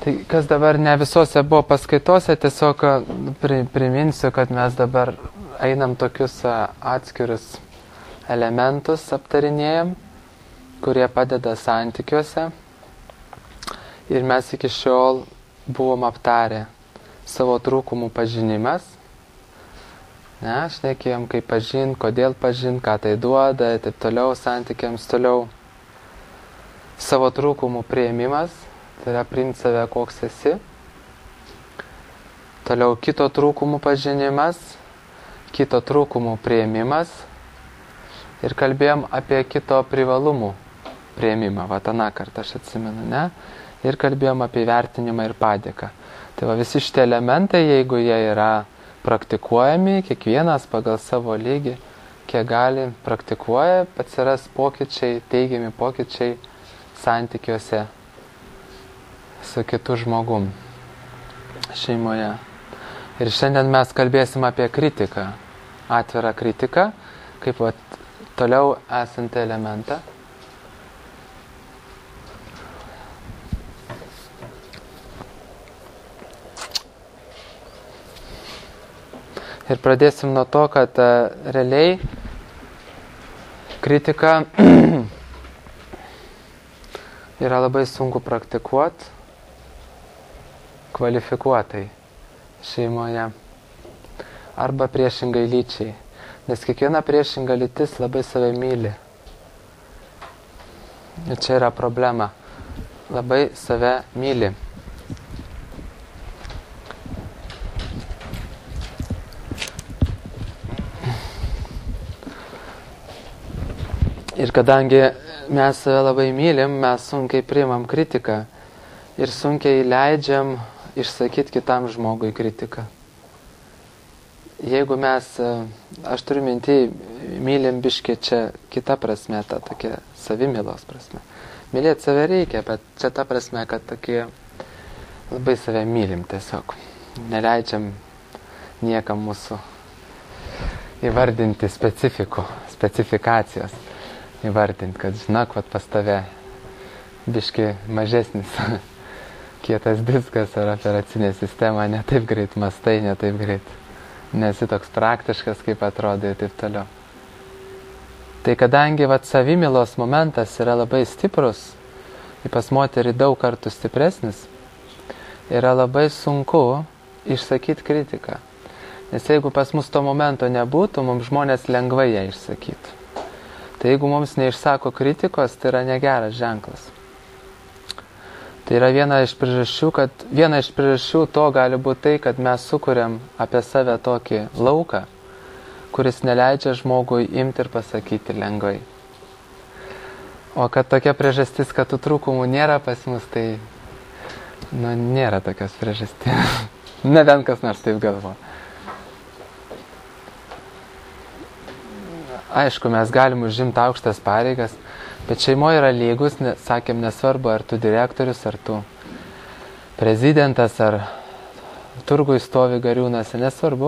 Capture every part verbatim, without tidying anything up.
Tai kas dabar ne visose buvo paskaitose, tiesiog priminsiu, kad mes dabar einam tokius atskirius elementus aptarinėjom, kurie padeda santykiuose. Ir mes iki šiol buvom aptarę savo trūkumų pažinimas. Ne, šnekėjom, kaip pažint, kodėl pažint, ką tai duoda, taip toliau santykiams toliau. Savo trūkumų priėmimas, tai yra priimti save, koks esi. Toliau kito trūkumų pažinimas, kito trūkumų priėmimas. Ir kalbėjom apie kito privalumų priėmimą, va tą kartą aš atsimenu, ne? Ir kalbėjom apie vertinimą ir padėką. Tai va visi šitie elementai, jeigu jie yra praktikuojami, kiekvienas pagal savo lygį, kiek gali, praktikuoja, atsiras pokyčiai, teigiami pokyčiai santykiuose su kitu žmogum šeimoje. Ir šiandien mes kalbėsim apie kritiką, atvirą kritiką, kaip va, toliau esantį elementą. Ir pradėsim nuo to, kad uh, realiai kritika yra labai sunku praktikuoti kvalifikuotai šeimoje arba priešingai lyčiai, nes kiekviena priešinga lytis labai save myli. Ir čia yra problema. Labai save myli. Ir kadangi mes save labai mylim, mes sunkiai priimam kritiką ir sunkiai leidžiam išsakyti kitam žmogui kritiką. Jeigu mes, aš turiu mintį, mylim biškį čia kita prasme, ta tokia savimylos prasme. Mylėti save reikia, bet čia ta prasme, kad tokie labai save mylim tiesiog. Neleidžiam niekam mūsų įvardinti specifikų, specifikacijos. Įvardinti, kad žinok, vat pas tave biški mažesnis kietas diskas ar operacinė sistema, ne taip greit mastai, ne taip greit nesi toks praktiškas, kaip atrodo ir taip toliau. Tai kadangi vat savimylos momentas yra labai stiprus, ir pas moterį daug kartų stipresnis, yra labai sunku išsakyti kritiką. Nes jeigu pas mus to momento nebūtų, mums žmonės lengvai ją išsakytų. Tai jeigu mums neišsako kritikos, tai yra negeras ženklas. Tai yra viena iš priežasčių, kad viena iš priežasčių to gali būti tai, kad mes sukuriam apie save tokį lauką, kuris neleidžia žmogui imti ir pasakyti lengvai. O kad tokia priežastis, kad tų trūkumų nėra pas mus, tai nu, nėra tokios priežasties. Nebent kas nors taip galvo. Aišku, mes galim užimti aukštas pareigas, bet šeimoje yra lygus, ne, sakėm, nesvarbu, ar tu direktorius, ar tu prezidentas, ar turgui stovi gariūnas, nesvarbu.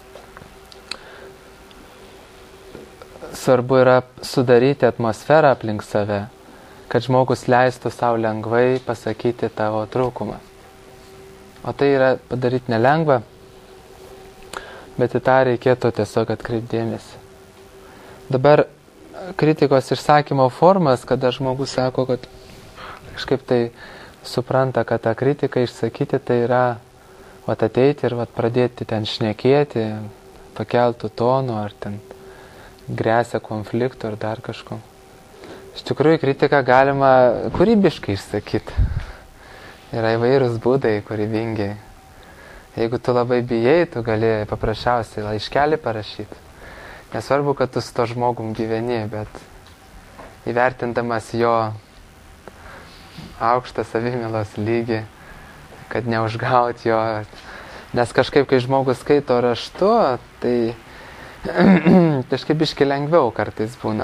Svarbu yra sudaryti atmosferą aplink save, kad žmogus leistų savo lengvai pasakyti tavo trūkumą. O tai yra padaryti nelengva, bet į tą reikėtų tiesiog atkreipdėmėsi. Dabar kritikos išsakymo formas, kada žmogus sako, kad kažkaip tai supranta, kad tą kritiką išsakyti, tai yra vat ateiti ir vat pradėti ten šnekėti, pakeltų tonų, ar ten grėsia konfliktų, ar dar kažko. Iš tikrųjų, kritiką galima kūrybiškai išsakyti. Yra įvairūs būdai kūrybingi. Jeigu tu labai bijai, tu gali paprasčiausiai laiškelį parašyti. Nesvarbu, kad tu su to žmogum gyveni, bet įvertindamas jo aukštą savimylos lygį, kad neužgaut jo, nes kažkaip, kai žmogus skaito raštu, tai kažkaip biški lengviau kartais būna.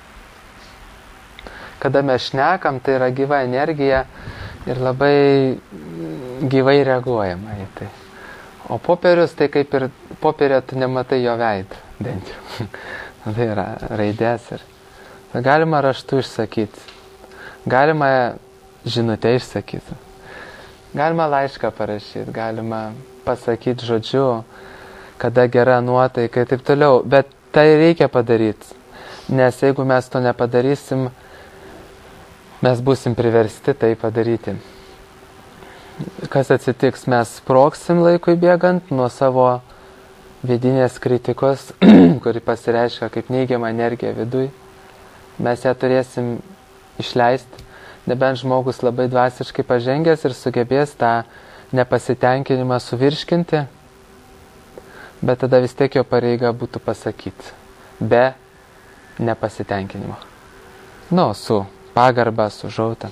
Kada mes šnekam, tai yra gyva energija ir labai gyvai reaguojama į tai. O popierius, tai kaip ir popierė, tu nematai jo veidą, bent jau. Tai yra raidės ir galima raštu išsakyti, galima žinutę išsakyti. Galima laišką parašyti, galima pasakyti žodžiu, kada gera nuotaika ir taip toliau, bet tai reikia padaryti, nes jeigu mes to nepadarysim, mes būsim priversti tai padaryti. Kas atsitiks, mes sprogsim laikui bėgant nuo savo vidinės kritikos, kuri pasireiškia kaip neigiama energija viduj. Mes ją turėsim išleisti, nebent žmogus labai dvasiškai pažengęs ir sugebės tą nepasitenkinimą suvirškinti, bet tada vis tiek jo pareiga būtų pasakyti, be nepasitenkinimo. Nu, su pagarba, su žauta.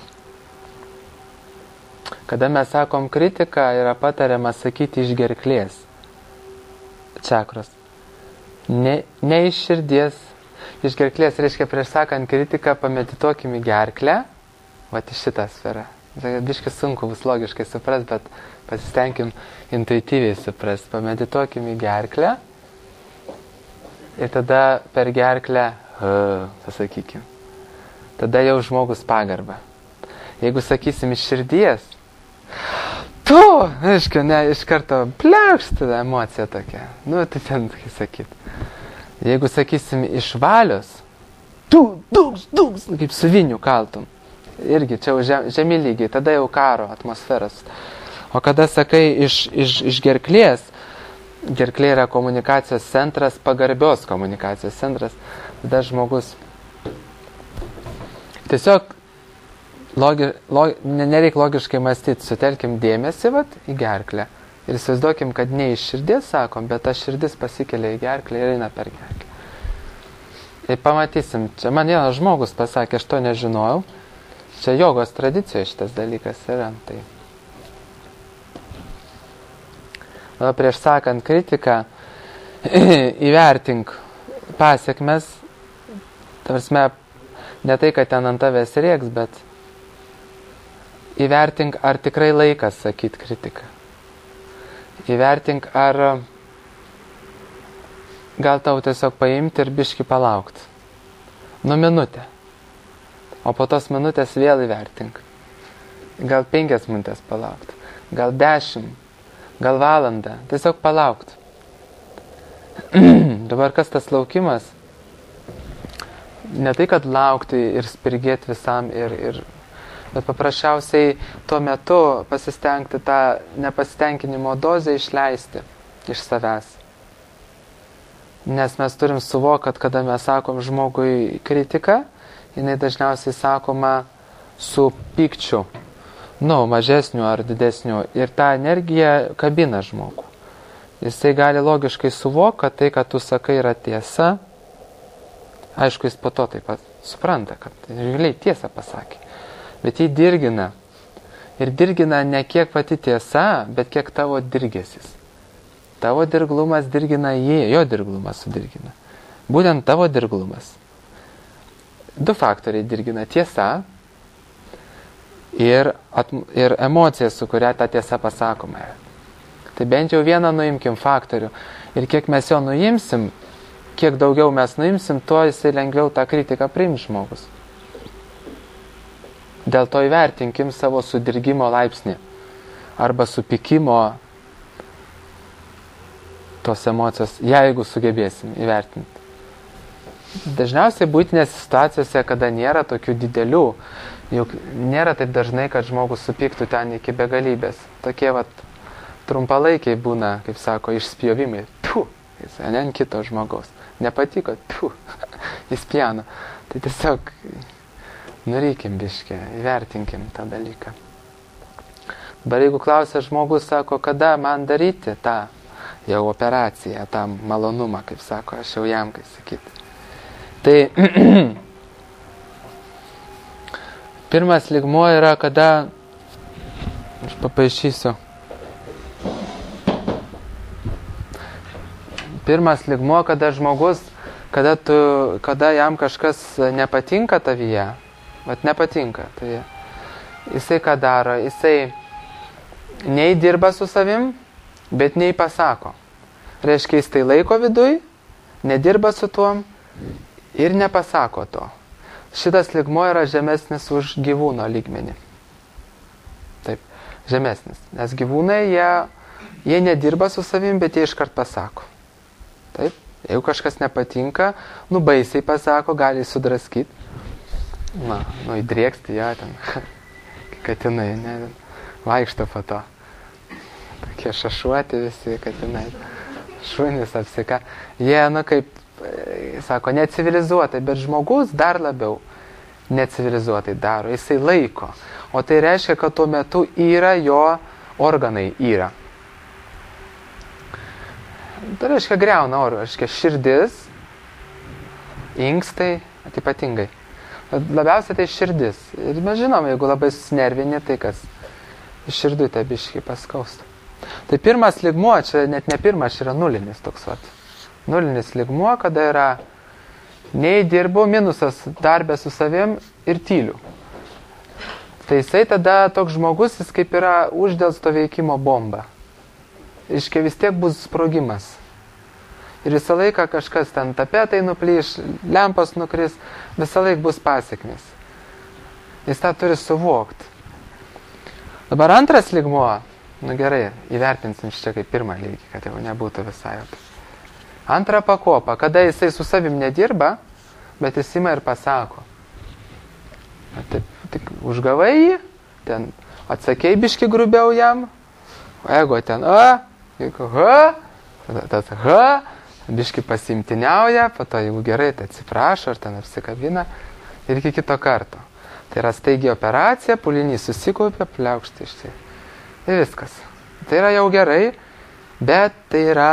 Kada mes sakom kritiką, yra patariama sakyti iš gerklės čakros. Ne, ne iš širdies. Iš gerklės reiškia, prieš sakant kritiką, pamedituokim į gerklę, vat iš šitą sferą. Biškai sunku bus logiškai supras, bet pasistengim intuityviai supras. Pamedituokim į gerklę ir tada per gerklę uh, pasakykim. Tada jau žmogus pagarba. Jeigu sakysim iš širdies, tu, aišku, ne, iš karto plekšt tada emocija tokia. Nu, tai ten kai sakyt. Jeigu sakysim iš valios, tu, duks, duks, kaip su viniu kaltum. Irgi čia žem, žemi lygiai, tada jau karo atmosferas. O kada sakai iš, iš, iš gerklės, gerklė yra komunikacijos centras, pagarbios komunikacijos centras, tada žmogus tiesiog logi, log, nereik logiškai mąstyti, sutelkim dėmesį vat, į gerklę. Ir įsivaizduokim, kad ne iš širdies sakom, bet ta širdis pasikelia į gerklę ir eina per gerklę. Ir pamatysim, čia man vienas žmogus pasakė, aš to nežinojau, čia jogos tradicijoje šitas dalykas yra. Tai. O prieš sakant kritiką, įvertink pasiekmes, tarsme, ne tai, kad ten ant tavęs rėks, bet įvertink, ar tikrai laikas sakyti kritiką. Įvertink, ar gal tau tiesiog paimti ir biškį palaukti. Nu minutę. O po tos minutės vėl įvertink. Gal penkias minutės palaukti. Gal dešimt. Gal valandą. Tiesiog palaukti. Dabar kas tas laukimas? Ne tai, kad laukti ir spirgėti visam ir... ir bet paprasčiausiai tuo metu pasistengti tą nepasitenkinimo dozę išleisti iš savęs. Nes mes turim suvokti, kad kada mes sakom žmogui kritiką, jinai dažniausiai sakoma su pykčiu, nu, mažesniu ar didesniu. Ir ta energija kabina žmogų. Jisai gali logiškai suvokti, kad tai, kad tu sakai, yra tiesa. Aišku, jis po to taip pat supranta, kad realiai tiesą pasakė. Bet jį dirgina. Ir dirgina ne kiek pati tiesa, bet kiek tavo dirgesis. Tavo dirglumas dirgina jį, jo dirglumas sudirgina. Būtent tavo dirglumas. Du faktoriai dirgina tiesa ir, atm, ir emocija, su kuria ta tiesa pasakoma. Tai bent jau vieną nuimkim faktorių. Ir kiek mes jo nuimsim, kiek daugiau mes nuimsim, tuo jisai lengviau tą kritiką priims žmogus. Dėl to įvertinkim savo sudirgimo laipsnį arba supykimo tos emocijos, jeigu sugebėsim įvertinti. Dažniausiai būtinėse situacijose, kada nėra tokių didelių, juk nėra taip dažnai, kad žmogus supyktų ten iki begalybės. Tokie vat trumpalaikiai būna, kaip sako, išspjovimai. Puh, jis ne ant kito žmogaus. Nepatiko, puh, jis pjano. Tai tiesiog nureikim biškį, įvertinkim tą dalyką. Dabar jeigu klausia žmogus, sako, kada man daryti tą jau operaciją, tą malonumą, kaip sako, aš jau jam, kaip sakyti. Tai pirmas lygmuo yra, kada, aš papaišysiu, pirmas lygmuo, kada žmogus, kada, tu, kada jam kažkas nepatinka tavyje, bet nepatinka. Tai jisai ką daro? Jisai nei dirba su savim, bet nei pasako. Reiškia, jis tai laiko viduj, nedirba su tuom ir nepasako to. Šitas lygmuo yra žemesnis už gyvūno lygmenį. Taip. žemesnis. Nes gyvūnai, jie, jie nedirba su savim, bet jie iškart pasako. Taip? Jeigu kažkas nepatinka, nu baisiai pasako, gali sudraskyti. Na, nu įdrėksti ją ten. Katinai, ne, vaikšto po to. Tokie šašuoti visi katinai. Šunys apsika. Jie, nu kaip, sako, necivilizuotai, bet žmogus dar labiau necivilizuotai daro. Jisai laiko. O tai reiškia, kad tuo metu yra jo organai yra. Tai reiškia greuna orų, reiškia širdis, inkstai, ypatingai. Labiausiai tai širdis. Ir mes žinom, jeigu labai susinervini, tai kas širdutė biškai paskausta. Tai pirmas lygmuo, čia net ne pirmas, čia yra nulinis toks vat. Nulinis lygmuo, kada yra nei dirbu, minusas darbė su savim ir tyliu. Tai jisai tada toks žmogus, jis kaip yra uždelsto veikimo bomba. Iškia vis tiek bus sprogimas. Ir visą laiką kažkas ten tapetai nuplyš, lempos nukris, visą laiką bus pasiekmes. Jis tą turi suvokti. Dabar antras lygmuo, nu gerai, įvertinsim čia kaip pirmą lygį, kad jau nebūtų visai. Antra pakopa, kada jisai su savim nedirba, bet jis ima ir pasako. Taip, tik užgavai jį, ten atsakei biški grubiau jam, ego ten a, jeigu ha, tas ha, biški pasimtiniauja, po to jeigu gerai, tai atsiprašo, ar ten apsikabina ir iki kito karto. Tai yra staigi operacija, pulinys susikaupia, pliaukštai išsi. Ir viskas. Tai yra jau gerai, bet tai yra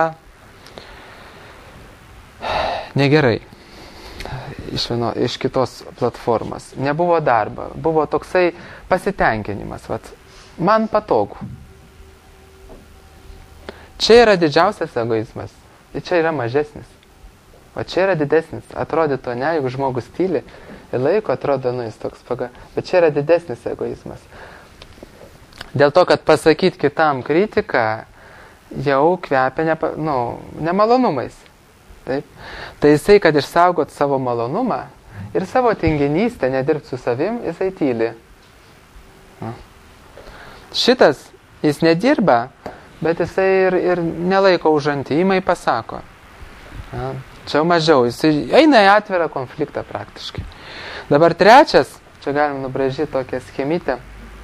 negerai. Iš, vieno, iš kitos platformos. Nebuvo darbo, buvo toksai pasitenkinimas. Vat, man patogu. Čia yra didžiausias egoizmas. Ir čia yra mažesnis. O čia yra didesnis. Atrodytų, ne, jeigu žmogus tyli ir laiko, atrodo, nu, jis toks paga. Bet čia yra didesnis egoizmas. Dėl to, kad pasakyti kitam kritiką, jau kvepia nepa, nu, nemalonumais. Taip. Tai jisai, kad išsaugot savo malonumą ir savo tinginystę, nedirbti su savim, jisai tyli. Šitas, jis nedirba, bet jisai ir, ir nelaiko užantį, įmai pasako. Ja, čia mažiau, jisai eina į atvirą konfliktą praktiškai. Dabar trečias, čia galim nubrėžyti tokią schemitę.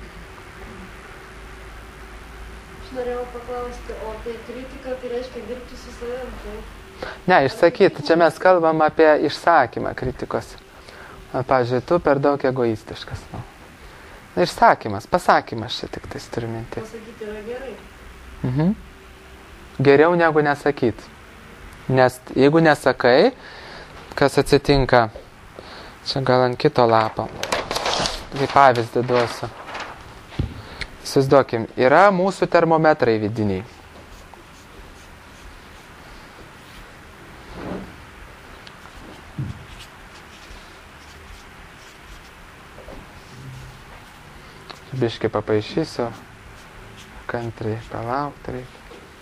Aš norėjau paklausti, o tai kritika, tai reiškia dirbti su savim, tai? Ne, išsakyti, čia mes kalbam apie išsakymą kritikos. Pavyzdžiui, tu per daug egoistiškas. Nu. Išsakymas, pasakymas čia tik tais turiu minti. Pasakyti yra gerai. Mhm. Geriau negu nesakyti. Nes jeigu nesakai, kas atsitinka, čia gal ant kito lapo. Kaip pavyzdį duosiu. Įsivaizduokim, yra mūsų termometrai vidiniai. Biškai papaišysiu. Kantriai palaukti reikia.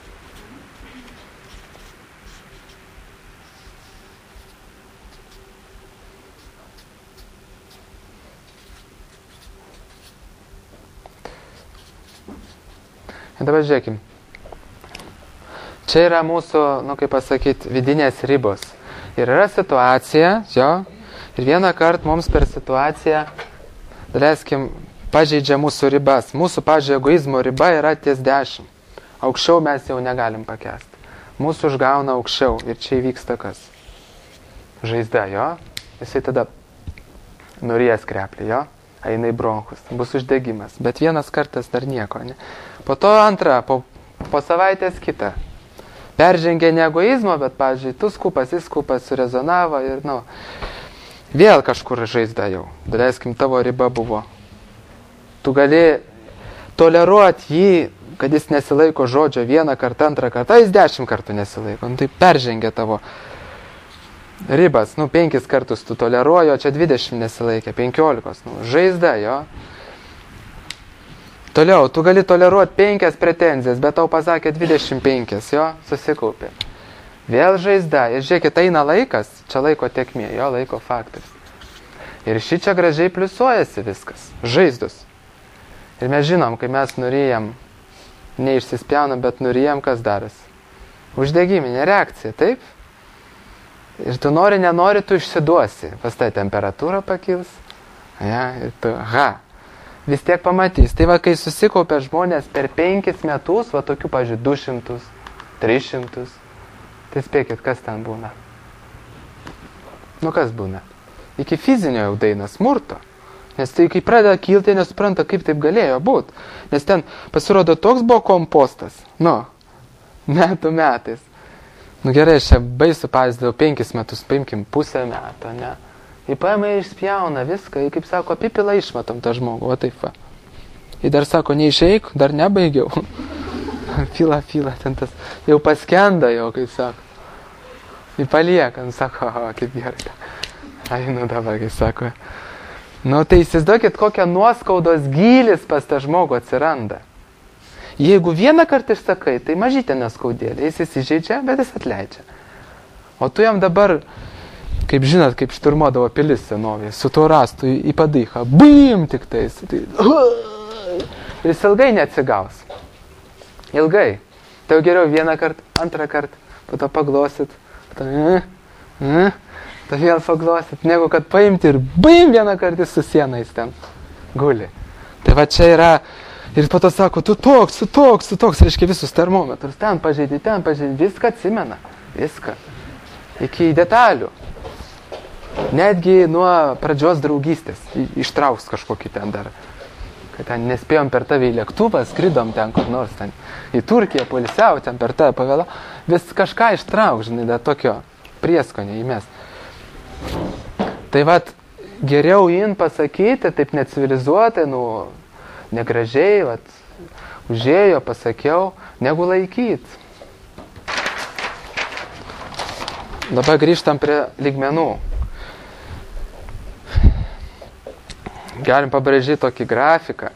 Ir dabar žiūrėkim. Čia yra mūsų, nu kaip pasakyti, vidinės ribos. Ir yra situacija, jo, ir vieną kartą mums per situaciją, daleiskim, pažeidžia mūsų ribas. Mūsų, pavyzdžiui, egoizmo riba yra ties dešimt. Aukščiau mes jau negalim pakęsti. Mūsų užgauna aukščiau ir čia įvyksta kas? Žaizda, jo? Jisai tada nuries kreplį, jo? Eina į bronchus. Bus uždegimas. Bet vienas kartas dar nieko, ne? Po to antra, po, po savaitės kita. Peržengė ne egoizmo, bet, pavyzdžiui, tu skupas, jis skupas, surezonavo ir, nu, vėl kažkur žaizda jau. Daleiskim, tavo riba buvo. Tu gali toleruoti jį, kad jis nesilaiko žodžio vieną kartą, antrą kartą, jis dešimt kartų nesilaiko. Nu, tai peržengia tavo ribas. Nu, penkis kartus tu toleruoji, o čia dvidešimt nesilaikė, penkiolikos. Nu, žaizda, jo. Toliau, tu gali toleruoti penkias pretenzijas, bet tau pasakė dvidešimt penkias, jo, susikaupė. Vėl žaizda. Ir žiūrėkit, eina laikas, čia laiko tekmė, jo, laiko faktorius. Ir ši čia gražiai pliusuojasi viskas. Žaizdus. Ir mes žinom, kai mes nuryjam, neišsispjaunam, bet nuryjam, kas daras. Uždegiminė reakcija, taip? Ir tu nori, nenori, tu išsiduosi. Pas tai temperatūra pakils. Ja, ir tu, ha, vis tiek pamatys. Tai va, kai susikaupia žmonės per penkis metus, va tokių, pavyzdžiui, du šimtus, tris šimtus, tai spėkit, kas ten būna. Nu, kas būna? Iki fizinio jau daina smurto. Nes tai, kai pradeda kilti, nesupranta, kaip taip galėjo būti. Nes ten pasirodo toks buvo kompostas. Nu, metų metais. Nu gerai, čia baisų pavyzdį, penkis metus, paimkim pusę metų, ne? Į paėmą išspjauna viską, į, kaip sako, apipilą išmatom tą žmogų, o taip va. Į dar sako, neišeik, dar nebaigiau. Fila, fila, ten tas jau paskenda jau, kaip sako. Į palieka, nu sako, o, kaip gerai. Ai, nu dabar, kaip sako. Nu tai įsivaizduokit, kokia nuoskaudos gylis pas tą žmogų atsiranda. Jeigu vieną kartą išsakai, tai mažytė neskaudėlė, jis įsižeidžia, bet jis atleidžia. O tu jam dabar, kaip žinot, kaip šturmuodavo pilis senovėje, su tuo rastu į, į padychą, bim tik tais. Tai, ir jis ilgai neatsigaus. Ilgai. Tai geriau vieną kartą, antrą kartą, po to paglosit, po to, uh, uh, to vėl paglosit, negu kad paimti ir bim vieną kartą su sienais ten guli. Tai va čia yra. Ir po to sako, tu toks, tu toks, tu toks, reiškia visus termometrus, ten pažeidži, ten pažeidži, viską atsimena, viską, iki detalių. Netgi nuo pradžios draugystės, ištrauks kažkokį ten dar, kad ten nespėjom per tavę į lėktuvą, skridom ten kur nors, ten į Turkiją, polisiau, ten per tavę pavėlą, vis kažką ištrauk, žinai, da tokio prieskonio įmes. Tai vat, geriau jin pasakyti, taip necivilizuotai, nu, negražiai, vat, užėjo, pasakiau, negu laikyt. Dabar grįžtam prie lygmenų. Galim pabrėžyti tokį grafiką.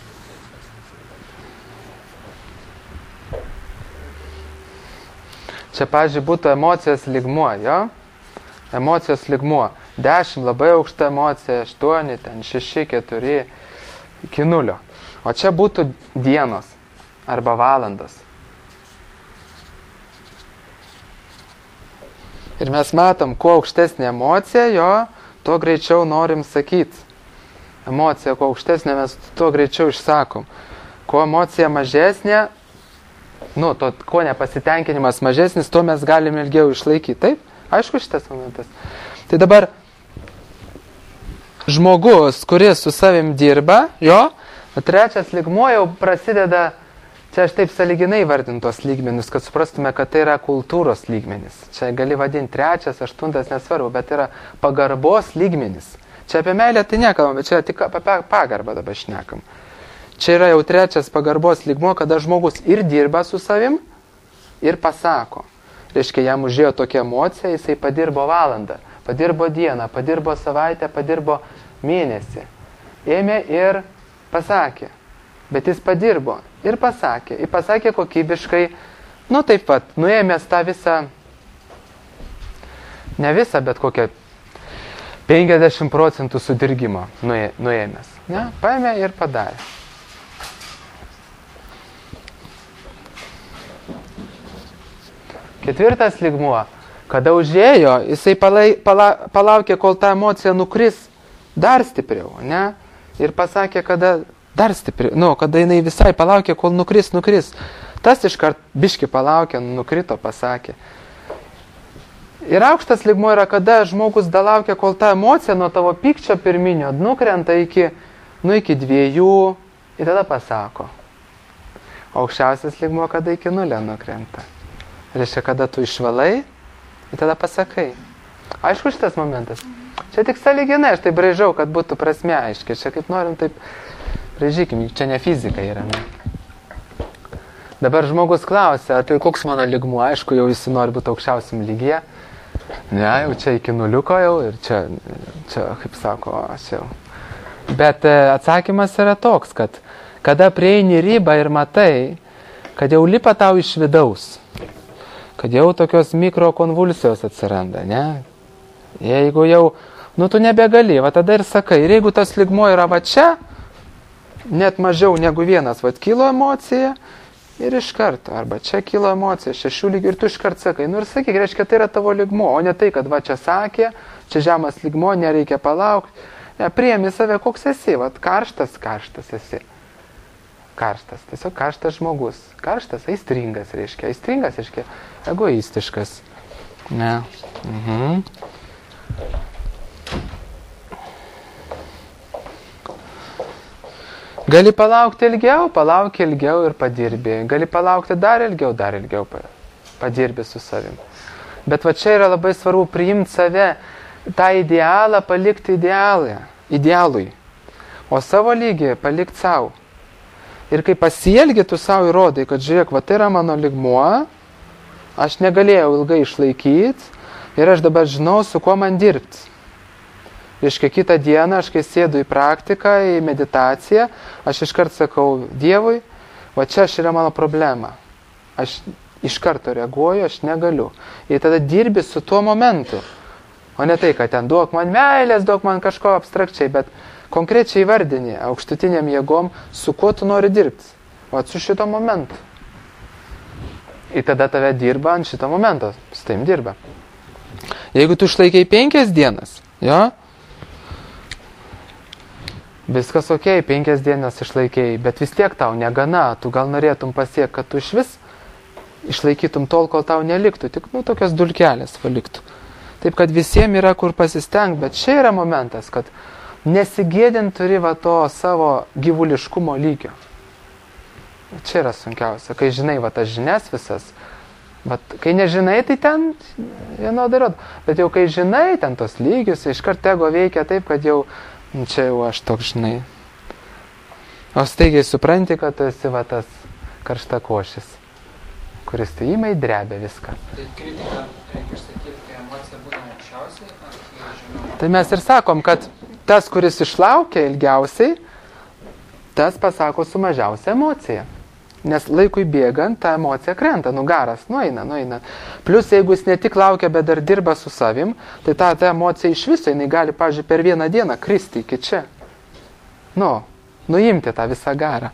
Čia, pavyzdžiui, būtų emocijos lygmuo, jo? Emocijos lygmuo. dešimt labai aukšta emocija, aštuoni, ten šeši, keturi, iki nulio. O čia būtų dienos arba valandos. Ir mes matom, kuo aukštesnė emocija, jo, tuo greičiau norim sakyti. Emocija, kuo aukštesnė, mes tuo greičiau išsakom. Kuo emocija mažesnė, nu, to, kuo nepasitenkinimas mažesnis, tuo mes galime ilgiau išlaikyti. Taip? Aišku šitas momentas. Tai dabar žmogus, kuris su savim dirba, jo, o trečias lygmuo jau prasideda, čia aš taip sąlyginai vardintos lygmenis, kad suprastume, kad tai yra kultūros lygmenis. Čia gali vadinti trečias, aštuntas, nesvarbu, bet yra pagarbos lygmenis. Čia apie meilę tai nekalbam, bet čia tik apie pagarbą dabar šnekam. Čia yra jau trečias pagarbos lygmuo, kada žmogus ir dirba su savim, ir pasako. Reiškia, jam užėjo tokia emocija, jisai padirbo valandą, padirbo dieną, padirbo savaitę, padirbo mėnesį. Ėmė ir pasakė. Bet jis padirbo ir pasakė. Ir pasakė kokybiškai, nu taip pat, nuėmęs tą visą, ne visą, bet kokią penkiasdešimt procentų sudirgimo nuėmęs. Ne? Paėmė ir padarė. Ketvirtas lygmuo. Kada užėjo, jisai palai, pala, palaukė, kol ta emocija nukris dar stipriau, ne? Ir pasakė, kada dar stipriau, nu, kada jinai visai palaukė, kol nukris, nukris. Tas iškart biški palaukė, nukrito, pasakė. Ir aukštas lygmuo yra, kada žmogus dalaukia, kol ta emocija nuo tavo pykčio pirminio nukrenta iki, nu, iki dviejų ir tada pasako. Aukščiausias lygmuo, kada iki nulio nukrenta. Reiškia, kada tu išvalai ir tada pasakai. Aišku šitas momentas. Čia tik sąlyginai, aš taip braižau, kad būtų prasmė aiškiai. Čia kaip norim, taip braižykim. Čia ne fizika yra. Ne? Dabar žmogus klausia, tai koks mano lygmuo? Aišku, jau visi nori būti aukščiausiam lygyje. Ne, jau čia iki nuliuko jau ir čia, čia kaip sako, aš jau. Bet atsakymas yra toks, kad kada prieini ribą ir matai, kad jau lipa tau iš vidaus, kad jau tokios mikrokonvulsijos atsiranda, ne? Jeigu jau, nu tu nebegali, va tada ir sakai. Ir jeigu tas lygmuo yra va čia, net mažiau negu vienas, vat kilo emocija ir iš karto, arba čia kilo emocija, šešių lygių ir tu iš karto sakai, nu ir sakyk, reiškia, tai yra tavo lygmuo, o ne tai, kad va čia sakė, čia žemas lygmuo, nereikia palaukti, ne, priemi save, koks esi, vat karštas, karštas esi, karštas, tiesiog karštas žmogus, karštas, aistringas, reiškia, aistringas, reiškia, egoistiškas, ne, mhm. Gali palaukti ilgiau, palauk ilgiau ir padirbi. Gali palaukti dar ilgiau, dar ilgiau padirbi su savim. Bet va čia yra labai svarbu priimti save, tą idealą palikti idealą, idealui, o savo lygį palikti savo. Ir kai pasielgi, tu savo įrodai, kad žiūrėk, va tai yra mano lygmuo, aš negalėjau ilgai išlaikyti ir aš dabar žinau, su kuo man dirbti. Reiškia, kitą dieną, aš kai sėdu į praktiką, į meditaciją, aš iškart sakau Dievui, va čia aš yra mano problema. Aš iš karto reaguoju, aš negaliu. Ir tada dirbi su tuo momentu. O ne tai, kad ten duok man meilės, duok man kažko abstrakčiai, bet konkrečiai įvardini aukštutiniam jėgom, su kuo tu nori dirbti. Va su šito momentu. Ir tada tave dirba ant šito momento. Su taim dirba. Jeigu tu išlaikai penkias dienas, jo, viskas ok, penkias dienas išlaikėjai, bet vis tiek tau negana, tu gal norėtum pasiekti, kad tu iš vis išlaikytum tol, kol tau neliktų, tik, nu, tokios dulkelės paliktų. Taip, kad visiems yra kur pasistengti, bet čia yra momentas, kad nesigėdint turi va to savo gyvuliškumo lygio. Čia yra sunkiausia, kai žinai va tas žinias visas, bet kai nežinai, tai ten vienodai rodo, bet jau kai žinai ten tos lygius, iškart ego veikia taip, kad jau čia jau aš toks, žinai. O staigiai supranti, kad tu esi va tas karštakošis, kuris tai įmai drebia viską. Tai kritika, reikia išsakyti, kai emocija būna aukščiausiai, ar kai žinau? Tai mes ir sakom, kad tas, kuris išlaukia ilgiausiai, tas pasako su mažiausia emocija. Nes laikui bėgant, ta emocija krenta, nugaras, nueina, nueina. Plus, jeigu jis ne tik laukia, bet dar dirba su savim, tai ta, ta emocija iš viso, jinai gali, pavyzdžiui, per vieną dieną kristi iki čia. Nu, nuimti tą visą garą.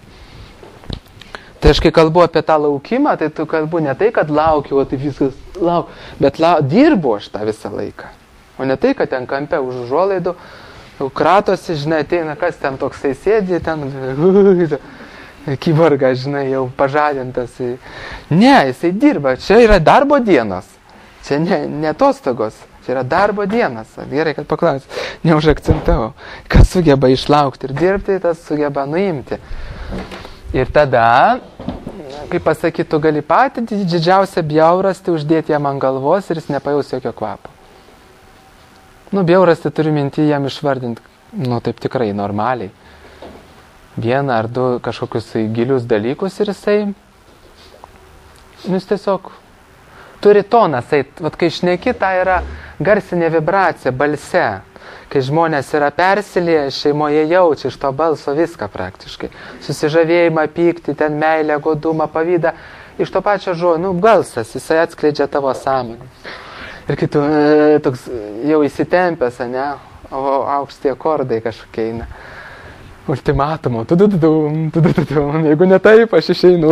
Tai aš kai kalbu apie tą laukimą, tai tu kalbu ne tai, kad laukiu, o tai viskas lauk, bet lau, dirbu aš tą visą laiką. O ne tai, kad ten kampe už užuolaidų, kratosi, žinai, ateina, kas ten toksai sėdi, ten... Kiborga, žinai, jau pažadintas. Ne, jisai dirba. Čia yra darbo dienos. Čia ne, ne atostogos. Čia yra darbo dienos. Gerai, kad paklausai. Neužakcentavau. Kas sugeba išlaukti ir dirbti, tas sugeba nuimti. Ir tada, kaip pasakytų, gali patį didžiausią bjaurastį uždėti jam ant galvos ir jis nepajaus jokio kvapo. Nu, bjaurastį turiu minti jam išvardinti, nu, taip tikrai normaliai. Vieną ar du kažkokius gilius dalykus ir jisai, nu, jis tiesiog turi toną, vat kai šneki, tai yra garsinė vibracija balse, kai žmonės yra persilieję, šeimoje jaučia iš to balso viską praktiškai, susižavėjimą, pyktį, ten meilę, godumą, pavydą, iš to pačio žodžio, nu, balsas, jisai atskleidžia tavo sąmonę. Ir kai tu e, toks jau įsitempęs, ne, o aukšti akordai kažkokie eina. Ultimatumo, tu, tu, tu, tu, tu, tu, tu, jeigu ne taip, aš išeinu.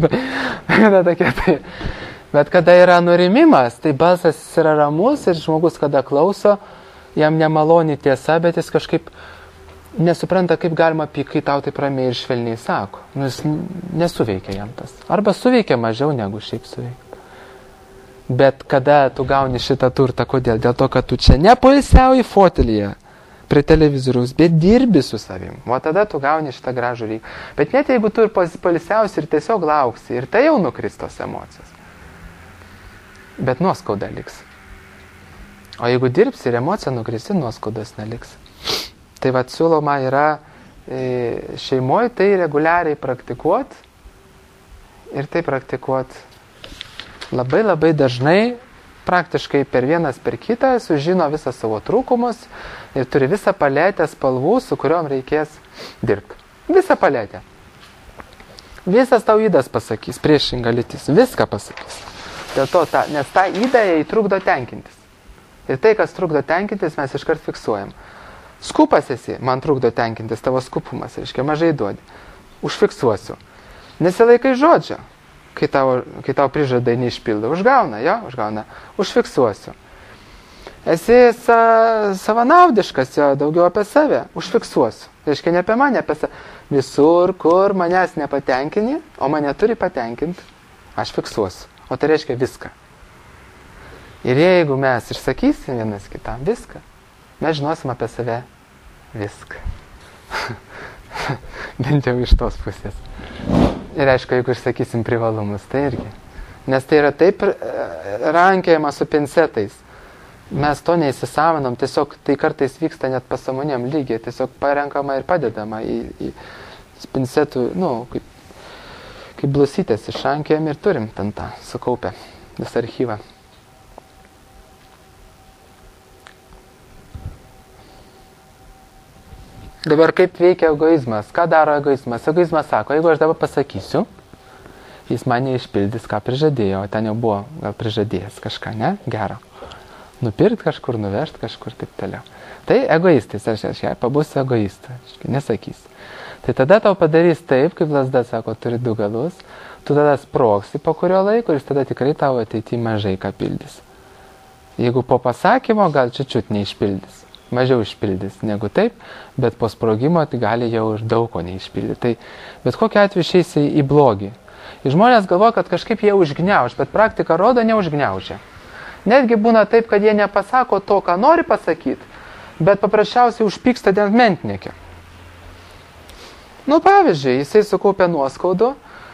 Bet kada yra nurimimas, tai balsas yra ramus ir žmogus, kada klauso, jam nemaloni tiesa, bet jis kažkaip nesupranta, kaip galima pykti, kai tau taip ramiai ir švelniai sako. Nu, jis nesuveikia jam tas. Arba suveikia mažiau negu šiaip suveikia. Bet kada tu gauni šitą turtą, kodėl? Dėl to, kad tu čia nepalsiauji fotelyje prie televizoriaus, bet dirbi su savim. O tada tu gauni šitą gražų reiką. Bet net jeigu tu ir palsiausi ir tiesiog lauksi, ir tai jau nukris tos emocijos. Bet nuoskauda liks. O jeigu dirbsi ir emocija nukrisi, nuoskaudas neliks. Tai vat siūloma yra e, šeimoje tai reguliariai praktikuoti ir tai praktikuoti labai labai dažnai, praktiškai per vienas per kitą, sužino visą savo trūkumus ir turi visą paletę spalvų, su kuriuom reikės dirbti. Visą paletę. Visas tau įdas pasakys, priešinga lytis, viską pasakys. Dėl to, ta, nes ta įda jai trukdo tenkintis. Ir tai, kas trukdo tenkintis, mes iškart fiksuojam. Skupas esi, man trukdo tenkintis tavo skupumas, reiškia, mažai duodi. Užfiksuosiu. Nesilaikai žodžio, kai tau, kai tau prižadai neišpildo. Užgauna, jo, užgauna. Užfiksuosiu. Esi sa, savanaudiškas, jo, daugiau apie save. Užfiksuosiu. Reiškia, ne apie mane, apie save. Visur, kur manęs nepatenkini, o mane turi patenkinti, aš fiksuosiu. O tai reiškia viską. Ir jeigu mes išsakysim vienas kitam viską, mes žinosim apie save viską. Bent jau iš tos pusės. Ir aišku, jeigu išsakysim privalumus, tai irgi. Nes tai yra taip rankėjama su pincetais. Mes to neįsisavinom, tiesiog tai kartais vyksta net pasąmoniniam lygiai, tiesiog parenkama ir padedama į, į pincetų, nu, kaip, kaip blusytės išrankėjam ir turim ten tą sukaupę visą archyvą. Dabar kaip veikia egoizmas? Ką daro egoizmas? Egoizmas sako, jeigu aš dabar pasakysiu, jis man neišpildys, ką prižadėjo, o ten jau buvo gal prižadėjęs kažką, ne? Gero. Nupirkt kažkur, nuvežt kažkur, taip toliau. Tai egoistais, aš aš ją pabūsiu egoistą, nesakys. Tai tada tau padarys taip, kaip lasda sako, turi du galus, tu tada sprogsi po kurio laiko ir tada tikrai tavo ateityje mažai ką pildys. Jeigu po pasakymo gal čiut-čiut neišpildys. Mažiau išpildys negu taip, bet po sprogimo tai gali jau ir daug ko neišpildyti. Tai bet kokiu atveju išeisi į blogį. Ir žmonės galvoja, kad kažkaip jie užgniauž, bet praktika rodo neužgniaužia. Netgi būna taip, kad jie nepasako to, ką nori pasakyti, bet paprasčiausiai užpyksta dėl mentniekio. Nu, pavyzdžiui, jisai sukaupė nuoskaudų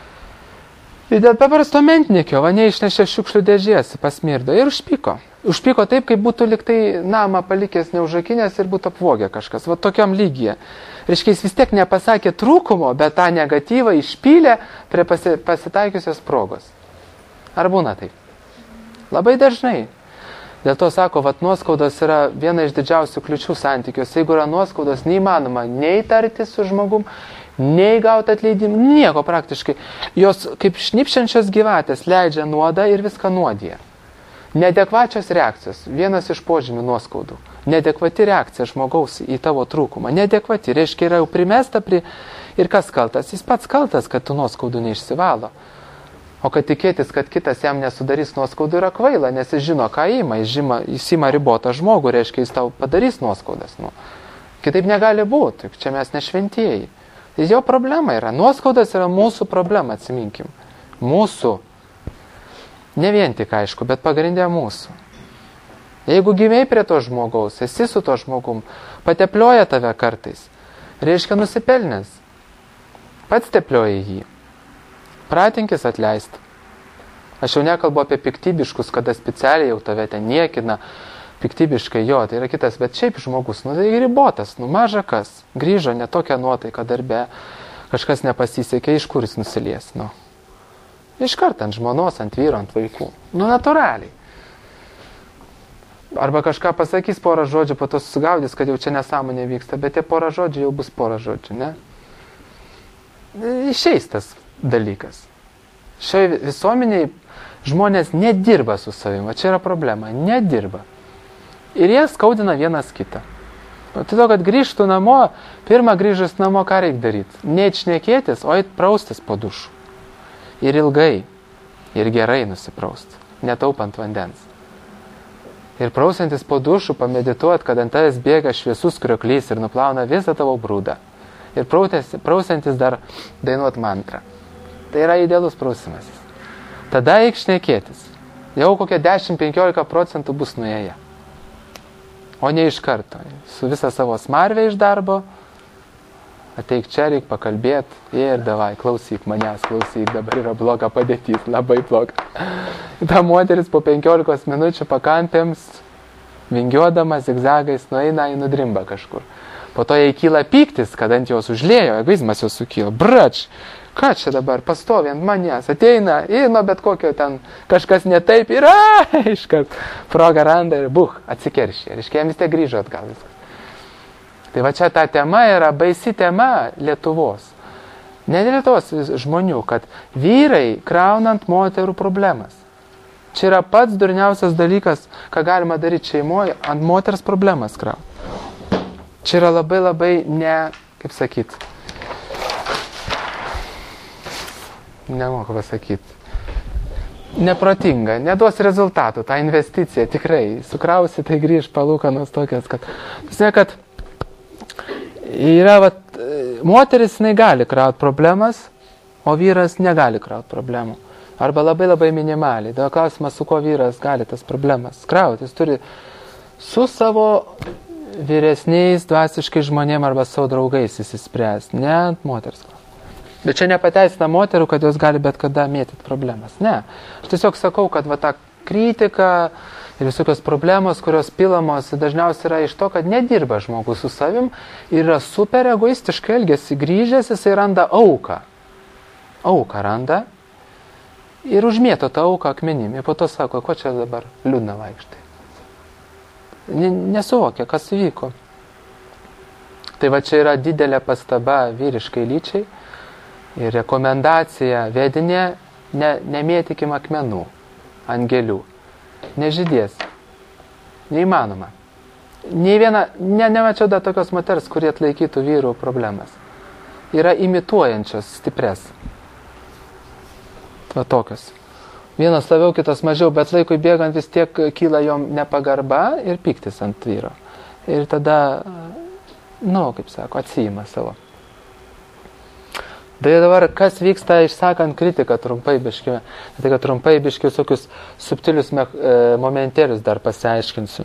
ir dėl paprasto mentniekio va neišnešė šiukšlių dėžės, pasmirdo ir užpyko. Užpyko taip, kaip būtų liktai namą palikęs neužrakinęs ir būtų apvogę kažkas. Va tokiam lygyje. Reiškia, jis vis tiek nepasakė trūkumo, bet tą negatyvą išpylė prie pasi, pasitaikiusios progos. Ar būna taip? Labai dažnai. Dėl to sako, vat nuoskaudos yra viena iš didžiausių kliučių santykiuose. Jeigu yra nuoskaudos, neįmanoma nei tarti su žmogum, nei gauti atleidimą, nieko praktiškai. Jos kaip šnipšiančios gyvatės leidžia nuodą ir viską nuodija. Neadekvačios reakcijos, vienas iš požymių nuoskaudų. Neadekvati reakcija žmogaus į tavo trūkumą. Neadekvati, reiškia, yra jau primesta pri... ir kas kaltas? Jis pats kaltas, kad tų nuoskaudų neišsivalo. O kad tikėtis, kad kitas jam nesudarys nuoskaudų, yra kvaila, nes jis žino, ką įma. Jis, žima, jis įma ribotą žmogų, reiškia, jis tau padarys nuoskaudas. Nu. Kitaip negali būti, čia mes nešventieji. Tai jo problema yra. Nuoskaudas yra mūsų problema, atsiminkim. Mūsų. Ne vien tik, aišku, bet pagrindė mūsų. Jeigu gimiai prie to žmogaus, esi su to žmogum, pateplioja tave kartais, reiškia nusipelnęs. Pats teplioja jį. Pratinkis atleisti. Aš jau nekalbu apie piktybiškus, kada specialiai jau tave ten niekina, piktybiškai jo, tai yra kitas, bet šiaip žmogus, nu tai ribotas, nu maža kas, grįžo ne tokia nuotaika darbe, kažkas nepasisekė, iš kur jis nusilies, nu. Iškart ant žmonos, ant vyro, ant vaikų. Nu, natūraliai. Arba kažką pasakys porą žodžių, po to susigaudys, kad jau čia nesąmonė vyksta, bet tie porą žodžių jau bus porą žodžių, ne? Išeis tas dalykas. Šioje visuomeniai žmonės nedirba su savimi, čia yra problema, nedirba. Ir jie skaudina vienas kitą. Todėl, kad grįžtų namo, pirmą grįžus namo, ką reikia daryti? Neit šnekėtis, o eit praustis po dušu. Ir ilgai, ir gerai nusipraust, netaupant vandens. Ir prausantis po dušu pamedituot, kad ant tavęs bėga šviesus krioklys ir nuplauna visą tavo brūdą. Ir prausantis dar dainuot mantrą. Tai yra idealus prausimasis. Tada eik šnekėtis. Jau kokie dešimt penkiolika procentų bus nuėję. O ne iš karto. Su visą savo smarvę iš darbo, ateik čia, reik pakalbėti ir davai, klausyk manęs, klausyk, dabar yra bloga padėtis, labai bloga. Ta moteris po penkiolikos minučių pakampėms, vingiuodama, zigzagais, nueina į nudrimba kažkur. Po to jai kyla pyktis, kad ant jos užlėjo, egoizmas jos sukyla. Brač, ką čia dabar, pastovi ant manęs, ateina, ir nuo bet kokio ten kažkas ne taip, ir aiškart, proga randa ir buh, atsikeršė. Reiškia, jam vis tiek grįžo atgal viskas. Tai va čia ta tema yra baisi tema Lietuvos. Ne Lietuvos žmonių, kad vyrai kraunant moterų problemas. Čia yra pats durniausias dalykas, ką galima daryti šeimoje, ant moters problemas kraut. čia yra labai labai ne, kaip sakyt, nemoku pasakyti, neprotinga, neduos rezultatų, ta investicija tikrai, sukrausi, tai grįž palūkanos tokias, kad, ne, kad yra, vat, moteris, jinai gali kraut problemas, o vyras negali kraut problemų. Arba labai labai minimaliai. Dėl klausimas, su ko vyras gali tas problemas krauti. Jis turi su savo vyresniais dvasiškai žmonėm arba savo draugais įsispręsti. Ne ant moters. Bet čia nepateisina moterų, kad jos gali bet kada mėtyti problemas. Ne. Aš tiesiog sakau, kad va ta kritika ir visokios problemos, kurios pilamos, dažniausiai yra iš to, kad nedirba žmogus su savim ir yra super egoistiškai elgiasi. Grįžęs, jisai randa auką. Auką randa. Ir užmėto tą auką akmenim. Ir po to sako, ko čia dabar liūdna vaikštai. Nesuvokia, kas įvyko. Tai va čia yra didelė pastaba vyriškai lyčiai. Ir rekomendacija vedinė, ne, nemėtikim akmenų ant gėlių. Nežydės. Neįmanoma. Nei viena, ne, nemačiau dar tokios moters, kurie atlaikytų vyrų problemas. Yra imituojančios stipres. Va tokios. Vienas labiau, kitas mažiau, bet laikui bėgant vis tiek kyla jom nepagarba ir pyktis ant vyro. Ir tada, nu, kaip sako, atsiima savo. Tai dabar, kas vyksta išsakant kritiką trumpai biškiu. Tai kad trumpai biškiu visokius subtilius me, e, momentėlius dar pasiaiškinsiu.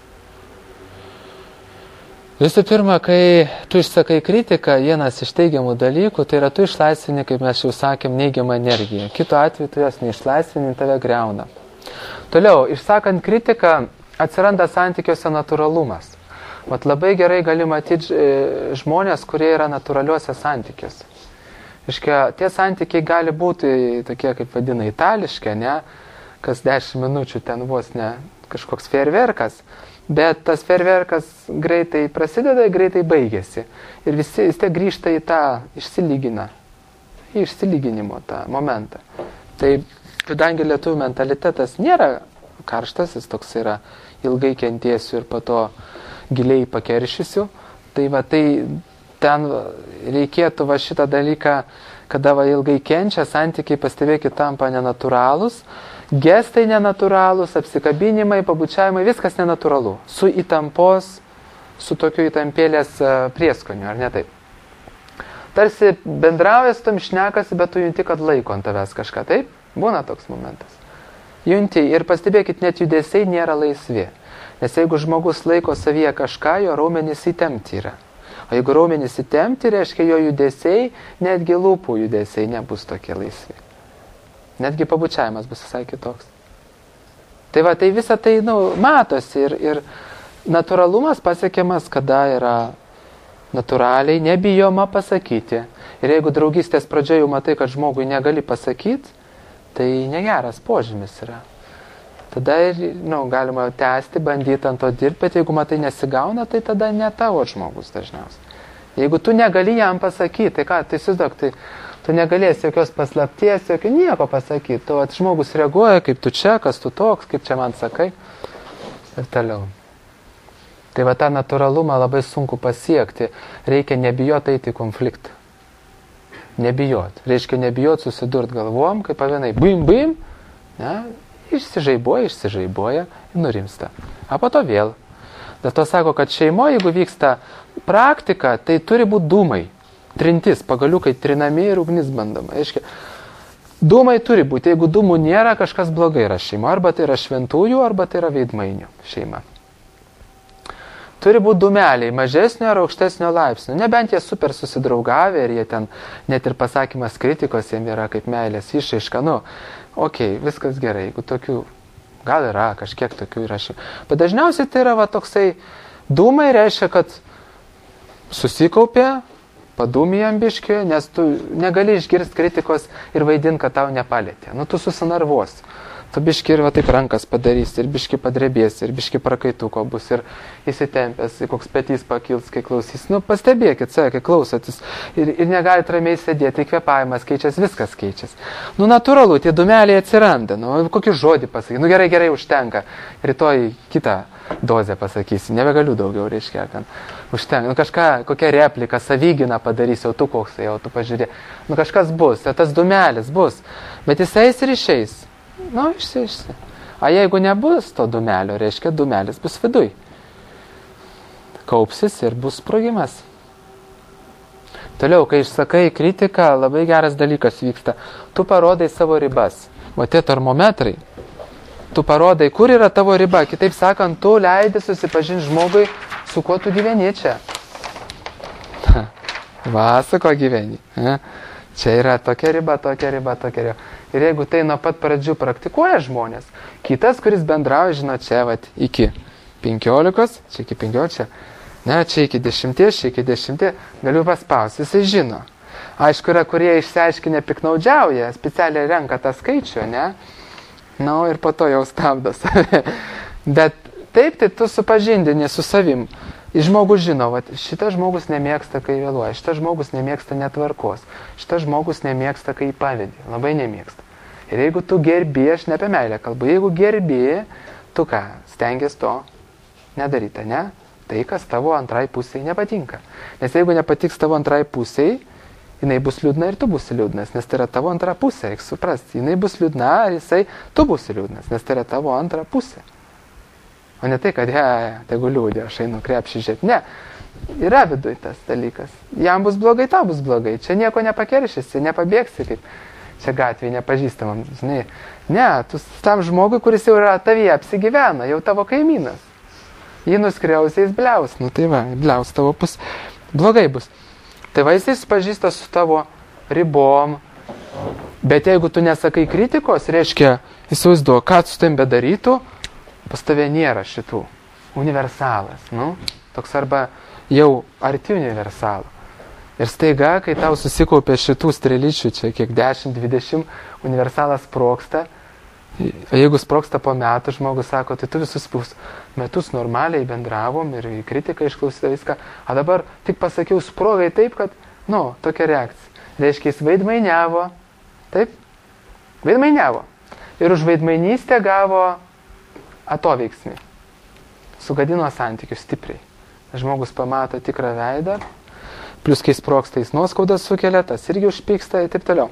Visų pirma, kai tu išsakai kritiką, vienas iš teigiamų dalykų, tai yra tu išlaisvini, kaip mes jau sakėm, neigiamą energiją. Kitu atveju tu jos neišlaisvini, tave greuna. Toliau, išsakant kritiką, atsiranda santykiuose natūralumas. Vat labai gerai gali matyti žmonės, kurie yra natūraliuose santykiuose. Iškia, tie santykiai gali būti tokie, kaip vadina, itališki, ne? Kas dešimt minučių ten vos ne kažkoks fejerverkas. Bet tas fejerverkas greitai prasideda, greitai baigėsi. Ir visi vis tiek grįžta į tą išsilygina, į išsilyginimo tą momentą. Tai, kadangi lietuvių mentalitetas nėra karštas, jis toks yra ilgai kentėsiu ir po to giliai pakeršysiu, tai va tai ten reikėtų va šitą dalyką, kada va ilgai kenčia, santykiai pastebėkit tampa nenatūralūs, gestai nenatūralūs, apsikabinimai, pabučiavimai, viskas nenatūralu. Su įtampos, su tokiu įtampėlės prieskoniu, ar ne taip? Tarsi bendrauja su tam šnekasi, bet tu junti, kad laiko ant tavęs kažką, taip? Būna toks momentas. Junti ir pastebėkit, net judesiai nėra laisvi. Nes jeigu žmogus laiko savyje kažką, jo raumenys įtempti yra. O jeigu raumenys įtempti, reiškia jo judesiai, netgi lūpų judesiai nebus tokie laisvi. Netgi pabučiavimas bus visai kitoks. Tai va, tai visa tai, nu, matosi ir, ir natūralumas pasiekiamas, kada yra natūraliai, nebijoma pasakyti. Ir jeigu draugystės pradžioje jau matai, kad žmogui negali pasakyti, tai negeras požymis yra. Tada ir, nu, galima tęsti, bandyti ant to dirbti, bet jeigu matai nesigauna, tai tada ne tavo žmogus dažniausiai. Jeigu tu negali jam pasakyti, tai ką, tai įsivaizduok, tai tu negalėsi jokios paslapties, jokio nieko pasakyti. Tu at, žmogus reaguoja, kaip tu čia, kas tu toks, kaip čia man sakai. Ir toliau. Tai va tą natūralumą labai sunku pasiekti. Reikia nebijoti eiti į konfliktą. Nebijot. Reiškia nebijot susidurt galvom, kaip pavienai bim, bim, ne, išsižaibuoja, išsižaibuoja ir nurimsta. A po to vėl. Dėl to sako, kad šeimoje, jeigu vyksta praktika, tai turi būti dūmai. Trintis, pagaliukai trinami ir ugnis bandoma. Aiškia, dūmai turi būti. Jeigu dūmų nėra, kažkas blogai yra šeima. Arba tai yra šventųjų, arba tai yra veidmainių šeima. Turi būti dūmeliai mažesnio ar aukštesnio laipsnio. Nebent jie super susidraugavę ir jie ten, net ir pasakymas kritikos jiem yra kaip meilės išraiška. Nu, okei, okay, viskas gerai. Jeigu tokių, gal yra, kažkiek tokių yra šeima. Bet dažniausiai tai yra va toksai, dūmai reiškia, kad susikaupė, padūmijam biškį, nes tu negali išgirsti kritikos ir vaidinti, kad tau nepalėtė. Nu, tu susinarvuosi. Tu biški ir va taip rankas padarys, ir biški padrebės, ir biški prakaituko bus, ir įsitempęs, koks petys pakils, kai klausys. Nu, pastebėkit save, kai klausotis. Ir, ir negalite ramiai sėdėti, kvėpavimas keičiasi, viskas keičiasi. Nu, natūralu, tie dumeliai atsiranda. Nu, kokį žodį pasakyti. Nu, gerai, gerai, užtenka. Rytoj kitą dozę pasakysi. Nebegaliu daugiau, reiškia, ten. Užtenka. Nu, kažką, kokią repliką, savyginą padarys, jau tu koks, jau tu pažiūrė. Nu, kažkas bus, tas dumelis bus. Bet jis eis ir išeis. Nu, išsi, išsi. A jeigu nebus to dumelio, reiškia, dumelis bus viduj. Kaupsis ir bus sprogimas. Toliau, kai išsakai kritiką, labai geras dalykas vyksta. Tu parodai savo ribas. O tie termometrai. Tu parodai, kur yra tavo riba. Kitaip sakant, tu leidi susipažinti žmogui, su kuo tu gyveni čia. Va, su kuo gyveni. Ha? Čia yra tokia riba, tokia riba, tokia riba. Ir jeigu tai nuo pat pradžių praktikuoja žmonės, kitas, kuris bendrauja, žino, čia vat, iki penkiolikos, čia iki penkiolikos, čia, ne, čia iki dešimties, čia iki dešimties, galiu paspausti, jisai žino. Aišku, yra, kurie išsiaiškinę piknaudžiauja, specialiai renka tą skaičių, ne? Na, ir po to jau stabdo save. Bet taip, tai tu supažindini su savim. Ir žmogus žino, va, šitas žmogus nemėgsta, kai vėluoja, šitas žmogus nemėgsta netvarkos, šitas žmogus nemėgsta, kai pavedi, labai nemėgsta. Ir jeigu tu gerbi, aš ne apie meilę kalbu, jeigu gerbi, tu ką, stengiasi to nedaryti, ne? Tai, kas tavo antrai pusiai nepatinka. Nes jeigu nepatiks tavo antrai pusiai, jinai bus liūdna ir tu būsi liūdnas, nes tai yra tavo antra pusė, reikia suprasti. Jinai bus liūdna ar jisai, tu būsi liūdnas, nes tai yra tavo antra pusė. O ne tai, kad, ja, ja, tegu liūdė, aš einu krepšį žiūrėti. Ne, yra viduj tas dalykas. Jam bus blogai, tau bus blogai. Čia nieko nepakeršysi, nepabėgsi, kaip čia gatvėje nepažįstamam. Žinai. Ne, tu tam žmogui, kuris jau yra tavyje apsigyvena, jau tavo kaimynas. Jį nuskriausiai, jis bliaus. Nu tai va, bliaus tavo pus. Blogai bus. Tai va, jis pažįsta su tavo ribom. Bet jeigu tu nesakai kritikos, reiškia, įsivaizduoju, ką tu su tam bedarytų, pas tave nėra šitų. Universalas, nu, toks arba jau arti universalų. Ir staiga, kai tau susikaupė šitų strelyčių, čia kiek dešimt dvidešimt, universalas sprogsta. Jeigu sprogsta po metų, žmogus sako, tai tu visus metus normaliai bendravom ir kritiką išklausyta viską. A dabar tik pasakiau, sprogai taip, kad, nu, tokia reakcija. Reiškia, jis vaidmainiavo, taip? Vaidmainiavo. Ir už vaidmainystę gavo atoveiksmį. Sugadino santykius stipriai. Žmogus pamato tikrą veidą, plus kai sprogsta jis nuoskaudas sukelia, tas irgi užpyksta ir taip toliau.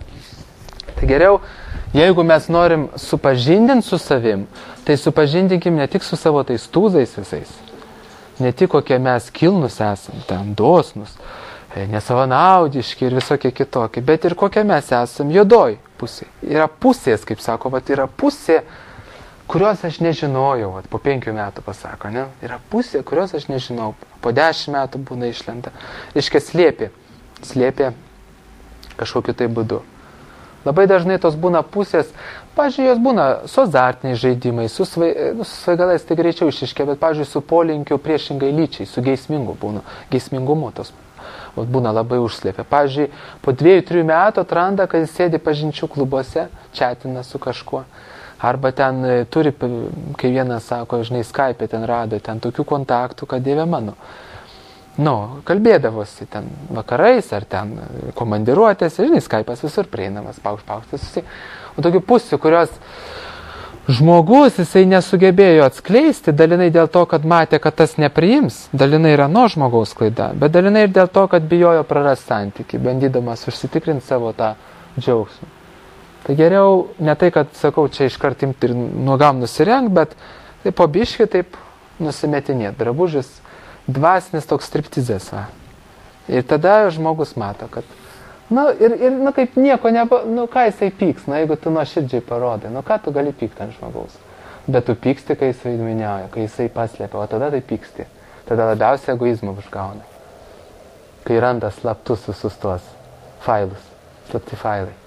Tai geriau, jeigu mes norim supažindinti su savim, tai supažindinkim ne tik su savo tais tūzais visais, ne tik kokie mes kilnus esam, ten dosnus, nesavanaudiški ir visokie kitokie, bet ir kokie mes esam juodoj pusė. Yra pusės, kaip sako, vat yra pusė, kurios aš nežinojau, vat, po penkių metų pasako, ne? Yra pusė, kurios aš nežinau, po dešimt metų būna išlenda. Reiškia, slėpė, slėpė kažkokiu tai būdu. Labai dažnai tos būna pusės, pavyzdžiui, jos būna su azartiniais žaidimais, su, svai, nu, su svaigalais tai greičiau išiškia, bet, pavyzdžiui, su polinkiu priešingai lyčiai, su geismingu būna, geismingumu tos vat, būna labai užslėpę. Pavyzdžiui, po dviejų, trijų metų atranda, kad jis sėdi pažinčių klubuose, chatina su kažkuo. Arba ten turi, kai vienas sako, žinai, Skype ten rado, ten tokių kontaktų, kad Dieve mano. Nu, kalbėdavosi ten vakarais, ar ten komandiruotės, žinai, Skype'as visur prieinamas, paukš, paukštas, susi. O tokių pusių, kurios žmogus, jisai nesugebėjo atskleisti, dalinai dėl to, kad matė, kad tas nepriims, dalinai yra nuo žmogaus klaida, bet dalinai ir dėl to, kad bijojo prarast santykį, bandydamas užsitikrinti savo tą džiaugsmą. Tai geriau ne tai, kad, sakau, čia iškart imti ir nuogam nusirengt, bet tai po biškį taip nusimetinėti. Drabužis, dvasinis toks striptizės. Va. Ir tada žmogus mato, kad, nu, ir, ir, nu, kaip nieko neba, nu, ką jisai pyks, nu, jeigu tu nuoširdžiai parodai, nu, ką tu gali pykti ant žmogaus. Bet tu pyksti, kai jis vaidminiauja, kai jisai paslėpia, o tada tai pyksti. Tada labiausiai egoizmą užgauna. Kai randa slaptus visus tuos failus, slapti failai.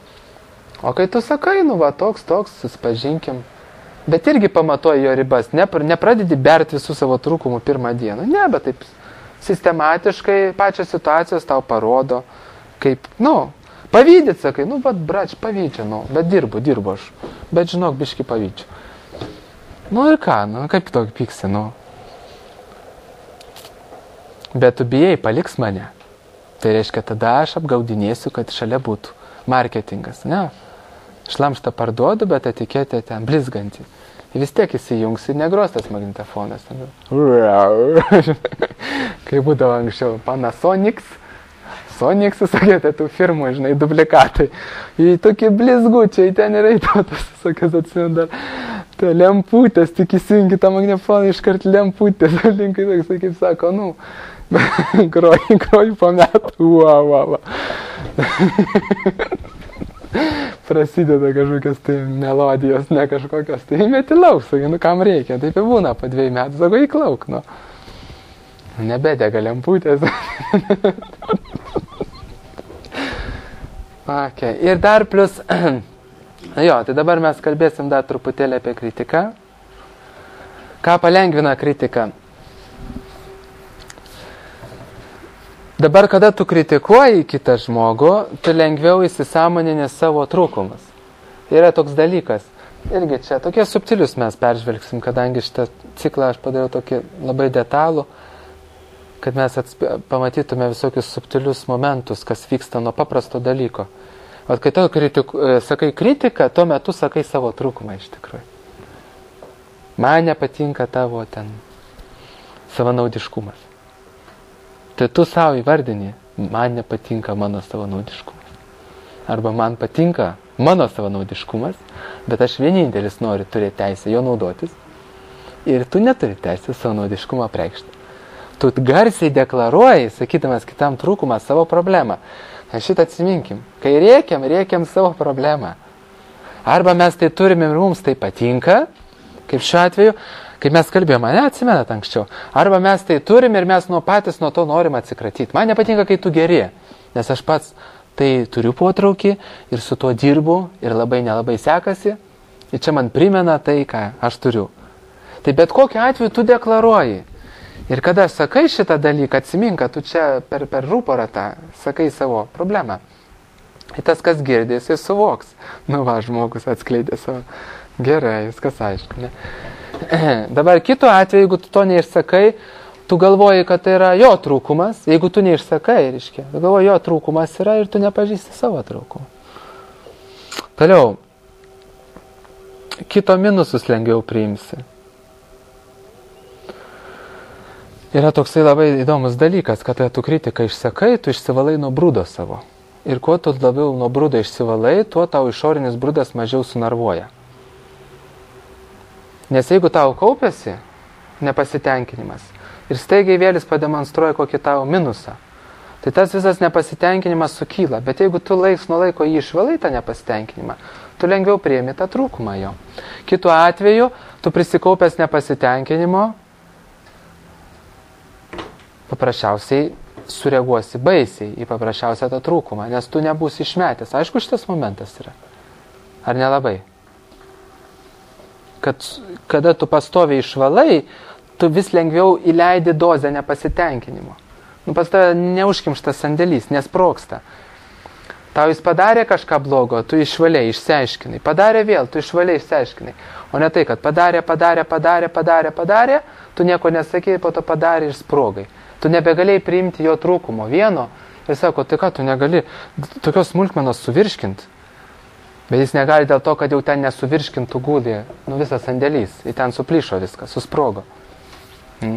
O kai tu sakai, nu va, toks, toks, susipažinkim, bet irgi pamatuoji jo ribas, ne, nepradedi berti visų savo trūkumų pirmą dieną, ne, bet taip sistematiškai pačios situacijos tau parodo, kaip, nu, Pavydyt, sakai, nu, bet, brač, pavydžiu, nu, bet dirbu, dirbu aš. Bet, žinok, biški pavydžiu. Nu ir ką, nu, kaip tokį pyksi, nu. Bet tu bijai, paliks mane. Tai reiškia, tada aš apgaudinėsiu, kad šalia būtų marketingas, ne? Šlamštą parduodu, bet etiketė ten blizganti. Ir vis tiek įsijungs ir negros tas magnetofonas. Kai būdavo anksčiau Panasonics, Sonics, sakėte, tų firmų, žinai, duplikatai. Į tokį blizgučiai ten yra įtautas, sakės, atsimenu dar. Tai lemputės, tik įsijungi tą magnetofoną, iškart lemputės, linkai, toks, kaip sako, nu, groji, groji po metų, wow, wow, wow. Prasideda kažkokios tai melodijos, ne kažkokios, tai meti lauk, sakai, nu kam reikia, taip ir būna po dviejų metų, sako, įklauk, nu. Nebedega lemputės. Okay. Ir dar plus, jo, tai dabar mes kalbėsim dar truputėlį apie kritiką. Ką palengvina kritika? Dabar, kada tu kritikuoji kitą žmogų, tu lengviau įsisąmonini savo trūkumus. Yra toks dalykas. Irgi čia tokie subtilius mes peržvelgsim, kadangi šitą ciklą aš padariau tokį labai detalų, kad mes atsp... pamatytume visokius subtilius momentus, kas vyksta nuo paprasto dalyko. O kai tu kritiku... sakai kritiką, tuo metu sakai savo trūkumą iš tikrųjų. Man nepatinka tavo ten savanaudiškumas. Tai tu savo įvardini, man nepatinka mano savanaudiškumas. Arba man patinka mano savanaudiškumas, bet aš vienintelis noriu turėti teisę jo naudotis ir tu neturi teisę savanaudiškumą preikšti. Tu garsiai deklaruoji, sakydamas kitam trūkumą, savo problemą. Šitą atsiminkim. Kai rėkiam, rėkiam savo problemą. Arba mes tai turime ir mums tai patinka, kaip šiuo atveju, kaip mes kalbėjome, mane atsimenat anksčiau. Arba mes tai turime ir mes nuo patys nuo to norim atsikratyti. Man nepatinka, kai tu geri, nes aš pats tai turiu potraukį ir su tuo dirbu ir labai nelabai sekasi. Ir čia man primena tai, ką aš turiu. Tai bet kokiu atveju tu deklaruoji. Ir kada sakai šitą dalyką, atsimink, kad tu čia per, per rūporą tą sakai savo problemą. Ir tas, kas girdė, jisai suvoks. Nu va, žmogus atskleidė savo. Gerai, viskas aišku, ne? Dabar kitu atveju, jeigu tu to neišsakai, tu galvoji, kad tai yra jo trūkumas. Jeigu tu neišsakai, reiškia, tu galvoji, jo trūkumas yra ir tu nepažįsti savo trūkumą. Toliau. Kito minusus lengviau priimsi. Yra toksai labai įdomus dalykas, kad tu kritiką išsakai, tu išsivalai nuo brūdo savo. Ir kuo tu labiau nuo brūdo išsivalai, tuo tau išorinis brūdas mažiau sunarvuoja. Nes jeigu tau kaupiasi nepasitenkinimas ir staigiai vėlis pademonstruoja kokį tau minusą, tai tas visas nepasitenkinimas sukyla. Bet jeigu tu laiks nuo laiko jį išvalai tą nepasitenkinimą, tu lengviau priimi tą trūkumą jo. Kitu atveju, tu prisikaupęs nepasitenkinimo, paprasčiausiai sureaguosi baisiai į paprasčiausią tą trūkumą, nes tu nebūsi išmetęs. Aišku, šitas momentas yra. Ar nelabai? Kad kada tu pastoviai išvalai, tu vis lengviau įleidi dozę nepasitenkinimo. Nu, pas tave neužkimštas sandėlys, nesprogsta. Tau jis padarė kažką blogo, tu išvaliai, išsiaiškinai. Padarė vėl, tu išvaliai, išsiaiškinai. O ne tai, kad padarė, padarė, padarė, padarė, padarė, tu nieko nesakei, po to padarė ir sprogai. Tu nebegalėjai priimti jo trūkumo vieno ir sako, tai ką, tu negali tokios smulkmenos suvirškinti. Bet jis negali dėl to, kad jau ten nesuvirškintų gūdė, nu visas sandėlys, į ten suplyšo viskas, susprogo. Hmm.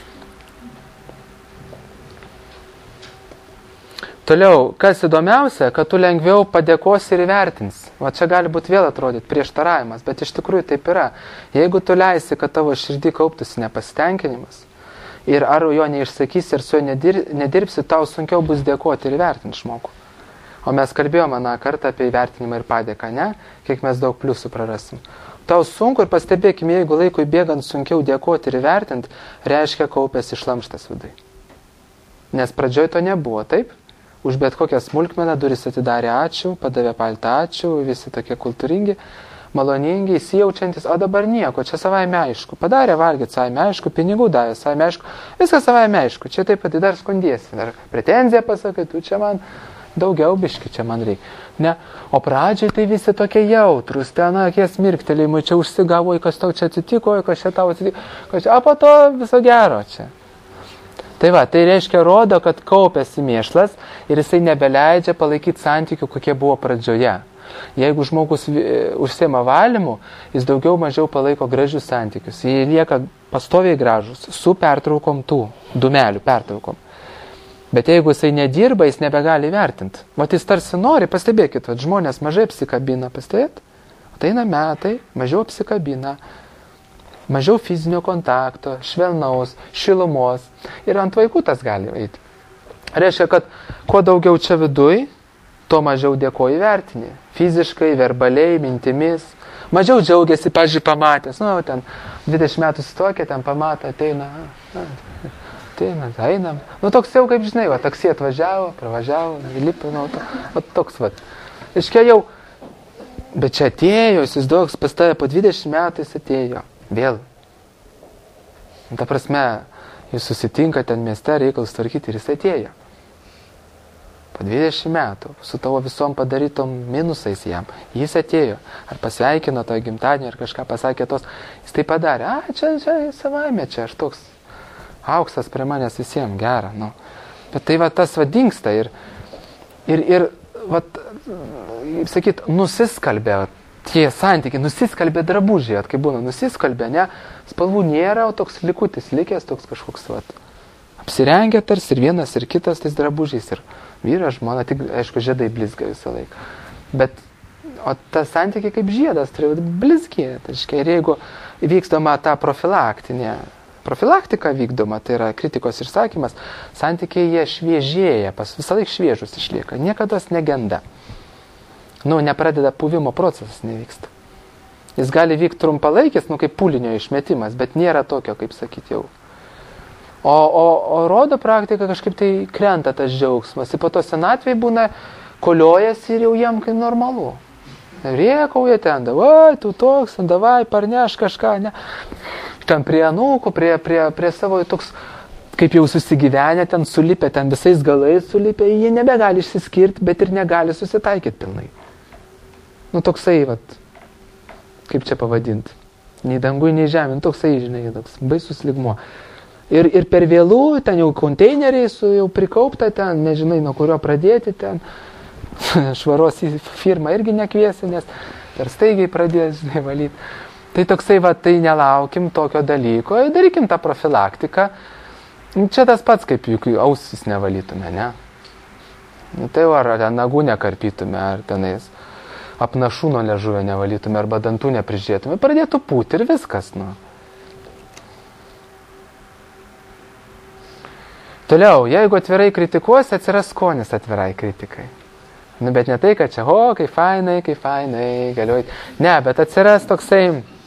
Toliau, kas įdomiausia, kad tu lengviau padėkosi ir įvertins. Va čia gali būti vėl atrodyti prieštaravimas, bet iš tikrųjų taip yra. Jeigu tu leisi, kad tavo širdį kauptųsi nepasitenkinimas, ir ar jo neišsakysi ir su juo nedir, nedirbsi, tau sunkiau bus dėkoti ir įvertinti žmogų. O mes kalbėjome aną kartą apie įvertinimą ir padėką, ne? Kiek mes daug pliusų prarasim. Tau sunku ir pastebėkime, jeigu laikui bėgant sunkiau dėkoti ir įvertinti, reiškia kaupėsi šlamštas vidai. Nes pradžioj to nebuvo, taip? Už bet kokią smulkmeną duris atidarė ačiū, padavė paltą ačiū, visi tokie kultūringi, maloningi, įsijaučiantis, o dabar nieko, čia savaime aišku. Padarė valgyti savaime aišku, pinigų davė savaime aišku, viskas savaime aišku. Čia taip pat dar skundiesi, dar pretenziją pasakai, tu čia man daugiau biški čia man reikia. Ne, o pradžiai tai visi tokie jautrus, ten akies mirktelėjimai, čia užsigavo, kas tau čia atsitiko, kas čia tau atsitiko, kas čia, a po to viso gero čia. Tai va, tai reiškia rodo, kad kaupiasi mėšlas ir jisai nebeleidžia palaikyti santykių, kokie buvo pradžioje. Jeigu žmogus užsiema valymu, jis daugiau mažiau palaiko gražius santykius. Jie lieka pastoviai gražus, su pertraukom tų dumelių pertraukom. Bet jeigu jisai nedirba, jis nebegali vertinti. Vat jis tarsi nori, pastebėkit, vat žmonės mažai apsikabina, pastebėt? Ateina metai, mažiau apsikabina. Mažiau fizinio kontakto, švelnaus, šilumos. Ir ant vaikų tas gali eiti. Reiškia, kad kuo daugiau čia viduj, tuo mažiau dėkoji vertini. Fiziškai, verbaliai, mintimis. Mažiau džiaugiasi, pažiūrėjau, pamatęs. Nu, ten dvidešimt metų sitokia, ten pamatą, ateina, ateina, einam. Nu, toks jau, kaip žinai, va, taksi atvažiavo, pravažiavo, įlipo, nu, to, va, toks, va. Iškia jau, bet čia atėjo, jis duoks pas tave po dvidešimt metų, jis atėjo. Vėl. Ta prasme, jūs susitinkate ten mieste, reikalus tvarkyti ir jis atėjo. Po dvidešimt metų, su tavo visom padarytom minusais jam, jis atėjo. Ar pasveikino to gimtadienį, ar kažką pasakė tos, jis tai padarė. A, čia, čia, savaime, čia aš toks auksas prie manęs visiems, gera. Nu. Bet tai va tas va dingsta ir, ir, ir va, sakyt, nusiskalbė, tie santykiai, nusiskalbė drabužiai, kai būna nusiskalbė, ne, spalvų nėra, o toks likutis likęs, toks kažkoks, vat, apsirengę tarsi ir vienas ir kitas tais drabužiais, ir vyras, žmona, tik, aišku, žiedai blizga visą laiką. Bet, o tas santykiai kaip žiedas, turi blizgėti, ir jeigu vykdoma ta profilaktinė, profilaktika vykdoma, tai yra kritikos ir sakymas, santykiai jie šviežėja, pas visą laiką šviežus išlieka, niekados negenda. Nu, nepradeda puvimo procesas, nevyksta. Jis gali vykti trumpalaikis, nu, kaip pūlinio išmetimas, bet nėra tokio, kaip sakyti, jau. O, o, o rodo praktika kažkaip tai krenta tas džiaugsmas. Ir po to senatvėj būna koliojasi ir jau jam kaip normalu. Rėkauja ten, davai, tu toks, davai, parneš kažką, ne. Ten prie anūkų, prie, prie, prie savo toks, kaip jau susigyvenę, ten sulipę, ten visais galais sulipę, jie nebegali išsiskirti, bet ir negali susitaikyti pilnai. Nu, toksai, vat, kaip čia pavadinti, nei dangui, nei žemė, toksai, žinai, toks baisus lygmuo. Ir, ir per vėlų, ten jau konteineriai su jau prikaupta, ten, nežinai, nuo kurio pradėti, ten, švaros į firmą irgi nekviesi, nes per staigiai pradės, žinai, valyti. Tai toksai, va, tai nelaukim tokio dalyko, darykim tą profilaktiką. Čia tas pats, kaip juk ausis nevalytume, ne? Nu, tai ar, ar nagų nekarpytume, ar tenais apnašų nuo liežuvio nevalytume, arba dantų neprižiūrėtume, pradėtų pūti ir viskas, nu. Toliau, jeigu atvirai kritikuosi, atsiras skonis atvirai kritikai. Nu, bet ne tai, kad čia, o, kaip fainai, kaip fainai, galiu. Ne, bet atsiras toksai,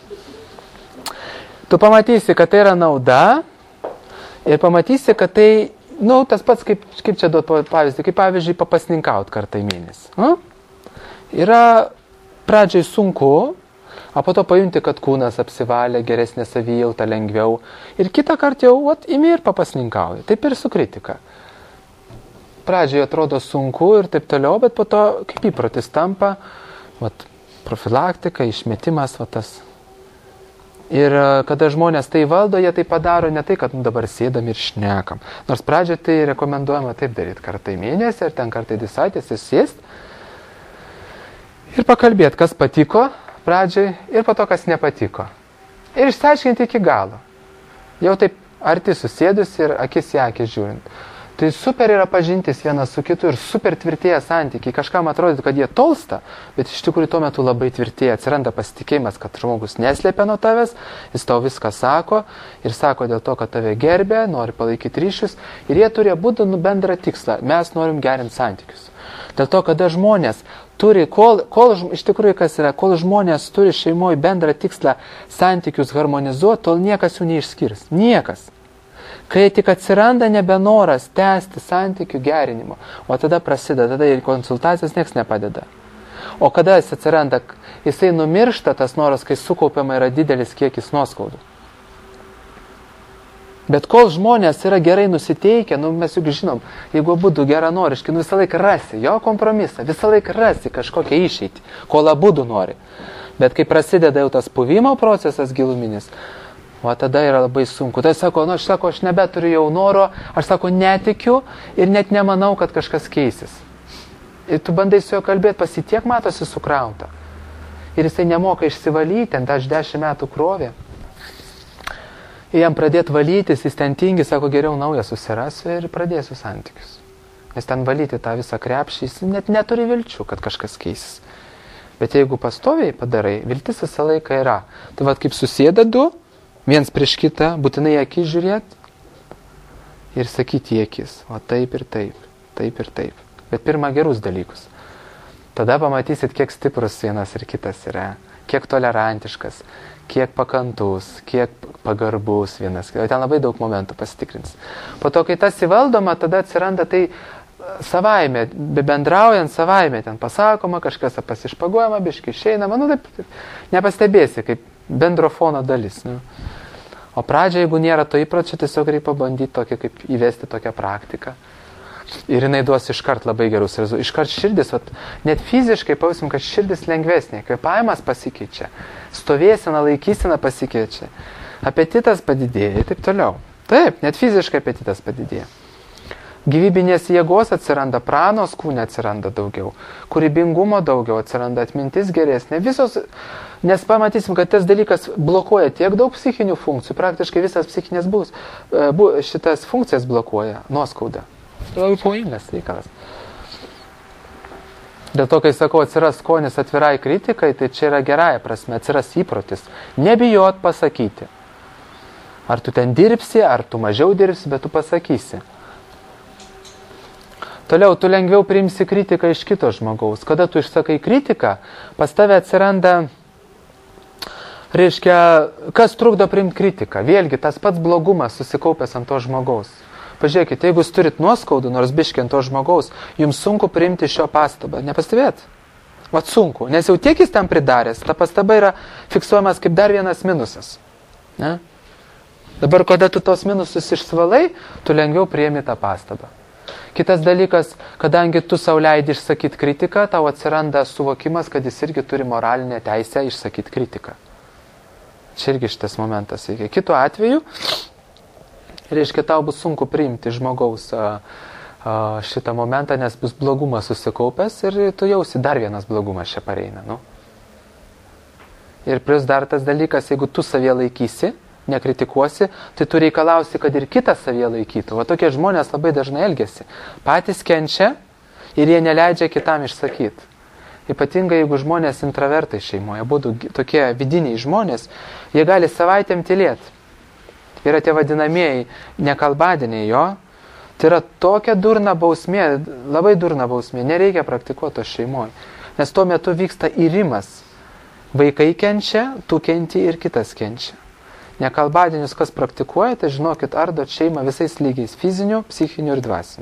tu pamatysi, kad tai yra nauda ir pamatysi, kad tai, nu, tas pats, kaip, kaip čia duot pavyzdį, kaip pavyzdžiui, papasninkaut kartą į mėnesį. Nu? Yra pradžiai sunku, o po to pajunti, kad kūnas apsivalė, geresnė savijauta, lengviau. Ir kitą kartą jau, vat, imi ir papasninkauji. Taip ir su kritika. Pradžiai atrodo sunku ir taip toliau, bet po to kaip įprotis tampa, vat, profilaktika, išmetimas, vat, tas. Ir kada žmonės tai valdo, jie tai padaro ne tai, kad nu, dabar sėdam ir šnekam. Nors pradžioje tai rekomenduojama taip daryti, kartą į mėnesį ar ten kartą į dvi savaitės sėst ir pakalbėti, kas patiko pradžiai ir po to, kas nepatiko. Ir išsiaiškinti iki galo. Jau taip arti susėdus ir akis į akį žiūrint. Tai super yra pažintis vienas su kitu ir super tvirtėja santykiai. Kažkam atrodytų, kad jie tolsta, bet iš tikrųjų tuo metu labai tvirtėja. Atsiranda pasitikėjimas, kad žmogus neslėpia nuo tavęs, jis tau viską sako ir sako dėl to, kad tave gerbė, nori palaikyti ryšius ir jie turi abudu bendrą tikslą. Mes norim gerinti santykius. Dėl to, kada žmonės turi, kol, kol iš tikrųjų kas yra, kol žmonės turi šeimoje bendrą tikslą santykius harmonizuoti, tol niekas jų neišskirs. Niekas. Kai tik atsiranda nebenoras tęsti santykių gerinimo, o tada prasideda, tada ir konsultacijos nieks nepadeda. O kada jis atsiranda, jisai numiršta tas noras, kai sukaupiama yra didelis kiekis nuoskaudų. Bet kol žmonės yra gerai nusiteikę, nu mes juk žinom, jeigu būtų geranoriški, nu visą laiką rasi jo kompromisą, visą laiką rasi kažkokią išeitį, kol abudu nori. Bet kai prasideda jau tas puvimo procesas giluminis, o tada yra labai sunku. Tai sako, nu aš sako, aš nebeturiu jau noro, aš sako, netikiu ir net nemanau, kad kažkas keisis. Ir tu bandai su juo kalbėti, pasitiek matosi sukrauta. Ir jisai nemoka išsivalyti, ant aš dešimt metų krovė. Ir jam pradėti valytis, jis ten tingi, sako, geriau naują susirasiu ir pradėsiu santykius. Nes ten valyti tą visą krepšį, jis net neturi vilčių, kad kažkas keisis. Bet jeigu pastoviai padarai, viltis visą laiką yra. Tai vad kaip susėda du, viens prieš kitą, būtinai į akis žiūrėti ir sakyti į akis. O taip ir taip, taip ir taip. Bet pirma gerus dalykus. Tada pamatysit, kiek stiprus vienas ir kitas yra, kiek tolerantiškas, kiek pakantus, kiek pagarbus vienas. Ten labai daug momentų pasitikrins. Po to, kai tas įvaldoma, tada atsiranda tai savaime, be bendraujant savaime, ten pasakoma, kažkas pasišpaguojama, biškai išeinama, nu taip, taip nepastebėsi, kaip bendro fono dalis. Nu. O pradžioje, jeigu nėra to įpročio, tiesiog reikia pabandyti tokį, kaip įvesti tokią praktiką. Ir jinai duos iškart labai gerus rezultatus. Iškart širdis, vat, net fiziškai pausim, kad širdis lengvesnė, kvėpavimas pasikeičia, stovėsena, laikysena pasikeičia, apetitas padidėja ir taip toliau. Taip, net fiziškai apetitas padidėja. Gyvybinės jėgos atsiranda, pranos kūne atsiranda daugiau, kūrybingumo daugiau atsiranda, atmintis geresnė. Visos, nes pamatysim, kad tas dalykas blokuoja tiek daug psichinių funkcijų, praktiškai visas psichinės bus, bu, šitas funkcijas blokuoja, nuoskauda. Tai labai pavojingas reikalas. Dėl to, kai sakau, atsiras skonis atvirai kritikai, tai čia yra gerąja prasme, atsiras įprotis. Nebijot pasakyti. Ar tu ten dirbsi, ar tu mažiau dirbsi, bet tu pasakysi. Toliau, tu lengviau priimsi kritiką iš kito žmogaus. Kada tu išsakai kritiką, pas tave atsiranda, reiškia, kas trukdo priimti kritiką. Vėlgi, tas pats blogumas susikaupęs ant to žmogaus. Pažiūrėkite, jeigu jūs turit nuoskaudų, nors biškį ant to žmogaus, jums sunku priimti šio pastabą. Nepastebėt? Vat sunku. Nes jau tiek jis tam pridaręs, ta pastaba yra fiksuojamas kaip dar vienas minusas. Ne? Dabar, kada tu tos minusus išsvalai, tu lengviau priimi tą pastabą. Kitas dalykas, kadangi tu sau leidi išsakyti kritiką, tau atsiranda suvokimas, kad jis irgi turi moralinę teisę išsakyti kritiką. Čia irgi šitas momentas veikia. Kitu atveju, reiškia, tau bus sunku priimti žmogaus a, a, šitą momentą, nes bus blogumas susikaupęs ir tu jausi dar vienas blogumas čia pareina. Nu. Ir plus dar tas dalykas, jeigu tu savie laikysi, nekritikuosi, tai tu reikalausi, kad ir kitas savie laikytų. O tokie žmonės labai dažnai elgiasi. Patys kenčia ir jie neleidžia kitam išsakyti. Ypatingai, jeigu žmonės intravertai šeimoje, būtų tokie vidiniai žmonės, jie gali savaitėm tylėti. Yra tie vadinamieji nekalbadiniai jo. Tai yra tokia durna bausmė, labai durna bausmė, nereikia praktikuoti to šeimoje. Nes tuo metu vyksta įrimas. Vaikai kenčia, tu kenti ir kitas kenčia. Nekalbadinius, kas praktikuoja, tai žinokit, ardot šeimą visais lygiais, fiziniu, psichiniu ir dvasiniu.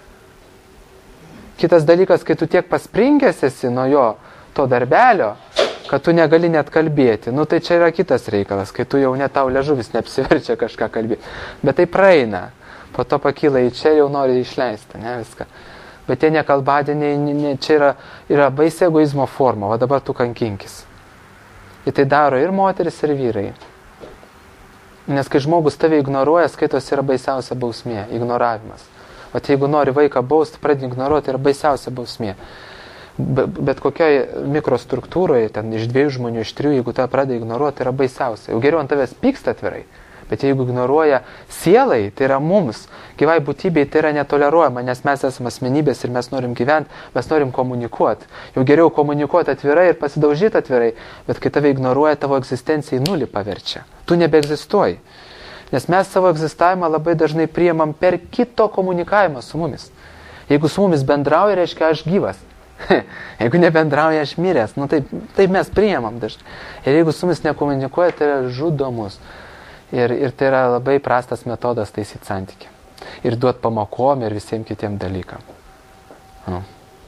Kitas dalykas, kai tu tiek paspringęs esi nuo jo to darbelio, kad tu negali net kalbėti, nu tai čia yra kitas reikalas, kai tu jau net tau liežuvis neapsiverčia kažką kalbėti. Bet tai praeina, po to pakyla į čia jau nori išleisti, ne viską. Bet tie nekalbadiniai, ne, čia yra, yra baisi egoizmo forma, o dabar tu kankinkis. Ir tai daro ir moteris, ir vyrai. Nes kai žmogus tave ignoruoja, skaitos yra baisiausia bausmė, ignoravimas. O jeigu nori vaiką bausti, pradėti ignoruoti, yra baisiausia bausmė. Be, bet kokioj mikrostruktūroje, ten iš dviejų žmonių, iš trijų, jeigu tave pradeda ignoruoti, yra baisiausia. Jau geriau ant tavęs pyksta atvirai. Bet jeigu ignoruoja sielai, tai yra mums, gyvai būtybei, tai yra netoleruojama, nes mes esame asmenybės ir mes norim gyventi, mes norim komunikuoti. Jau geriau komunikuoti atvirai ir pasidaužyti atvirai, bet kai tave ignoruoja, tavo egzistencija į nulį paverčia. Tu nebeegzistuoji. Nes mes savo egzistavimą labai dažnai priimam per kito komunikavimą su mumis. Jeigu su mumis bendrauja, reiškia aš gyvas. Jeigu nebendrauja, aš miręs. Nu, taip, taip mes priimam dažnai. Ir jeigu su mumis nekomunikuoja, tai yra žudomus. Ir, ir tai yra labai prastas metodas taisyti santykį. Ir duot pamokom ir visiems kitiem dalykam. Nu.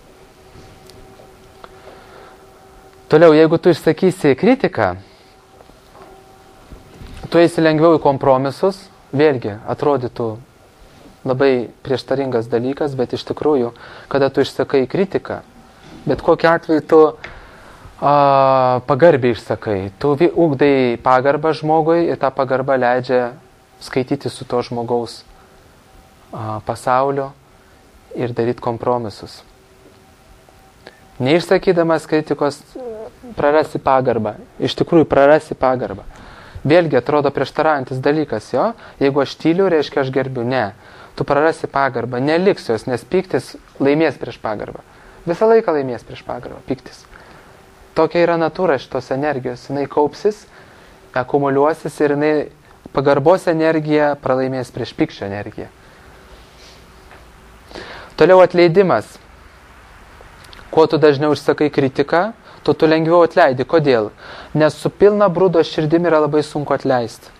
Toliau, jeigu tu išsakysi kritiką, tu eisi lengviau į kompromisus, vėlgi atrodytų labai prieštaringas dalykas, bet iš tikrųjų, kada tu išsakai kritiką, bet kokiu atveju tu a, pagarbiai išsakai, tu ugdai pagarbą žmogui ir ta pagarba leidžia skaityti su to žmogaus a, pasaulio ir daryti kompromisus. Neišsakydamas kritikos prarasi pagarbą, iš tikrųjų prarasi pagarbą. Vėlgi atrodo prieštaraujantis dalykas, jo, jeigu aš tyliu, reiškia aš gerbiu, ne. Tu prarasi pagarbą, neliks jos, nes piktis laimės prieš pagarbą. Visą laiką laimės prieš pagarbą, piktis. Tokia yra natūra šitos energijos, jinai kaupsis, akumuliuosis ir jinai pagarbos energija pralaimės prieš pykčio energiją. Toliau atleidimas. Kuo tu dažniau išsakai kritiką, tu tu lengviau atleidi. Kodėl? Nes su pilna brudo širdimi yra labai sunku atleisti.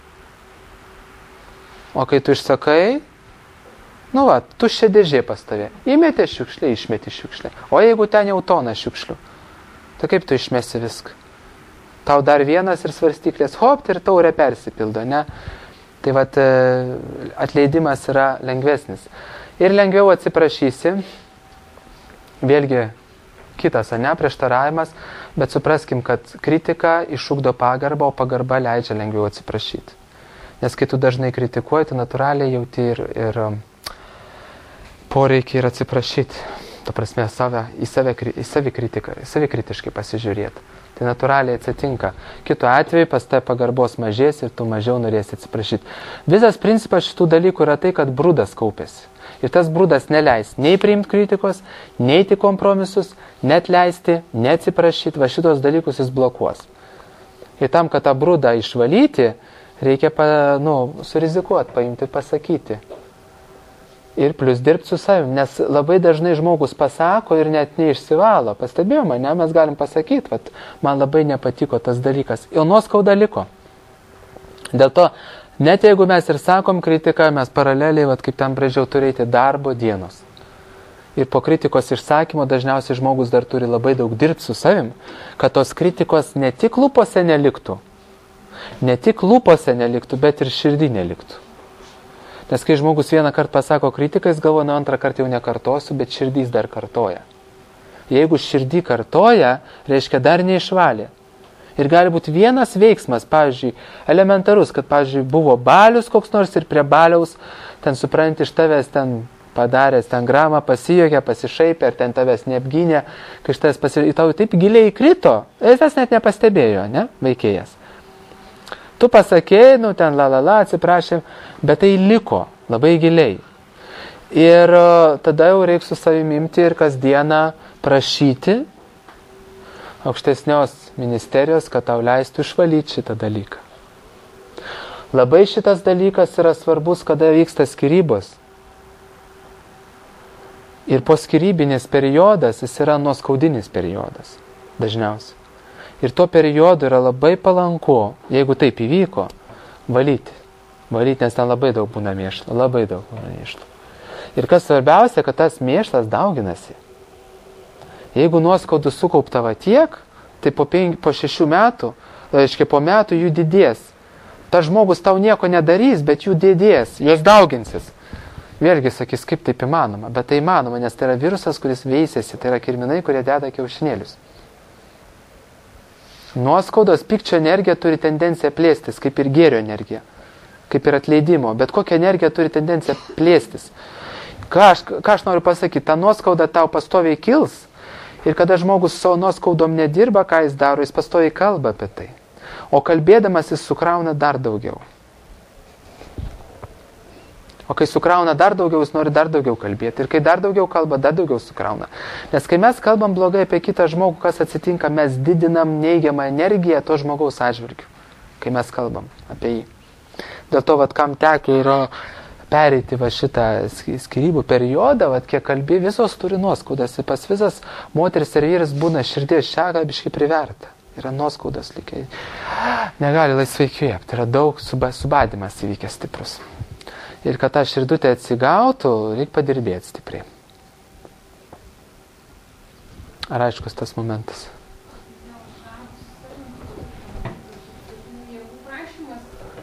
O kai tu išsakai, nu va, tuščia dėžė pas tave. Įmetė šiukšlę, išmetė šiukšlę. O jeigu ten jau tona šiukšlių, tai kaip tu išmesi viską? Tau dar vienas ir svarstyklės, hop, ir taurė persipildo, ne? Tai vat atleidimas yra lengvesnis. Ir lengviau atsiprašysi, vėlgi kitas, ne, prieštaravimas, bet supraskim, kad kritika išugdo pagarbą, o pagarba leidžia lengviau atsiprašyti. Nes kai tu dažnai kritikuoji, tu natūraliai jauti ir, ir poreikį ir atsiprašyti. Tu prasme, save, į, save, į savikritiką, į savikritiškai pasižiūrėti. Tai natūraliai atsitinka. Kitu atveju pas tai pagarbos mažės ir tu mažiau norėsi atsiprašyti. Visas principas šitų dalykų yra tai, kad brudas kaupėsi. Ir tas brudas neleis nei priimti kritikos, nei į kompromisus, net leisti, neatsiprašyti, va šitos dalykus jis blokuos. Ir tam, kad tą brudą išvalyti, reikia pa, nu, surizikuoti, paimti, pasakyti. Ir plus dirbti su savim, nes labai dažnai žmogus pasako ir net neišsivalo. Pastebėjau mane, mes galim pasakyti, vat, man labai nepatiko tas dalykas. Ir nuoskauda liko. Dėl to, net jeigu mes ir sakom kritiką, mes paraleliai, vat, kaip ten brėžiau, turėti darbo dienos. Ir po kritikos išsakymo dažniausiai žmogus dar turi labai daug dirbti su savim, kad tos kritikos ne tik lūpose neliktų, ne tik lūpose neliktų, bet ir širdį neliktų. Nes kai žmogus vieną kartą pasako kritiką, jis galvoja, nu antrą kartą jau nekartosiu, bet širdys dar kartoja. Jeigu širdį kartoja, reiškia dar neišvalė. Ir gali būti vienas veiksmas, pavyzdžiui, elementarus, kad, pavyzdžiui, buvo balius koks nors ir prie baliaus, ten supranti iš tavęs ten padaręs ten gramą, pasijokė, pasišaipė, ir ten tavęs neapgynė, kai iš tavęs pasijokė, tau taip giliai įkrito, ir tas net nepastebėjo, ne, veikėjas. Tu pasakėjai, nu ten la la la, atsiprašėm, bet tai liko labai giliai. Ir tada jau reikia su savimi imti ir kasdieną prašyti aukštesnios ministerijos, kad tau leistų išvalyti šitą dalyką. Labai šitas dalykas yra svarbus, kada vyksta skyrybos. Ir po skirybinis periodas, jis yra nuoskaudinis periodas, dažniausiai. Ir tuo periodu yra labai palanku, jeigu taip įvyko, valyti. Valyti, nes ten labai daug būna mėšlo, labai daug būna mėšlo. Ir kas svarbiausia, kad tas mėšlas dauginasi. Jeigu nuoskaudų sukauptava tiek, tai po, penk, po šešių metų, reiškia po metų jų didės. Tas žmogus tau nieko nedarys, bet jų didės, jos dauginsis. Vėlgi sakys, kaip taip įmanoma, bet tai įmanoma, nes tai yra virusas, kuris veisėsi, tai yra kirminai, kurie deda kiaušinėlius. Nuoskaudos pykčio energija turi tendenciją plėstis, kaip ir gėrio energija, kaip ir atleidimo, bet kokia energija turi tendenciją plėstis. Ką aš, ką aš noriu pasakyti, ta nuoskauda tau pastoviai kils ir kada žmogus savo nuoskaudom nedirba, ką jis daro, jis pastoviai kalba apie tai. O kalbėdamas jis sukrauna dar daugiau. O kai sukrauna dar daugiau, jis nori dar daugiau kalbėti. Ir kai dar daugiau kalba, dar daugiau sukrauna. Nes kai mes kalbam blogai apie kitą žmogų, kas atsitinka, mes didinam neigiamą energiją to žmogaus atžvilgiu. Kai mes kalbam apie jį. Dėl to, vat, kam tekia yra pereiti va šitą skyrybų periodą, vat, kiek kalbi, visos turi nuoskaudas. Ir pas visas moteris ir vyras būna širdies šaga biškai priverta. Yra nuoskaudas likai. Negali laisvai kvėpti. Yra daug subadimas įvykęs stiprus. Ir kad ta širdutė atsigautų, reikia padirbėti stipriai. Ar aiškus tas momentas?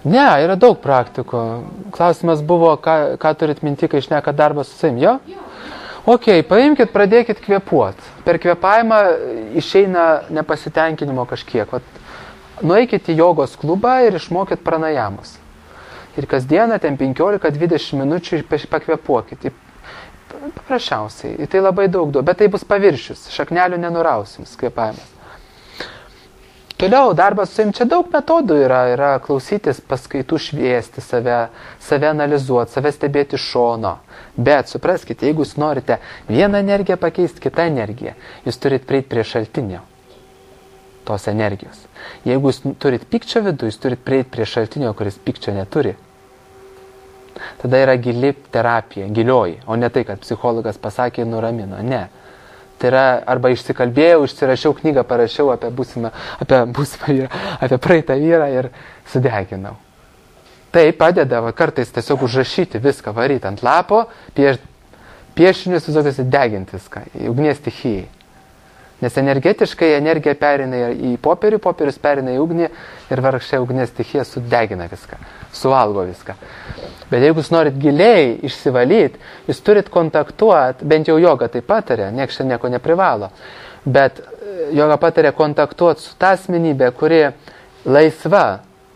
Ne, yra daug praktikų. Klausimas buvo, ką, ką turit minti, kai šneka darbas su savim, jo? Ok, paimkit, pradėkit kvėpuot. Per kvėpavimą išeina nepasitenkinimo kažkiek. Vat, nueikit į jogos klubą ir išmokit pranajamus. Ir kasdieną ten penkiolika dvidešimt minučių pakvėpuokit. Paprasčiausiai. Tai labai daug daug, bet tai bus paviršius. Šaknelių nenurausim, kvėpavimas. Toliau, darbas su jums, čia daug metodų yra, yra klausytis paskaitų, šviesti save, save analizuoti, save stebėti iš šono. Bet supraskite, jeigu jūs norite vieną energiją pakeisti kitą energiją, jūs turit prieiti prie šaltinio tos energijos. Jeigu jūs turit pykčio vidų, jūs turit prieiti prie šaltinio, kuris pykčio neturi. Tada yra gili terapija, gilioji, o ne tai, kad psichologas pasakė ir nuramino. Ne. Tai yra, arba išsikalbėjau, išsirašiau knygą, parašiau apie būsimą, apie būsimą vyrą, apie praeitą vyrą ir sudeginau. Tai padeda va, kartais tiesiog užrašyti viską, varyti ant lapo, pieš, piešinius visokius deginti viską, į ugnies stichijai. Nes energetiškai energija perina į popierių, popierius perina į ugnį ir vargšė ugnies stichija sudegina viską, suvalgo viską. Bet jeigu jūs norit giliai išsivalyti, jūs turit kontaktuoti, bent jau joga tai patarė, nieks čia nieko neprivalo, bet joga patarė kontaktuoti su ta asmenybė, kuri laisva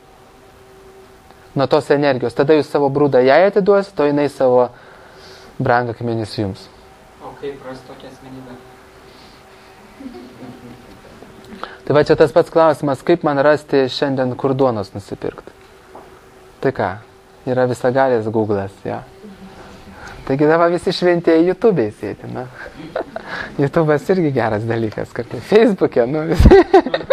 nuo tos energijos. Tada jūs savo brūdą jai atiduosite, o jinai savo brangakmenis jums. O kaip ras tokią asmenybę? Tai va čia tas pats klausimas, kaip man rasti šiandien kur duonos nusipirkti. Tai ką? Yra visagalės Google'as, ja. Taigi dabar visi šventieji YouTube'ai sėdi, na. YouTube'as irgi geras dalykas, kartai Facebook'e, nu visi.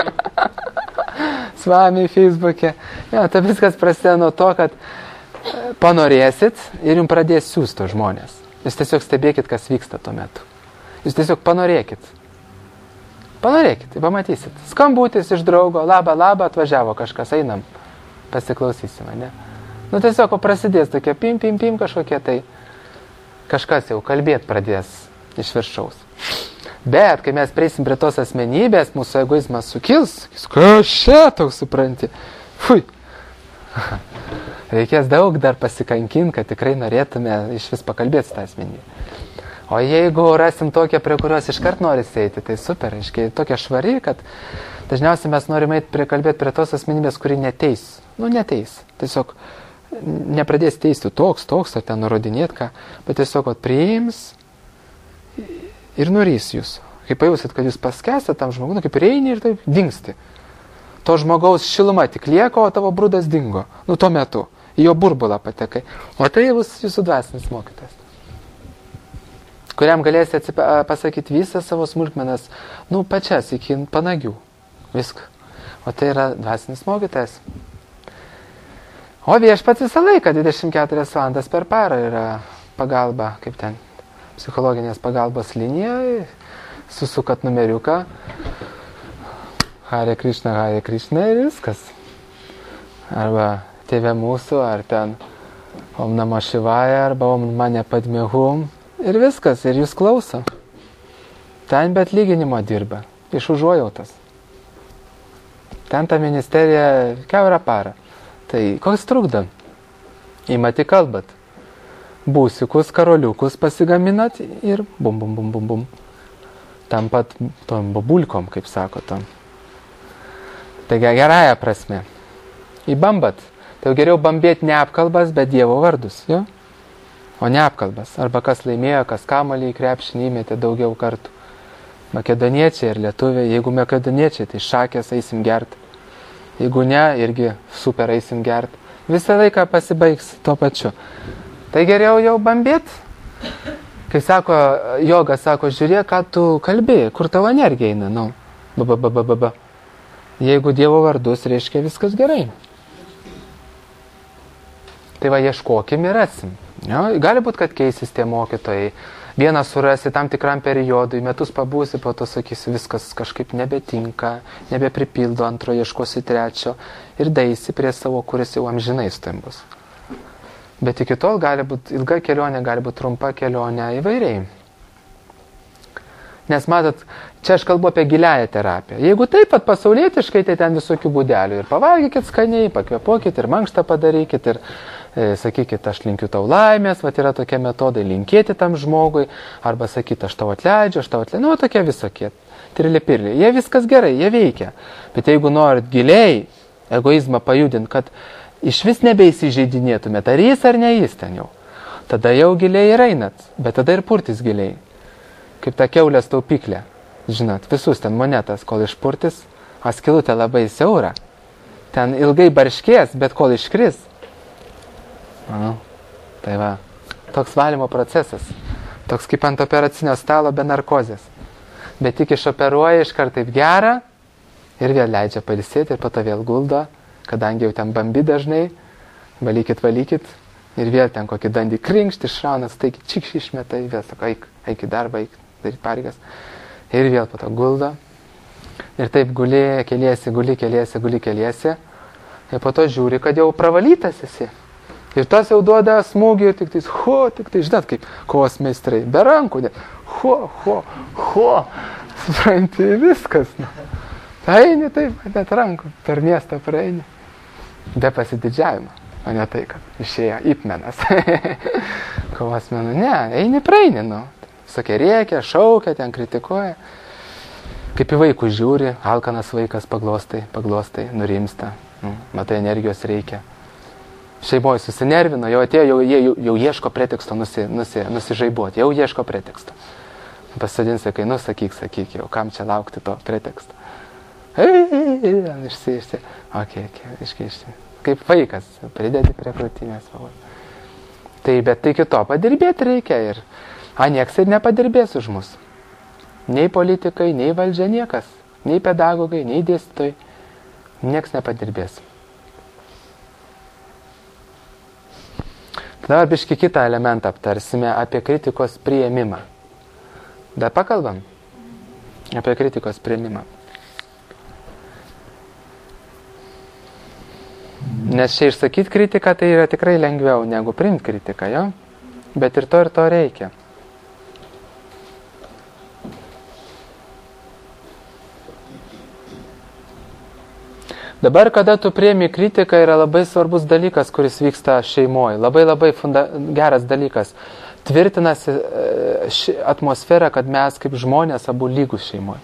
Svamiai Facebook'e. Ja, tai viskas prasideda nuo to, kad panorėsit ir jums pradės siųsti žmonės. Jūs tiesiog stebėkit, kas vyksta tuo metu. Jūs tiesiog panorėkit. Panorėkit, tai pamatysit. Skambutis iš draugo, labą, labą, atvažiavo kažkas, einam, pasiklausysime, ne? Nu tiesiog prasidės tokie pim, pim, pim kažkokie, tai kažkas jau kalbėt pradės iš viršaus. Bet, kai mes prieisim prie tos asmenybės, mūsų egoizmas sukils, kas čia toks supranti? Fui! Reikės daug dar pasikankinti, kad tikrai norėtume iš vis pakalbėti su tą asmenybę. O jeigu rasim tokią, prie kurios iškart noris eiti, tai super, aiškiai, tokia švari, kad dažniausiai mes norime eiti prie kalbėti prie tos asmenybės, kuri neteis. Nu, neteis. Tiesiog nepradės teisti toks, toks, ar ten nurodinėt ką, bet tiesiog vat, priims ir nurys jūs. Kaip pajausit, kad jūs paskęsite tam žmogui, nu, kaip reini ir taip dingsti. To žmogaus šiluma tik lieka, o tavo brudas dingo. Nu, tuo metu. Į jo burbulą patekai. O tai bus jūsų dvasinis mokytas, kuriam galėsite atsipa, pasakyti visą savo smulkmenas, nu, pačias iki panagių. Viską. O tai yra dvasinis mokytojas. O viešpats visą laiką, dvidešimt keturias valandas per parą yra pagalba, kaip ten, psichologinės pagalbos linija, susukat numeriuką, Hare Krishna, Hare Krishna ir viskas. Arba Tėve mūsų, ar ten Om Namo Shivaya, arba Om Mane Padme Hum. Ir viskas, ir jūs klauso. Ten be atlyginimo dirba, iš užuojautos. Ten ta ministerija kiaurą parą. Tai koks trukdo? Įmati kalbat. Būsikus, karoliukus pasigaminat ir bum, bum, bum, bum, bum. Tam pat tom bobulkom, kaip sako tam. Tai gerąją prasme. Įbambat. Tai geriau bambėti ne apkalbas, bet Dievo vardus, jo? O ne apkalbas. Arba kas laimėjo, kas kamalį į krepšinį įmetė daugiau kartų. Makedoniečiai ir lietuviai. Jeigu makedoniečiai, tai šakės eisim gert. Jeigu ne, irgi super eisim gert. Visą laiką pasibaigs tuo pačiu. Tai geriau jau bambėt. Kai sako, joga sako, žiūrėk, ką tu kalbėjai, kur tavo energija eina. Nu, ba, ba, ba, ba, ba. Jeigu Dievo vardus, reiškia viskas gerai. Tai va, ieškokim ir rasim. Jo, gali būti, kad keisis tie mokytojai. Vieną surasi tam tikram periodui, metus pabūsi, po to sakysi, viskas kažkaip nebetinka, nebepripildo, antro ieškosi trečio ir daisi prie savo, kuris jau amžinai su tam bus. Bet iki tol gali būti ilga kelionė, gali būti trumpa kelionė, įvairiai. Nes matot, Čia aš kalbu apie giliąją terapiją. Jeigu taip pat pasaulietiškai, tai ten visokių būdelių. Ir pavalgykit skaniai, pakvėpuokit, ir mankštą padarykit, ir e, sakykit, aš linkiu tau laimės, va yra tokie metodai linkėti tam žmogui, arba sakyti, aš tau atleidžiu, aš tau atleidžiu, nu, tokie visokie. Trilipirliai. Jie viskas gerai, jie veikia. Bet jeigu norit giliai egoizmą pajudinti, kad iš vis nebeįsižeidinėtumėt, ar jis ar ne jis ten jau, tada jau giliai ir einat, bet tada ir purtis giliai. Kaip ta kiaulės taupyklė. Žinot, visus ten monetas, kol išpurtis, o skylutė labai siaura. Ten ilgai barškės, bet kol iškris. Manau, tai va, toks valymo procesas. Toks kaip ant operacinio stalo be narkozės. Bet tik išoperuoja iškart taip gerą ir vėl leidžia pailsėti ir po to vėl guldo, kadangi jau ten bambi dažnai, valykit, valykit ir vėl ten kokį dandį krinkšti, išraunat, taigi čikš išmeta, vėl sako, eik, eik į darbą, eik, daryti pareigas. Ir vėl po to guldo. Ir taip guli, keliesi, guli, keliesi, guli, keliesi. Ir po to žiūri, kad jau pravalytas esi. Ir tas jau duoda smūgį ir tik tais, ho, tik tai, žinot, kaip kovos meistrai, be rankų, ne, ho, ho, ho, supranti, viskas. Nu. Eini taip, net rankų, per miestą praeini. Be pasididžiavimo, o ne tai, kad išėjo ipmenas. Kovos menų, ne, eini praeini, nu. Visokie rėkia, šaukia, ten kritikuoja. Kaip į vaikų žiūri, alkanas vaikas paglostai, paglostai, nurimsta. Nu, matai, energijos reikia. Šeimoje susinervino, jau atėjo, jau, jau, jau ieško preteksto nusi, nusi, nusižaibuoti, jau ieško preteksto. Pasadins, sakai, nu sakyk, sakyk, jau kam čia laukti to preteksto. Išsi, išsi, okei, okay, iškišti. Kaip vaikas, pridėti prie krūtinės. Tai, bet tai kito padirbėti reikia ir a, nieks ir nepadirbės už mus. Nei politikai, nei valdžia, niekas. Nei pedagogai, nei dėstytojai. Nieks nepadirbės. Dabar biški kitą elementą aptarsime apie kritikos priėmimą. Dar pakalbam apie kritikos priėmimą. Nes čia išsakyti kritiką tai yra tikrai lengviau negu priimti kritiką, jo? Bet ir to ir to reikia. Dabar, kada tu priemi kritiką, yra labai svarbus dalykas, kuris vyksta šeimoje. Labai labai funda, geras dalykas. Tvirtinasi ši atmosfera, kad mes kaip žmonės abu lygus šeimoje.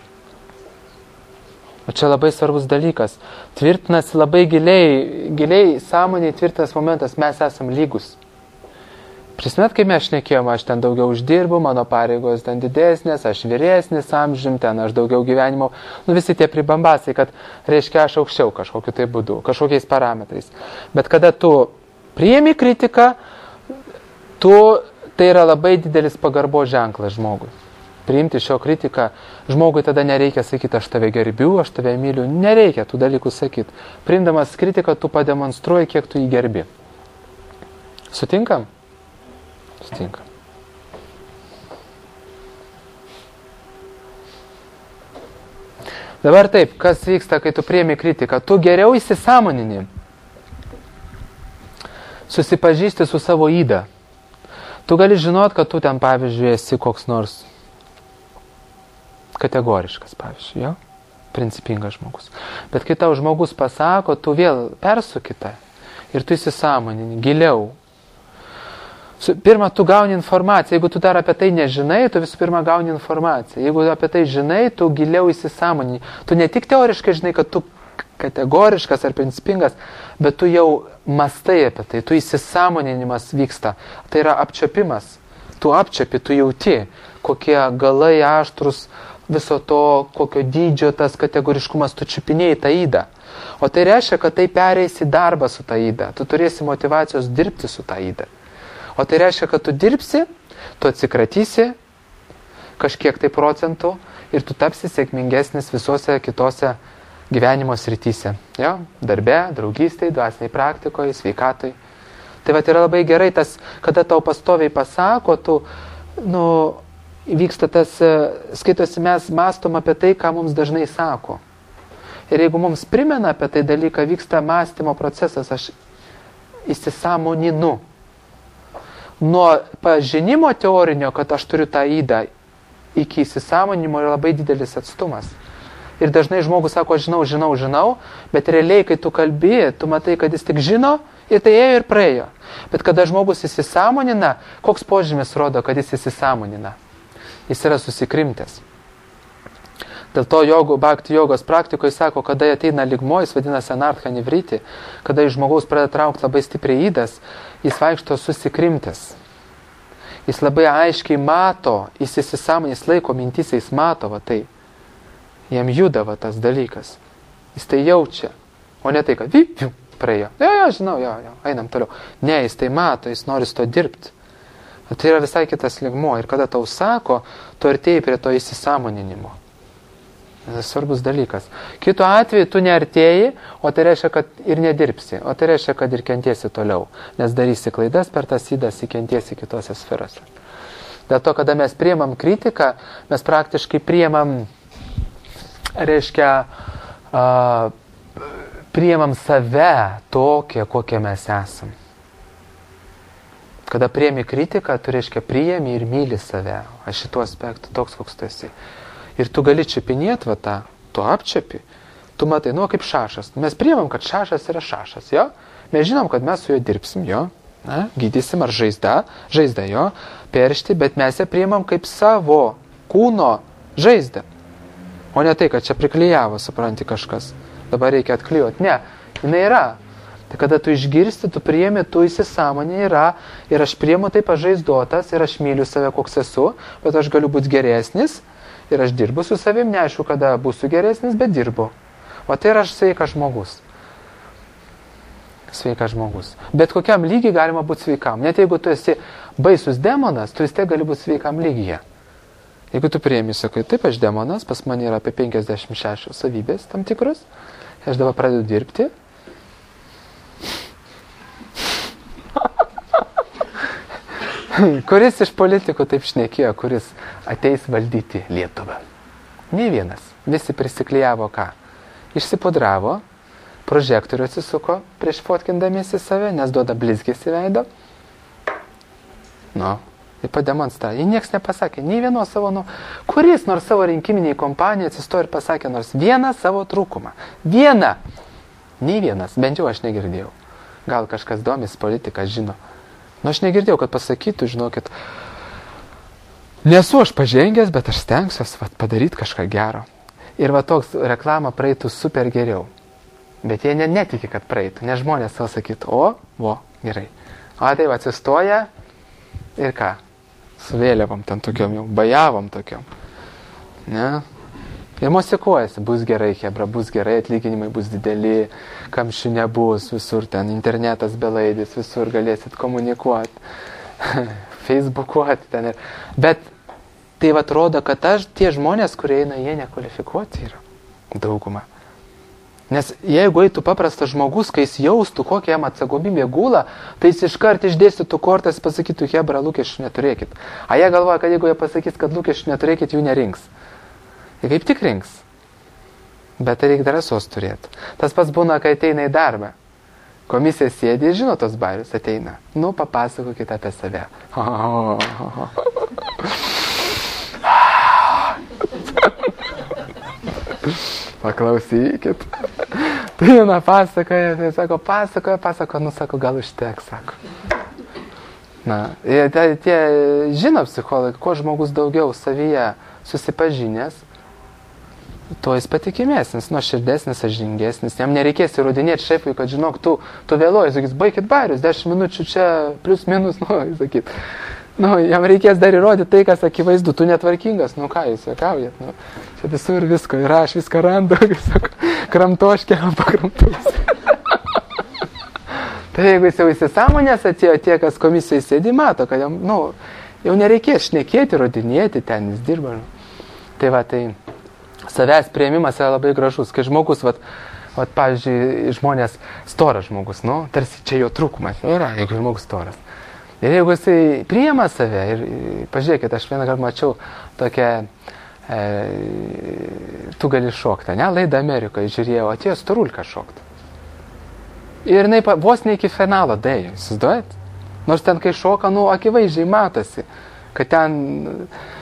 O čia labai svarbus dalykas. Tvirtinasi labai giliai, giliai sąmoniai tvirtinas momentas, mes esam lygus. Prisimet, kai mes šnekėjom, aš ten daugiau uždirbu, mano pareigos ten didesnės, aš vyresnis amžium, ten aš daugiau gyvenimo, nu visi tie pribambasai, kad reiškia aš aukščiau kažkokiu tai būdu, kažkokiais parametrais. Bet kada tu priimi kritiką, tu, tai yra labai didelis pagarbos ženklas žmogui. Priimti šio kritiką, žmogui tada nereikia sakyti, aš tave gerbiu, aš tave myliu, nereikia tų dalykų sakyti. Priimdamas kritiką, tu pademonstruoji, kiek tu jį gerbi. Sutinkam? Sutinka. Dabar taip, kas vyksta, kai tu priemi kritiką? Tu geriau įsisąmonini. Susipažįsti su savo yda. Tu gali žinot, kad tu ten, pavyzdžiui, esi koks nors kategoriškas, pavyzdžiui, jo? Principingas žmogus. Bet kai tau žmogus pasako, tu vėl persuki tą ir tu įsisąmonini giliau. Pirma, tu gauni informaciją. Jeigu tu dar apie tai nežinai, tu visų pirma gauni informaciją. Jeigu apie tai žinai, tu giliau įsisąmonini. Tu ne tik teoriškai žinai, kad tu kategoriškas ar principingas, bet tu jau mastai apie tai. Tu įsisąmoninimas vyksta. Tai yra apčiopimas. Tu apčiopi, tu jauti, kokie galai aštrus viso to, kokio dydžio tas kategoriškumas, tu čiupinėjai tą ydą. O tai reiškia, kad tai pereisi darbą su tą ydą. Tu turėsi motyvacijos dirbti su tą ydą. O tai reiškia, kad tu dirbsi, tu atsikratysi kažkiek tai procentų ir tu tapsi sėkmingesnis visose kitose gyvenimo srityse. Jo? Darbe, draugystėje, dvasiniai praktikoje, sveikatoj. Tai vat yra labai gerai tas, kada tau pastoviai pasako, tu, nu, vyksta tas, skaitosi, mes mąstom apie tai, ką mums dažnai sako. Ir jeigu mums primena apie tai dalyką, vyksta mąstymo procesas, aš įsisąmoninu. Nuo pažinimo teorinio, kad aš turiu tą ydą, iki įsisąmonimo yra labai didelis atstumas. Ir dažnai žmogus sako, žinau, žinau, žinau, bet realiai, kai tu kalbi, tu matai, kad jis tik žino ir tai ėjo ir praėjo. Bet kada žmogus įsisąmonina, koks požymis rodo, kad jis įsisąmonina? Jis yra susikrimtęs. Dėl to jogų, bhakti jogos praktikoje sako, kada ateina lygmo, jis vadinasi anartha nivriti, kada iš žmogaus pradeda traukti labai stipriai įdas, jis vaikšto susikrimtęs. Jis labai aiškiai mato, jis įsisąmonė, jis laiko mintys, jis mato va tai. Jam juda va tas dalykas. Jis tai jaučia. O ne tai, kad vi, vi, praėjo. Jo, jo, žinau, jo, jo, einam toliau. Ne, jis tai mato, jis nori su to dirbti. O tai yra visai kitas lygmo. Ir kada tau sako, tu artėjai prie to įsisąmoninimo. Tai svarbus dalykas. Kitu atveju tu neartėjai, o tai reiškia, kad ir nedirbsi. O tai reiškia, kad ir kentiesi toliau. Nes darysi klaidas per tas įdas, kentiesi kitose sferose. Dėl to, kada mes priimam kritiką, mes praktiškai priimam, reiškia, uh, priimam save tokią, kokie mes esam. Kada priimi kritiką, tu reiškia priimi ir myli save. Aš šituo aspektu toks, koks tu esi. Ir tu gali čiapinėti va tą, tu apčiapi. Tu matai, nu, kaip šašas. Mes priimam, kad šašas yra šašas, jo? Mes žinom, kad mes su juo dirbsim, jo? Na, gydysim ar žaizdą, žaizdą, jo? Peršti, bet mes ją priimam kaip savo kūno žaizdą. O ne tai, kad čia priklijavo, supranti kažkas. Dabar reikia atklijuoti. Ne, jinai yra. Tai kada tu išgirsti, tu priimi, tu įsisąmonė yra. Ir aš priimu taip pažaizdotas ir aš myliu save, koks esu, bet aš galiu būti geresnis. Ir aš dirbu su savim, neaišku, kada būsiu geresnis, bet dirbu. O tai yra aš sveikas žmogus. Sveikas žmogus. Bet kokiam lygiai galima būti sveikam. Net jeigu tu esi baisus demonas, tu vis tiek gali būti sveikam lygyje. Jeigu tu priemi, sakai, taip, aš demonas, pas mane yra apie penkiasdešimt šešios savybės tam tikrus, aš dabar pradedu dirbti. Kuris iš politikų taip šnekėjo, kuris ateis valdyti Lietuvą? Nei vienas. Visi prisiklijavo ką? Išsipudravo, prožektorių atsisuko prieš fotkindamiesi save, nes duoda blizgės į veidą. Nu, ir pademonstravo. Jie nieks nepasakė, nei vieno savo, nu, kuris nors savo rinkiminiai kompanijai atsistojo ir pasakė nors vieną savo trūkumą. Vieną. Nei vienas, bent jau aš negirdėjau. Gal kažkas domis politikas žino. Nu, aš negirdėjau, kad pasakytų, žinokit, nesu aš pažengęs, bet aš stengsiuos vat, padaryti kažką gero. Ir va toks reklama praeitų super geriau. Bet jie ne, netiki, kad praeitų, nes žmonės savo sakytų, o, vo, gerai. O tai va atsistoja ir ką? Su vėliavom ten tokiom jau, bajavom tokiom. Ne? Ir mosikuojasi, bus gerai, hebra, bus gerai, atlyginimai bus dideli, kamščių nebus, visur ten internetas belaidis, visur galėsit komunikuoti, facebookuoti ten. Ir... Bet tai va atrodo, kad aš, tie žmonės, kurie eina, jie nekvalifikuoti yra dauguma. Nes jeigu eitų paprastas žmogus, kai jis jaustų, kokia jam atsakomybė gula, tai jis iškart išdėstytų kortas, pasakytų, hebra, lūkesčių neturėkit. A jie galvoja, kad jeigu jie pasakys, kad lūkesčių neturėkit, jų nerinks. Jie kaip tik rinks. Bet tai reikia drąsos turėti. Tas pats būna, kai ateina į darbą. Komisija sėdi ir žino tos barius, ateina. Nu, papasakokit apie save. Paklausykit. Tai viena pasakoja, tai sako, pasakoja, pasakoja, nu sako, gal užteks, sako. Na, tie, tie žino psichologai, kuo žmogus daugiau savyje susipažinęs, tuo jis patikimesnis, nuoširdesnis, sąžiningesnis. Jam nereikės įrodinėti šefui, kad žinok, tu, tu vėluoji, sakys, baikit barius, dešimt minučių čia, plius minus, nu, sakyt. Nu, jam reikės dar įrodyti tai, kas akivaizdu, tu netvarkingas, nu ką jūs juokaujat, nu, čia visur visko yra, aš viską randu, visako, kramtoškė, pakramtus. Tai jeigu jis jau įsisąmonės atėjo, tie, kas komisijai sėdi, mato, kad jam, nu, jau nereikės šnekėti, įrodinėti, ten jis dirba. Tai va, tai... Savęs priėmimas yra labai gražus, kai žmogus, vat, vat, pavyzdžiui, žmonės, storas žmogus, nu, tarsi čia jo trūkumas, yra, jeigu žmogus storas. Ir jeigu jisai priėma save, ir, pažiūrėkit, aš vieną kartą mačiau tokią, e, tu gali šokti, ne, laidą Amerikoje, žiūrėjau, atėjo storulka šokti. Ir jinai vos ne iki finalo dėjo, įsivaizduojat? Nors ten, kai šoka, nu, akivaizdžiai matosi, kad ten...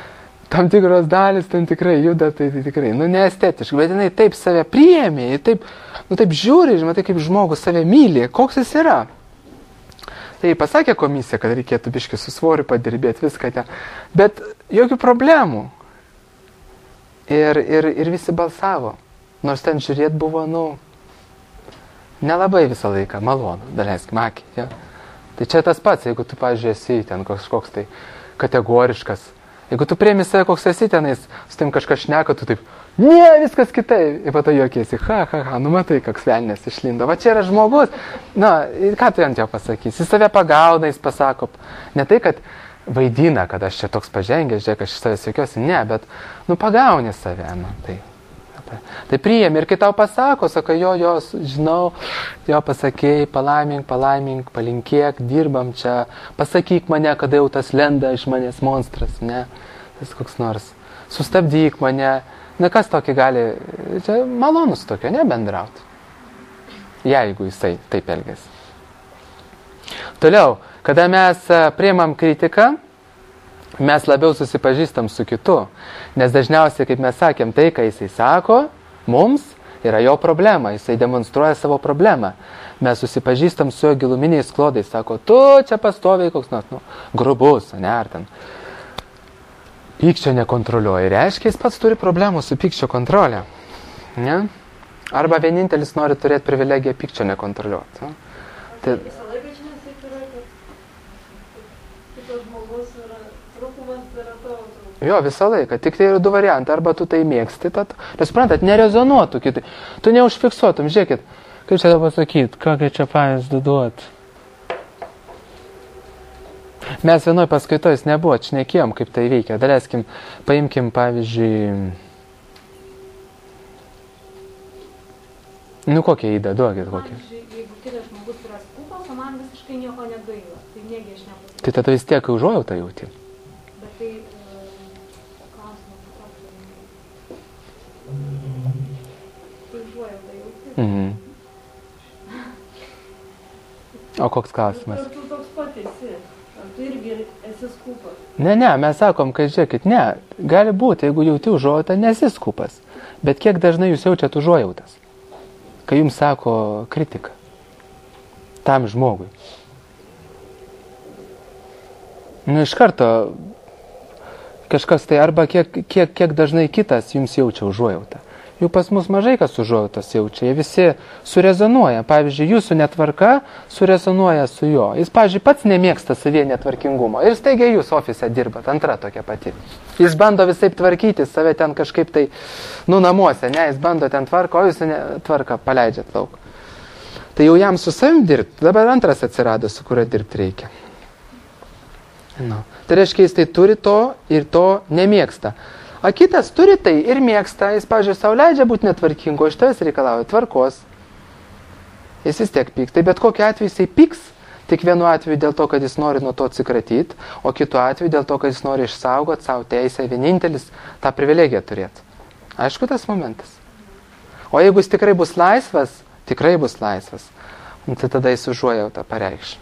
tam tikros dalis ten tikrai juda, tai, tai tikrai, nu, neestetiškai, bet jinai taip save priėmė, taip, nu, taip žiūri, žinai, tai kaip žmogus save myli, koks jis yra. Tai pasakė komisija, kad reikėtų biškį su svoriu padirbėti viską ten, bet jokių problemų. Ir, ir, ir visi balsavo, nors ten žiūrėt buvo, nu, nelabai visą laiką malonu, daleiskim akį, ja. Tai čia tas pats, jeigu tu, pavyzdžiui, esi ten kažkoks tai kategoriškas, jeigu tu priemi save, koks esi tenais, su tim kažkas šneka, tu taip, ne, viskas kitaip, ir pato juokiesi, ha, ha, ha, nu matai, koks velnės išlindo, va čia yra žmogus, na, ką tu ant jo pasakysi, jis save pagauna, jis pasako, ne tai, kad vaidina, kad aš čia toks pažengęs, žiūrėk, aš iš savęs jokiuosi, ne, bet, nu, pagauni save, nu, tai. Tai priėmė ir kai tau pasako, sako, jo, jo, žinau, jo pasakėjai, palaimink, palaimink, palinkėk, dirbam čia, pasakyk mane, kada jau tas lenda iš manęs monstras, ne, tas koks nors, sustabdyk mane, na kas tokį gali, čia malonus tokio, ne, bendrauti, jeigu jisai taip elgiasi. Toliau, kada mes priimam kritiką, mes labiau susipažįstam su kitu, nes dažniausiai, kaip mes sakėm, tai, ką jisai sako, mums yra jo problema, jisai demonstruoja savo problemą. Mes susipažįstam su jo giluminiais klodais, sako, tu čia pastoviai koks nors, nu, grubus, ne, ar ten pykčio nekontroliuoja. Reiškia, jis pats turi problemų su pykčio kontrolė. Ne? Arba vienintelis nori turėti privilegiją pykčio nekontroliuoti. Ne? Tai jo, visą laiką. Tik tai yra du variantai. Arba tu tai mėgsti, tad, nes suprantat, nerezonuotų kitai. Tu neužfiksuotum. Žiūrėkit, kaip čia dabar pasakyti, kokią čia pavyzdį duot. Mes vienoj paskaitojus nebuvo, šnekėjom, kaip tai veikia. Daleiskim, paimkim, pavyzdžiui, nu kokią įdą, duokit kokią. Pavyzdžiui, jeigu kitas žmogus yra skupas, o man visiškai nieko negaila, tai negi aš nepasakau. Tai tada vis tiek užuojautą jauti. Bet tai Mhm. O koks klausimas? Ar tu toks pat esi? Ar tu irgi esi skupas? Ne, ne, mes sakom, kad žiūrėkit, ne, gali būti, jeigu jauti užuojautą, nesi skupas. Bet kiek dažnai jūs jaučiat užuojautas, kai jums sako kritika tam žmogui? Nu, iš karto kažkas tai, arba kiek, kiek, kiek dažnai kitas jums jaučia užuojautą. Jų pas mus mažai kas užuojautos jaučia, jie visi surezonuoja. Pavyzdžiui, jūsų netvarka surezonuoja su jo. Jis, pavyzdžiui, pats nemėgsta savie netvarkingumo. Ir staigiai jūs ofise dirbat, antra tokia pati. Jis bando visaip tvarkyti save ten kažkaip tai, nu, namuose, ne, jis bando ten tvarko, o jūs tvarką paleidžiat lauk. Tai jau jam su savim dirbti, dabar antras atsirado, su kurio dirbti reikia. Nu. Tai reiškia, jis tai turi to ir to nemėgsta. O kitas turi tai ir mėgsta, jis, pavyzdžiui, sau leidžia būti netvarkingo, iš tavęs reikalauja tvarkos. Jis vis tiek pyks. Tai bet kokiu atveju jisai pyks, tik vienu atveju dėl to, kad jis nori nuo to atsikratyti, o kitu atveju dėl to, kad jis nori išsaugoti savo teisę vienintelis tą privilegiją turėti. Aišku tas momentas. O jeigu jis tikrai bus laisvas, tikrai bus laisvas, tai tada jis užuojautą pareikš.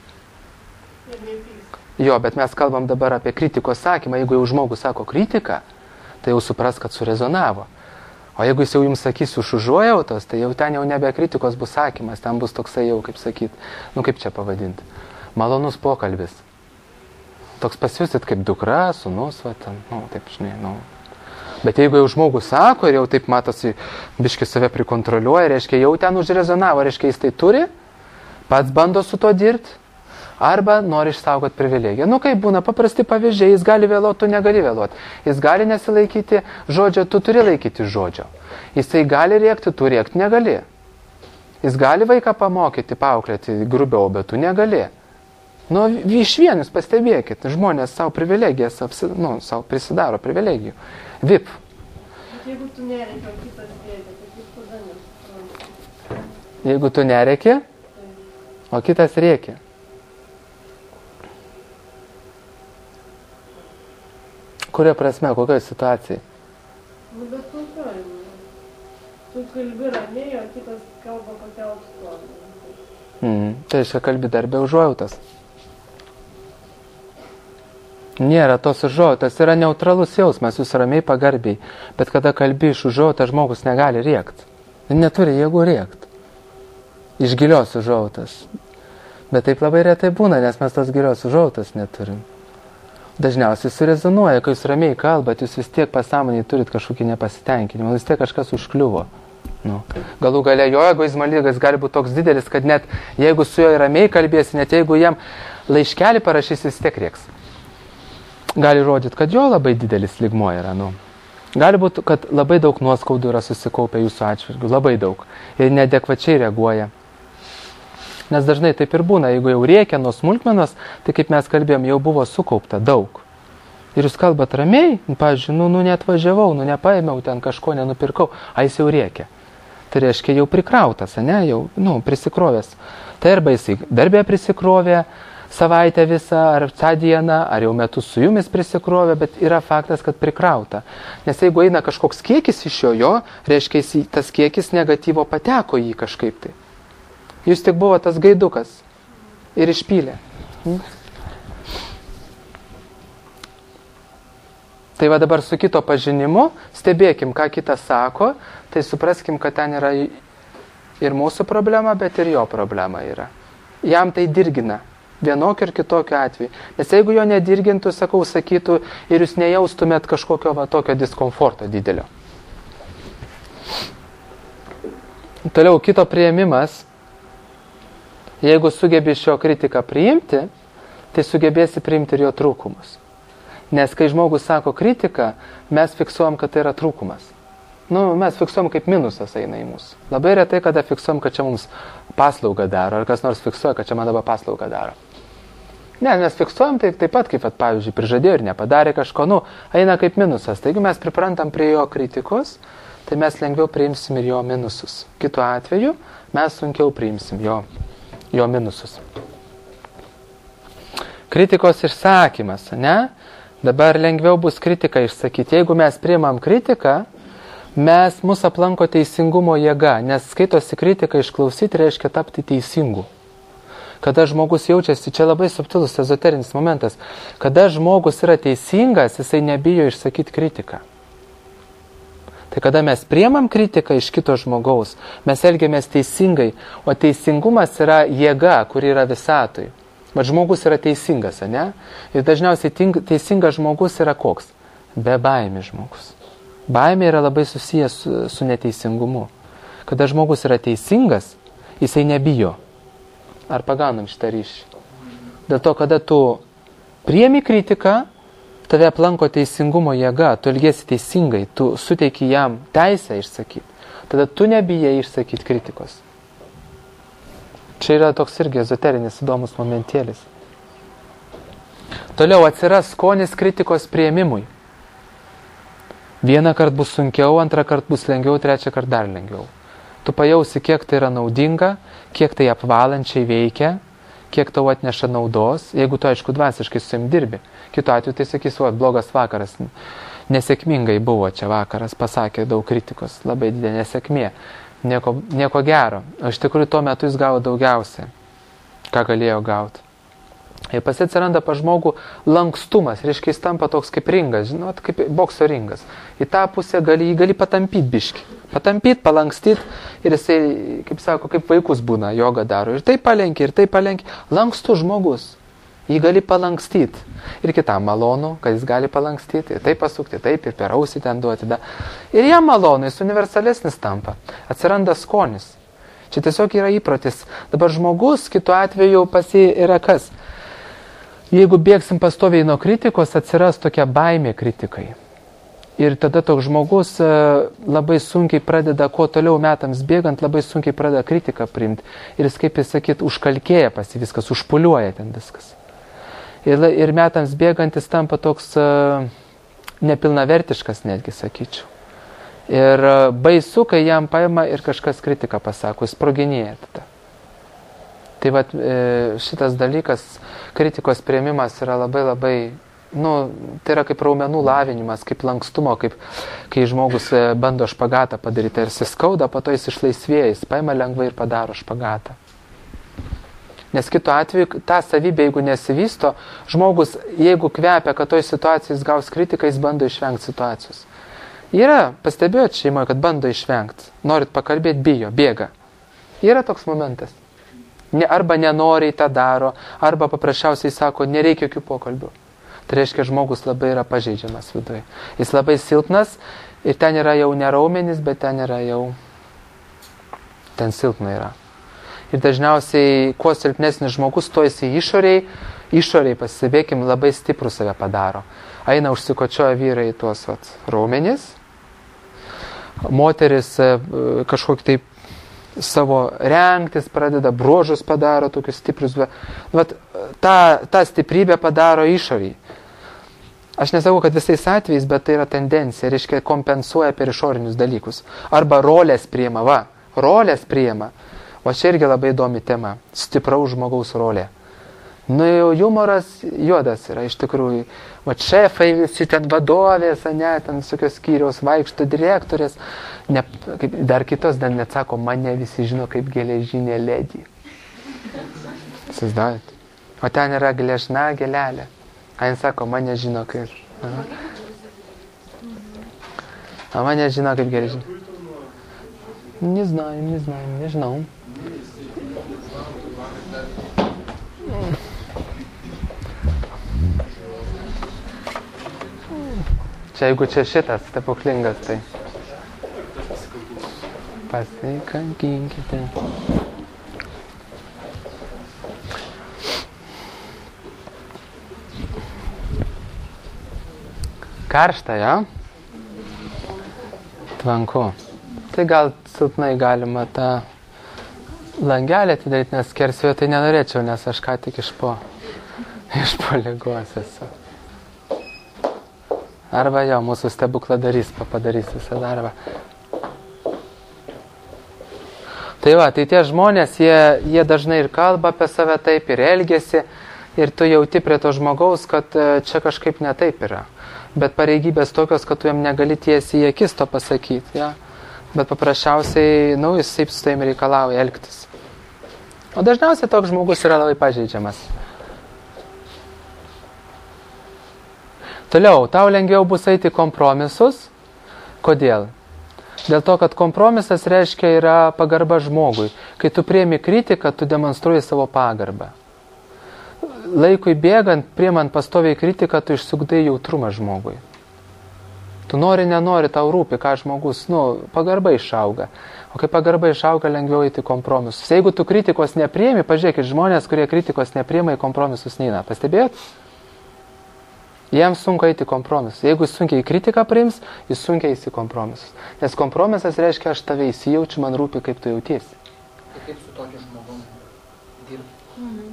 Jo, bet mes kalbam dabar apie kritikos sakymą. Jeigu jau žmogus sako kritiką, tai jau supras, kad surezonavo. O jeigu jis jau jums sakys už užuojautos, tai jau ten jau nebe kritikos bus sakymas, ten bus toksai jau, kaip sakyt, nu kaip čia pavadinti, malonus pokalbis. Toks pasijusit kaip dukra, sūnus, va ten, nu, taip, žinai, nu. Bet jeigu jau žmogus sako ir jau taip matosi, biški save prikontroliuoja, reiškia, jau ten užrezonavo, reiškia, jis tai turi, pats bando su to dirbti, arba nori išsaugoti privilegiją. Nu, kaip būna paprasti pavyzdžiai, jis gali vėluoti, tu negali vėluoti. Jis gali nesilaikyti žodžio, tu turi laikyti žodžio. Jisai gali rėkti, tu rėkti negali. Jis gali vaiką pamokyti, paauklėti grubiau, bet tu negali. Nu, iš vienus pastebėkit, žmonės savo privilegijas, nu, savo prisidaro privilegijų. Vip. Bet jeigu tu nerėki, o kitas rėkia, tai kaip tada nesupranti? Jeigu tu nerėki, o kitas rėkia. Kuria prasme, kokioje situacijai? Nu, bet kokioj. Tu kalbi ramiai, o kitas kalba pakelt toną. Mm, tai čia kalbi dar be užuojautos. Nėra tos užuojautos, yra neutralus jausmas, jūs ramiai pagarbiai, bet kada kalbi iš užuojautą, žmogus negali rėkti. Neturi jėgų rėkti. Iš gilios užuojautos. Bet taip labai retai būna, nes mes tos gilios užuojautos neturim. Dažniausiai surezonuoja, kai jūs ramiai kalbat, jūs vis tiek pasąmoniai turit kažkokį nepasitenkinimą, vis tiek kažkas užkliuvo. Nu. Galų galia jo egoizmo lygas gali būti toks didelis, kad net jeigu su juo ramiai kalbėsi, net jeigu jam laiškelį parašys, vis tiek rieks. Gali rodyti, kad jo labai didelis lygmuo yra. Nu. Gali būti, kad labai daug nuoskaudų yra susikaupę jūsų atžvilgių, labai daug. Ir neadekvačiai reaguoja. Nes dažnai taip ir būna, jeigu jau rėkia nuo smulkmenos, tai kaip mes kalbėjom, jau buvo sukaupta daug. Ir jūs kalbat ramiai, pavyzdžiui, nu, nu neatvažiavau, nu nepaėmiau, ten kažko nenupirkau, a jis jau rėkia. Tai reiškia jau prikrautas, ne, jau, nu, prisikrovęs. Tai arba jisai darbė prisikrovė savaitę visą, ar tą dieną, ar jau metus su jumis prisikrovė, bet yra faktas, kad prikrauta. Nes jeigu eina kažkoks kiekis iš jo, jo reiškia, jis, tas kiekis negatyvo pateko į jį kažkaip tai. Jūs tik buvo tas gaidukas ir išpylė. Hmm? Tai va dabar su kito pažinimu, stebėkim, ką kitas sako, tai supraskim, kad ten yra ir mūsų problema, bet ir jo problema yra. Jam tai dirgina, vienokiu ir kitokiu atveju. Nes jeigu jo nedirgintų, sakau, sakytų, ir jūs nejaustumėt kažkokio va tokio diskomforto didelio. Toliau kito priėmimas. Jeigu sugebi iš jo kritiką priimti, tai sugebėsi priimti ir jo trūkumus. Nes kai žmogus sako kritiką, mes fiksuojam, kad tai yra trūkumas. Nu, mes fiksuojam, kaip minusas eina į mūsų. Labai retai, kada fiksuojam, kad čia mums paslaugą daro, ar kas nors fiksuoja, kad čia man dabar paslaugą daro. Ne, mes fiksuojam tai taip pat, kaip, at, pavyzdžiui, prižadėjo ir nepadarė kažko, nu, eina kaip minusas. Taigi mes priprantam prie jo kritikos, tai mes lengviau priimsim ir jo minusus. Kitu atveju mes sunkiau priimsim jo jo minusus. Kritikos išsakymas, ne? Dabar lengviau bus kritiką išsakyti. Jeigu mes priimam kritiką, mes mus aplanko teisingumo jėga, nes skaitosi kritiką išklausyti reiškia tapti teisingu. Kada žmogus jaučiasi, čia labai subtilus ezoterinis momentas, kada žmogus yra teisingas, jisai nebijo išsakyti kritiką. Tai kada mes priemam kritiką iš kito žmogaus, mes elgiamės teisingai, o teisingumas yra jėga, kuri yra visatoj. Bet žmogus yra teisingas, ne? Ir dažniausiai teisingas žmogus yra koks? Be baimė žmogus. Baimė yra labai susijęs su, su neteisingumu. Kada žmogus yra teisingas, jisai nebijo. Ar pagaunam šitą ryšį? Dėl to, kada tu priemi kritiką, tave aplanko teisingumo jėga, tu elgiesi teisingai, tu suteiki jam teisę išsakyti. Tada tu nebijai išsakyti kritikos. Čia yra toks irgi ezoterinis įdomus momentėlis. Toliau atsiras skonis kritikos priėmimui. Vieną kart bus sunkiau, antrą kart bus lengviau, trečią kart dar lengviau. Tu pajausi, kiek tai yra naudinga, kiek tai apvalančiai veikia, kiek tau atneša naudos, jeigu tu, aišku, dvasiškai su jam dirbi. Kitu atveju tai sakys, o, blogas vakaras, nesėkmingai buvo čia vakaras, pasakė daug kritikos, labai didelė nesėkmė, nieko, nieko gero. O iš tikrųjų tuo metu jis gavo daugiausiai, ką galėjo gauti. Ir pas atsiranda pa žmogų lankstumas, reiškia jis tampa toks kaip ringas, žinot, kaip bokso ringas. Į tą pusę gali, jį gali patampyti biškį. Patampyti, palankstyti ir jisai, kaip sako, kaip vaikus būna, jogą daro. Ir tai palenkia, ir tai palenkia. Lankstus žmogus. Jį gali palankstyti. Ir kitam malonu, kad jis gali palankstyti. Ir taip pasukti, taip, ir per ausį ten duoti. Da. Ir jam malonu, jis universalesnis tampa. Atsiranda skonis. Čia tiesiog yra įprotis. Dabar žmogus, kitu atveju pas jį yra kas? Jeigu bėgsim pastoviai nuo kritikos, atsiras tokia baimė kritikai. Ir tada toks žmogus labai sunkiai pradeda, kuo toliau metams bėgant, labai sunkiai pradeda kritiką priimti. Ir jis, kaip jis sakyt, užkalkėja pas jį viskas, užpuliuoja ten viskas. Ir, ir metams bėgant jis tampa toks nepilnavertiškas netgi, sakyčiau. Ir baisu, kai jam paima ir kažkas kritiką pasako, jis sproginėja tada. Tai vat, šitas dalykas, kritikos priėmimas yra labai labai, nu, tai yra kaip raumenų lavinimas, kaip lankstumo, kaip kai žmogus bando špagatą padaryti, ir jis skauda, po to jis išlaisvėja, jis paima lengvai ir padaro špagatą. Nes kitu atveju ta savybė, jeigu nesivysto, žmogus, jeigu kvepia, kad toj situacijai jis gaus kritiką, jis bando išvengti situacijos. Yra, pastebėjot šeimoje, kad bando išvengti. Norit pakalbėti, bijo, bėga. Yra toks momentas. Ne, arba nenoriai tą daro, arba paprasčiausiai sako, nereikia jokių pokalbių. Tai reiškia, žmogus labai yra pažeidžiamas viduje. Jis labai silpnas ir ten yra jau ne raumenis, bet ten yra jau, ten silpna yra. Ir dažniausiai, kuo silpnesnis žmogus, to jis į išoriai, išoriai pasibėkim, labai stiprų save padaro. Aina užsikočioja vyrai tuos vat, raumenis, moteris kažkokį taip savo rengtis pradeda, bruožus padaro, tokius stiprius. Vat, ta, ta stiprybė padaro išoriai. Aš nesakau, kad visais atvejais, bet tai yra tendencija, reiškia kompensuoja per išorinius dalykus. Arba rolės priima, va, rolės priima. O čia irgi labai įdomi tema. Stipraus žmogaus rolė. Nu jau humoras juodas yra iš tikrųjų. Va šefai visi ten vadovės, ne, ten visokios skyriaus vaikšto direktorės. Ne, kaip, dar kitos dar net sako, mane visi žino kaip geležinė ledį. Įsivaizduojat? O ten yra gležna gėlelė. A jis sako, mane žino kaip. Aha. A mane žino kaip geležinė. Neznаю, neznаю, nežinau. Čia jeigu čia šitas stebuklingas, tai pasikankinkite. Karšta, ja? Tvanku. Tai gal silpnai galima tą langelį atidaryti, nes skersvėjo tai nenorėčiau, nes aš ką tik iš po, iš po ligos esu. Arba jo, mūsų stebukladarys padarys visą darbą. Tai va, tai tie žmonės, jie, jie dažnai ir kalba apie save taip, ir elgiasi, ir tu jauti prie to žmogaus, kad čia kažkaip ne taip yra. Bet pareigybės tokios, kad tu jam negali tiesiai į akis to pasakyti, ja? Bet paprasčiausiai, nu, jis taip su taim reikalauja elgtis. O dažniausiai toks žmogus yra labai pažeidžiamas. Toliau, tau lengviau bus eiti kompromisus. Kodėl? Dėl to, kad kompromisas reiškia yra pagarba žmogui. Kai tu priimi kritiką, tu demonstruoji savo pagarbą. Laikui bėgant, priimant pastoviai kritiką, tu išsugdai jautrumą žmogui. Tu nori, nenori, tau rūpi, ką žmogus, nu, pagarba išauga. O kai pagarba išauga, lengviau eiti kompromisus. Jeigu tu kritikos nepriimi, pažiūrėkit, žmonės, kurie kritikos nepriima, į kompromisus neina. Pastebėjot? Jiems sunku eiti kompromisus. Jeigu jis sunkiai kritiką priims, jis sunkiai eis į kompromisus. Nes kompromisas reiškia, aš tave įsijaučiu, man rūpi, kaip tu jautiesi. Tai kaip su tokiu žmogum dirbti? Mhm.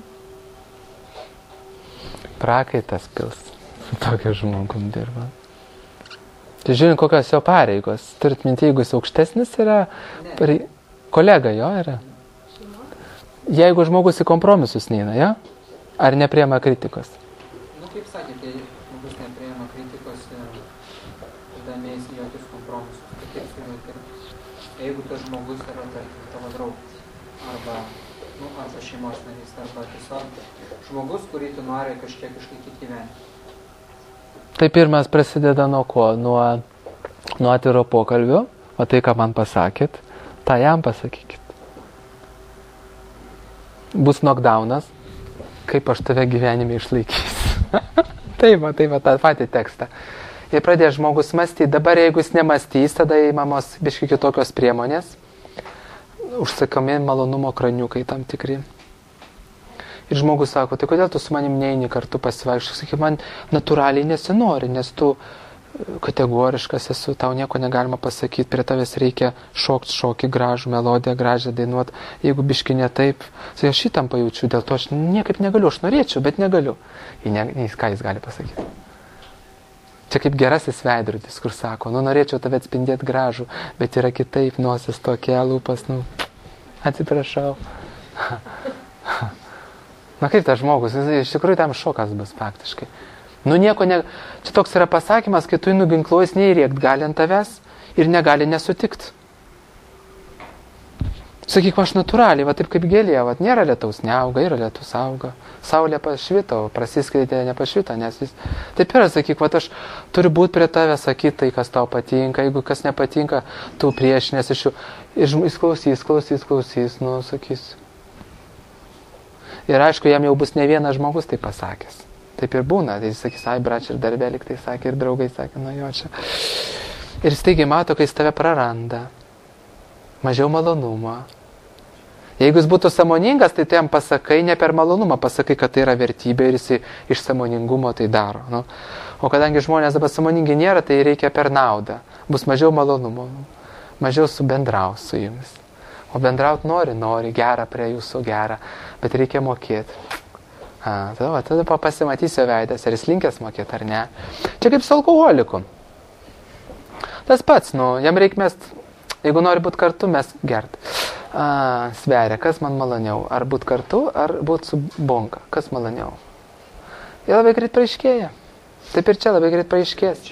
Prakaitas pils su tokiu žmogum dirba. Tai žiūrint, kokios jo pareigos. Turit minti, jeigu jis aukštesnis yra, pare... kolega jo yra. Jeigu žmogus į kompromisus neina, ja? Ar nepriema kritikos? Nu, kaip sakėte, žmogus nepriema kritikos ir tada neįs į jokius kompromisus. Tai kaip su juo dirbti? Jeigu tas žmogus yra tarkim tavo draugas, arba, nu, arba šeimos narys, arba tiesiog žmogus, kurį tu nori kažkiek išlaikyti gyvenimą. Tai pirmas prasideda nuo ko? Nuo, nuo atviro pokalbio, o tai, ką man pasakėt, tą jam pasakykit. Bus knockdownas, kaip aš tave gyvenime išlaikysiu. Taip, va, taip, va, tą patį tekstą. Ir pradės žmogus mąstyti. Dabar, jeigu jis nemąstys, tada įmamos biškai kitokios priemonės. Užsakomi malonumo kraniukai tam tikri. Ir žmogus sako, tai kodėl tu su manim neini kartu pasivaikščioti? Sakai, man natūraliai nesinori, nes tu kategoriškas esu, tau nieko negalima pasakyti, prie tavęs reikia šokti šokį, gražų melodiją, gražią dainuoti. Jeigu biški ne taip, tai aš šitam pajaučiu, dėl to aš niekaip negaliu, aš norėčiau, bet negaliu. Ir ne, ne, ką jis gali pasakyti? Čia kaip gerasis veidrodis, kur sako, nu norėčiau tave atspindėti gražų, bet yra kitaip, nosis tokia, lūpas, nu, atsiprašau. Na kaip tas žmogus, iš tikrųjų tam šokas bus faktiškai. Nu nieko ne... Čia toks yra pasakymas, kai tu jį nuginkluojas, neįrėkt gali ant tavęs ir negali nesutikti. Sakyk, aš natūraliai, va taip kaip gėlė, va nėra lietaus, neauga, yra lietus auga. Saulė pašvito, prasiskleidė, nepašvito, nes jis... Taip yra, sakyk, va aš turiu būti prie tave, sakyti tai, kas tau patinka, jeigu kas nepatinka, tu priešinės iš jų. Ir jis klausys, klausys, klausys, nu, sakys. Ir aišku, jam jau bus ne vienas žmogus tai pasakęs. Taip ir būna, tai jis sakys, ai, brač ir darbė, lyg tai sakė, ir draugai sakė, nu jo čia. Ir staigiai mato, kai jis tave praranda. Mažiau malonumo. Jeigu jis būtų sąmoningas, tai tu jam pasakai ne per malonumą, pasakai, kad tai yra vertybė ir jis iš sąmoningumo tai daro. Nu. O kadangi žmonės dabar sąmoningi nėra, tai reikia per naudą. Bus mažiau malonumo, mažiau subendraus su jumis. O bendraut nori, nori, gera prie jūsų, gera, bet reikia mokėti. A, tada, va, tada pasimatysiu veidas, ar jis linkęs mokėti ar ne. Čia kaip su alkoholiku. Tas pats, nu, jam reikia mest... Jeigu nori būti kartu, mes gert. A, sveria, kas man maloniau? Ar būti kartu, ar būti su bonka? Kas maloniau? Jie labai greit paaiškėja. Taip ir čia labai greit paaiškės.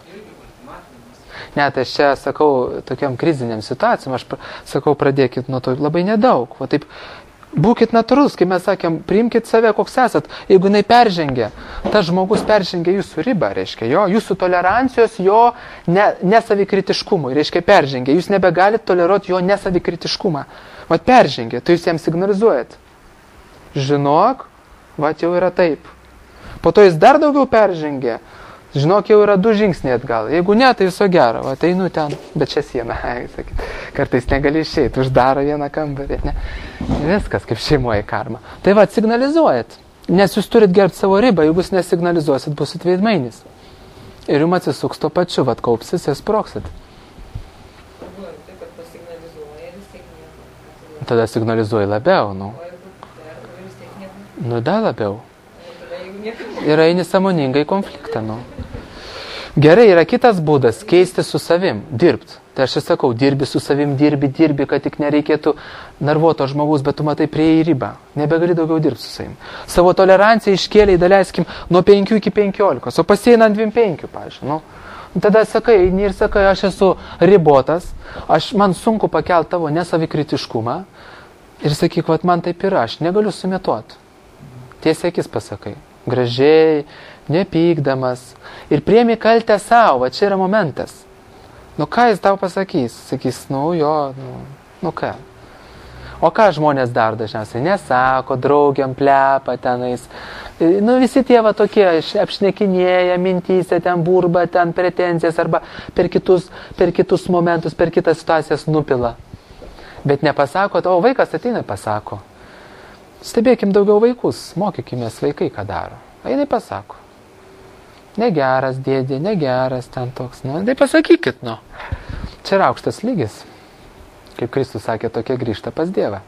Ne, tai aš čia sakau tokiam kriziniam situacijom, aš sakau, pradėkit nuo to labai nedaug. O taip, būkit natūrus, kai mes sakėm, priimkit save, koks esat. Jeigu jinai peržengia, tas žmogus peržengia jūsų ribą, reiškia, jo, jūsų tolerancijos, jo ne, nesavikritiškumui, reiškia, peržengia. Jūs nebegalit toleruoti jo nesavikritiškumą. Vat peržengia, tai jūs jam signalizuojat. Žinok, vat jau yra taip. Po to jis dar daugiau peržengia. Žinok, jau yra du žingsniai atgal. Jeigu ne, tai viso gero. Va, tai nu ten, bet čia siena. Sakyt. Kartais negali išeiti, uždaro vieną kambarį. Ne? Viskas kaip šeimoje karma. Tai va, signalizuojat. Nes jūs turit gerbti savo ribą. Jeigu jūs nesignalizuosit, busit veidmainis. Ir jums atsisuks to pačiu, va, kaupsis ir sproksit. Tada signalizuoji labiau, nu. Nu, dar labiau. Ir eini sąmoningai konfliktą, nu. Gerai, yra kitas būdas, keisti su savim, dirbt. Tai aš sakau, dirbi su savim, dirbi, dirbi, kad tik nereikėtų narvuoto žmogus, bet tu matai prie į ribą. Nebegali daugiau dirbti su savim. Savo toleranciją iškėlė, daleiskim, nuo penkių iki penkiolikos, o pasieina ant dvidešimt penkių, pavyzdžiui, nu. Tada sakai, eini ir sakai, aš esu ribotas, aš, man sunku pakelti tavo nesavikritiškumą ir sakyk, vat man taip yra, aš negaliu sumetuoti. Tiesiai akis pasakai, gražiai, nepykdamas ir priemi kaltę savo, va čia yra momentas. Nu ką jis tau pasakys? Sakys, nu jo, nu, nu ką. O ką žmonės dar dažniausiai? Nesako, draugiam plepa tenais. Nu visi tie va tokie apšnekinėja, mintyse ten burba, ten pretenzijas arba per kitus, per kitus momentus, per kitas situacijas nupila. Bet nepasako, o vaikas ateina ir pasako. Stebėkim daugiau vaikus, mokykimės vaikai, ką daro. Einai pasako. Negeras dėdė, negeras ten toks. Nu, tai pasakykit, nu. Čia yra aukštas lygis. Kaip Kristus sakė, tokie grįžta pas Dievą.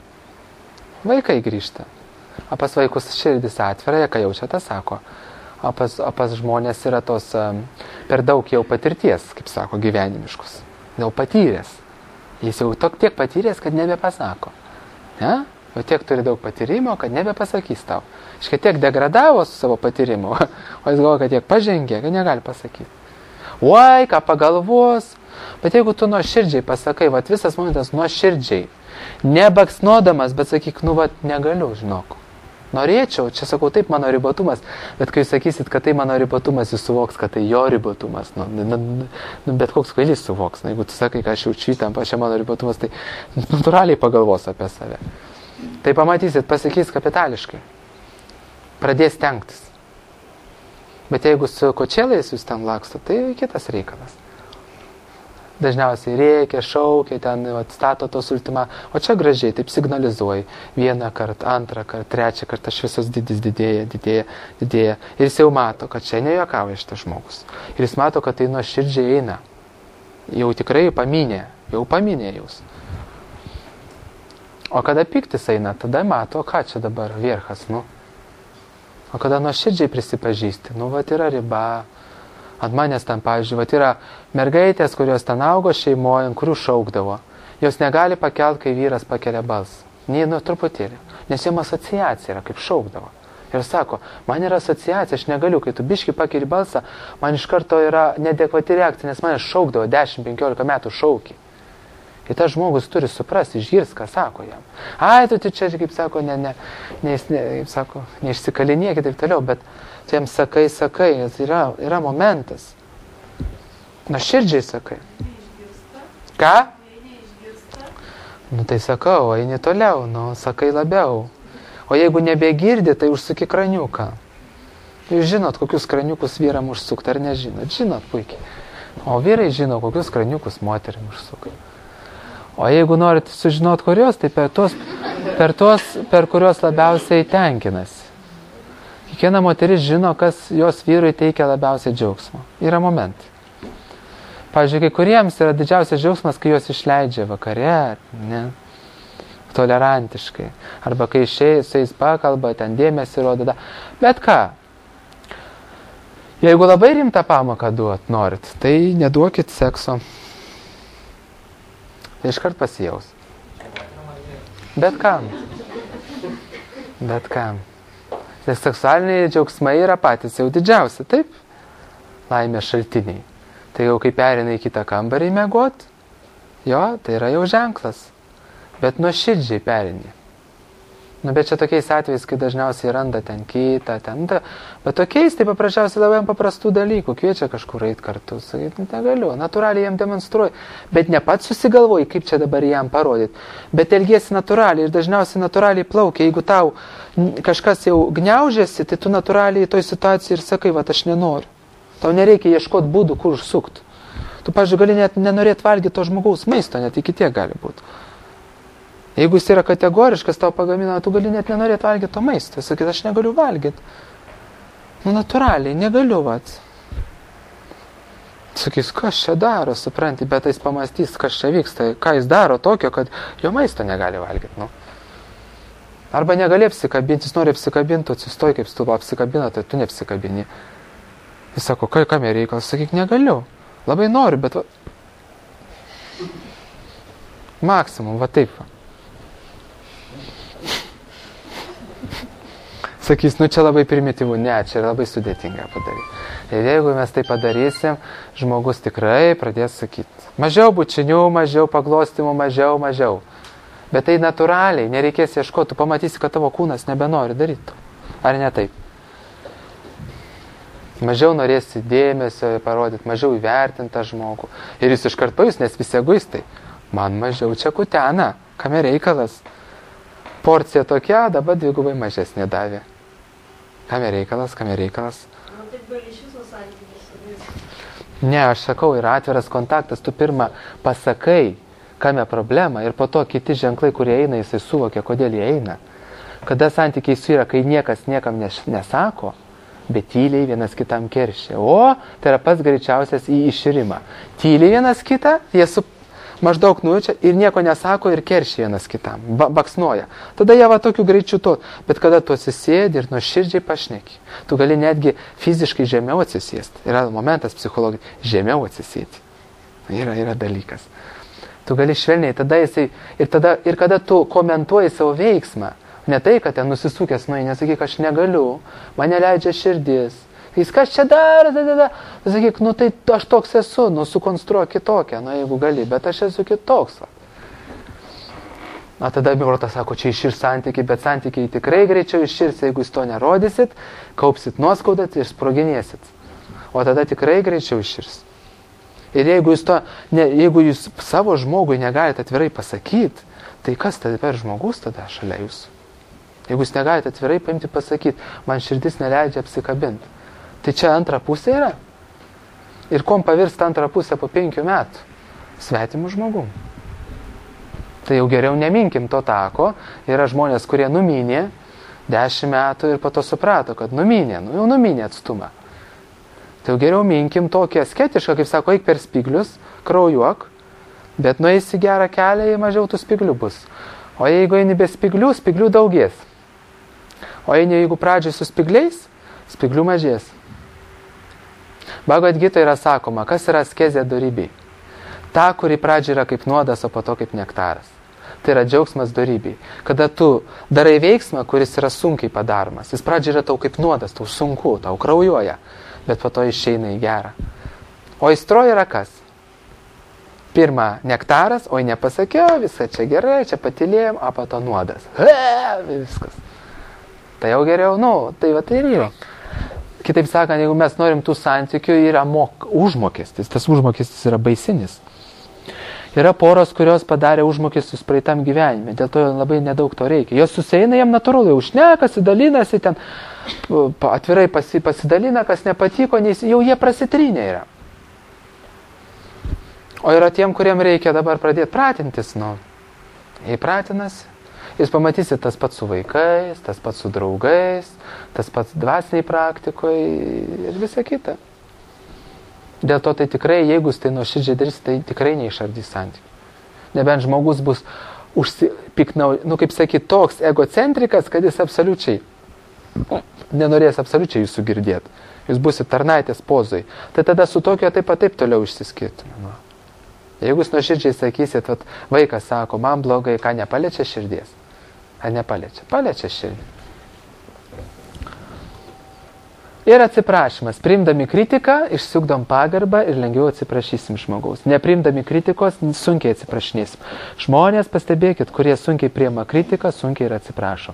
Vaikai grįžta. O pas vaikus širdis atvira, jie ką jaučia, tą sako. O pas, o pas žmonės yra tos um, per daug jau patirties, kaip sako, gyvenimiškus. Jau patyręs. Jis jau tok, tiek patyręs, kad nebepasako. Ne? Jau tiek turi daug patyrimo, kad nebepasakys tau. Iškai tiek degradavo su savo patyrimu, o jis galvoja, kad tiek pažengė, kad negali pasakyti. Oi, ką pagalvos. Bet jeigu tu nuoširdžiai pasakai, vat visas momentas nuoširdžiai, nebaksnodamas, bet sakyk, nu vat negaliu, žinok. Norėčiau, čia sakau, taip mano ribotumas, bet kai jūs sakysit, kad tai mano ribotumas, jūs suvoks, kad tai jo ribotumas. Nu, nu, nu, bet koks kvailys suvoks. Nu, jeigu tu sakai, kad aš jaučiu įtampą, čia mano ribotumas, tai natūraliai pagalvos apie save. Tai pamatysit, pasakys kapitališkai. Pradės stengtis. Bet jeigu su kočėlais jūs ten laksto, tai kitas reikalas. Dažniausiai rėkia, šaukia, ten atstato tos ultimą, o čia gražiai, taip signalizuoji. Vieną kartą, antrą kartą, trečią kartą šviesos didis didėja, didėja, didėja. Ir jis jau mato, kad čia nejuokauja šitas žmogus. Ir jis mato, kad tai nuoširdžiai eina. Jau tikrai paminė, jau paminė jūs. O kada piktis eina, tada mato, ką čia dabar vierchas, nu. O kada nuoširdžiai prisipažįsti, nu, vat yra riba, ant manęs ten, pavyzdžiui, vat yra mergaitės, kurios ten augo šeimoje, ant kurių šaukdavo. Jos negali pakelt, kai vyras pakelia balsą. Nei nu truputėlį. Nes jom asociacija yra, kaip šaukdavo. Ir sako, man yra asociacija, aš negaliu, kai tu biški pakeli balsą, man iš karto yra neadekvati reakcija, nes manęs šaukdavo, dešimt penkiolika metų šaukį. Tai tas žmogus turi suprasti, išgirs, ką sako jam. Ai, tu čia, kaip sako, ne, ne, ne, ne, kaip sako, neišsikalinėk ir taip toliau, bet tu jam sakai, sakai, yra, yra momentas. Nuoširdžiai sakai. Ką? Nu tai sakau, eini toliau, nu, sakai labiau. O jeigu nebegirdi, tai užsuki kraniuką. Jūs žinot, kokius kraniukus vyram užsukti, ar nežinot? Žinot puikiai. O vyrai žino, kokius kraniukus moterim užsuka. O jeigu norit sužinot kurios, tai per tuos, per tuos, per kurios labiausiai tenkinasi. Kiekviena moteris žino, kas jos vyrui teikia labiausiai džiaugsmo. Yra momentai. Pavyzdžiui, kai kuriems yra didžiausias džiaugsmas, kai jos išleidžia vakare, ne, tolerantiškai. Arba kai išėjai su jais pakalba, ten dėmesį rodo. Da. Bet ką? Jeigu labai rimtą pamoką duot norit, tai neduokit sekso. Tai iškart pasijaus. Bet kam. Bet kam. Nes seksualiniai džiaugsmai yra patys jau didžiausi, taip? Laimės šaltiniai. Tai jau kai perina į kitą kambarį miegot, jo, tai yra jau ženklas. Bet nuoširdžiai perini. Nu, bet čia tokiais atvejais, kai dažniausiai randa ten kitą, ten tą. Bet tokiais tai paprasčiausiai labai paprastų dalykų. Kviečia kažkur eit kartu. Sakyt, negaliu. Natūraliai jam demonstruoji. Bet ne pats susigalvoji, kaip čia dabar jam parodyti. Bet elgiesi natūraliai ir dažniausiai natūraliai plaukia. Jeigu tau kažkas jau gniaužiasi, tai tu natūraliai toj situacijai ir sakai, va, aš nenoriu. Tau nereikia ieškoti būdų, kur užsukti. Tu, pavyzdžiui, gali net nenorėti valgyti to žmogaus maisto, net iki tiek gali būti. Jeigu jis yra kategoriškas, tau pagamina, tu gali net nenorėti valgyti to maisto. Sakyti, aš negaliu valgyti. Nu, natūraliai, negaliu, vat. Sakys, kas čia daro, supranti, bet jis pamastys, kas čia vyksta, ką jis daro tokio, kad jo maisto negali valgyti, nu. Arba negali apsikabinti, jis nori apsikabinti, atsistoj, kaip stuvo apsikabina, tai tu neapsikabini. Jis sako, kai kam reikalas, sakyk, negaliu. Labai noriu, bet va... Maksimum, va taip va. Sakys, nu čia labai primityvu, ne, čia labai sudėtinga padaryti. Ir jeigu mes tai padarysim, žmogus tikrai pradės sakyti, mažiau bučinių, mažiau paglostimų, mažiau, mažiau. Bet tai natūraliai, nereikės ieškoti, tu pamatysi, kad tavo kūnas nebenori daryti. Ar ne taip? Mažiau norėsi dėmesio parodyti, mažiau įvertinti tą žmogų. Ir jis iškart pajus, nes visi egoistai. Man mažiau čia kutena, kame reikalas. Porcija tokia, dabar dvigubai mažesnė davė. Kame reikalas, kame reikalas. Nu, taip gali iš viso santykis. Ne, aš sakau, yra atviras kontaktas, tu pirmą pasakai, kame problema, ir po to kiti ženklai, kurie eina, jisai suvokia, kodėl jie eina. Kada santykiai su yra, kai niekas niekam nesako, bet tyliai vienas kitam keršia. O, tai yra pats greičiausias į išširimą. Tyliai vienas kitą, jie su maždaug nujaučia ir nieko nesako ir keršia vienas kitam, ba baksnoja. Tada jie va tokiu greičiu to. Bet kada tu atsisėdi ir nuoširdžiai pašneki, tu gali netgi fiziškai žemiau atsisėsti. Yra momentas psichologinis, žemiau atsisėti. Yra, yra dalykas. Tu gali švelniai, tada jisai, ir, tada, ir kada tu komentuoji savo veiksmą, ne tai, kad ten nusisukęs nuai, nesakyk, aš negaliu, mane leidžia širdis. Jis kas čia daro, da, da, da. Sakyk, nu tai aš toks esu, nu sukonstruok kitokią, nu jeigu gali, bet aš esu kitoks. Va. Na tada protas sako, čia išširs santykiai, bet santykiai tikrai greičiau išširs, jeigu jūs to nerodysit, kaupsit nuoskaudat ir sproginėsit. O tada tikrai greičiau išširs. Ir jeigu jūs, to, ne, jeigu jūs savo žmogui negalite atvirai pasakyti, tai kas tada per žmogus tada šalia jūsų? Jeigu jūs negalite atvirai paimti pasakyti, man širdis neleidžia apsikabinti. Tai čia antra pusė yra. Ir kom pavirsta antra pusė po penkių metų? Svetimų žmogum. Tai jau geriau neminkim to tako. Yra žmonės, kurie numynė dešimt metų ir po to suprato, kad numynė, nu jau numynė atstumą. Tai jau geriau minkim tokį asketišką, kaip sako, eik per spiglius, kraujuok, bet nueisi gerą kelią, jei mažiau tų spiglių bus. O jeigu eini be spiglių, spiglių daugės. O eini, jeigu pradžiai su spigliais, spiglių mažės. Bhagavad Gita yra sakoma, kas yra askezė dorybei. Ta, kuri pradžiai yra kaip nuodas, o po to kaip nektaras. Tai yra džiaugsmas dorybei. Kada tu darai veiksmą, kuris yra sunkiai padaromas. Jis pradžiai yra tau kaip nuodas, tau sunku, tau kraujuoja, bet po to išeina į gerą. O aistroje yra kas? Pirma, nektaras, oi nepasakiau, visą čia gerai, čia patylėjom, o po to nuodas. E, viskas. Tai jau geriau, nu, tai va tai ir yra. Kitaip sakant, jeigu mes norim tų santykių, yra mok, užmokestis. Tas užmokestis yra baisinis. Yra poros, kurios padarė užmokesčius praeitam gyvenime, dėl to labai nedaug to reikia. Jos susieina, jam natūralu, užšnekasi, dalinasi, ten atvirai pasi, pasidalina, kas nepatiko, nes jau jie prasitrynė yra. O yra tiem, kuriem reikia dabar pradėti pratintis, nu, jei pratinasi, jūs pamatysit tas pats su vaikais, tas pats su draugais, tas pats dvasiniai praktikoje ir visa kita. Dėl to tai tikrai, jeigu tai nuoširdžiai darys, tai tikrai neišardys santykių. Nebent žmogus bus užsipiknau, nu kaip sakyt, toks egocentrikas, kad jis absoliučiai nenorės absoliučiai jūsų girdėti. Jūs busit tarnaitės pozoj. Tai tada su tokio taip pat taip toliau išsiskirtume. Jeigu jūs nuoširdžiai sakysit, vat, vaikas sako, man blogai, ką nepaliečia širdies? Ar nepaliečia? Paliečia širdį. Ir atsiprašymas. Priimdami kritiką, išsiugdom pagarbą ir lengviau atsiprašysim žmogaus. Nepriimdami kritikos, sunkiai atsiprašinėsim. Žmonės, pastebėkit, kurie sunkiai priima kritiką, sunkiai ir atsiprašo.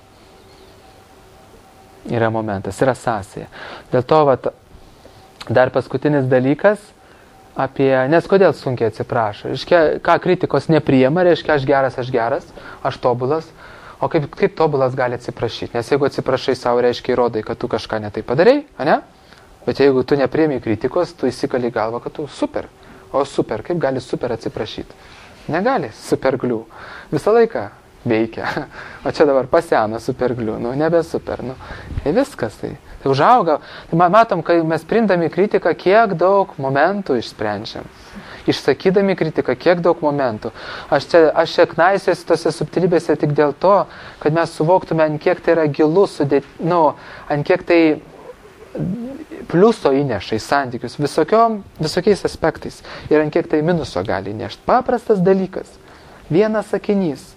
Yra momentas, yra sąsaja. Dėl to, vat, dar paskutinis dalykas apie, nes kodėl sunkiai atsiprašo? Reiškia, ką kritikos nepriima, reiškia, aš geras, aš geras, aš tobulas. O kaip, kaip tobulas gali atsiprašyti? Nes jeigu atsiprašai savo, reiškia įrodai, kad tu kažką netai padarei, ane? Bet jeigu tu nepriimi kritikos, tu įsikali galvą, kad tu super. O super, kaip gali super atsiprašyti? Negali, superglių. Visą laiką veikia. O čia dabar paseno superglių, nu nebe super, nu. Tai viskas tai. Tai užauga. Tai matom, kai mes priimdami kritiką, kiek daug momentų išsprendžiam. Išsakydami kritiką, kiek daug momentų. Aš čia, aš čia knaisiuosi tose subtilybėse tik dėl to, kad mes suvoktume, ant kiek tai yra gilus, sudėt, nu, ant kiek tai pliuso įneša į santykius visokiom, visokiais aspektais. Ir ant kiek tai minuso gali įnešti. Paprastas dalykas. Vienas sakinys.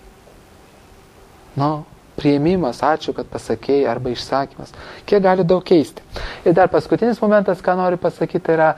Nu, priėmimas, ačiū, kad pasakėjai, arba išsakymas. Kiek gali daug keisti. Ir dar paskutinis momentas, ką noriu pasakyti, yra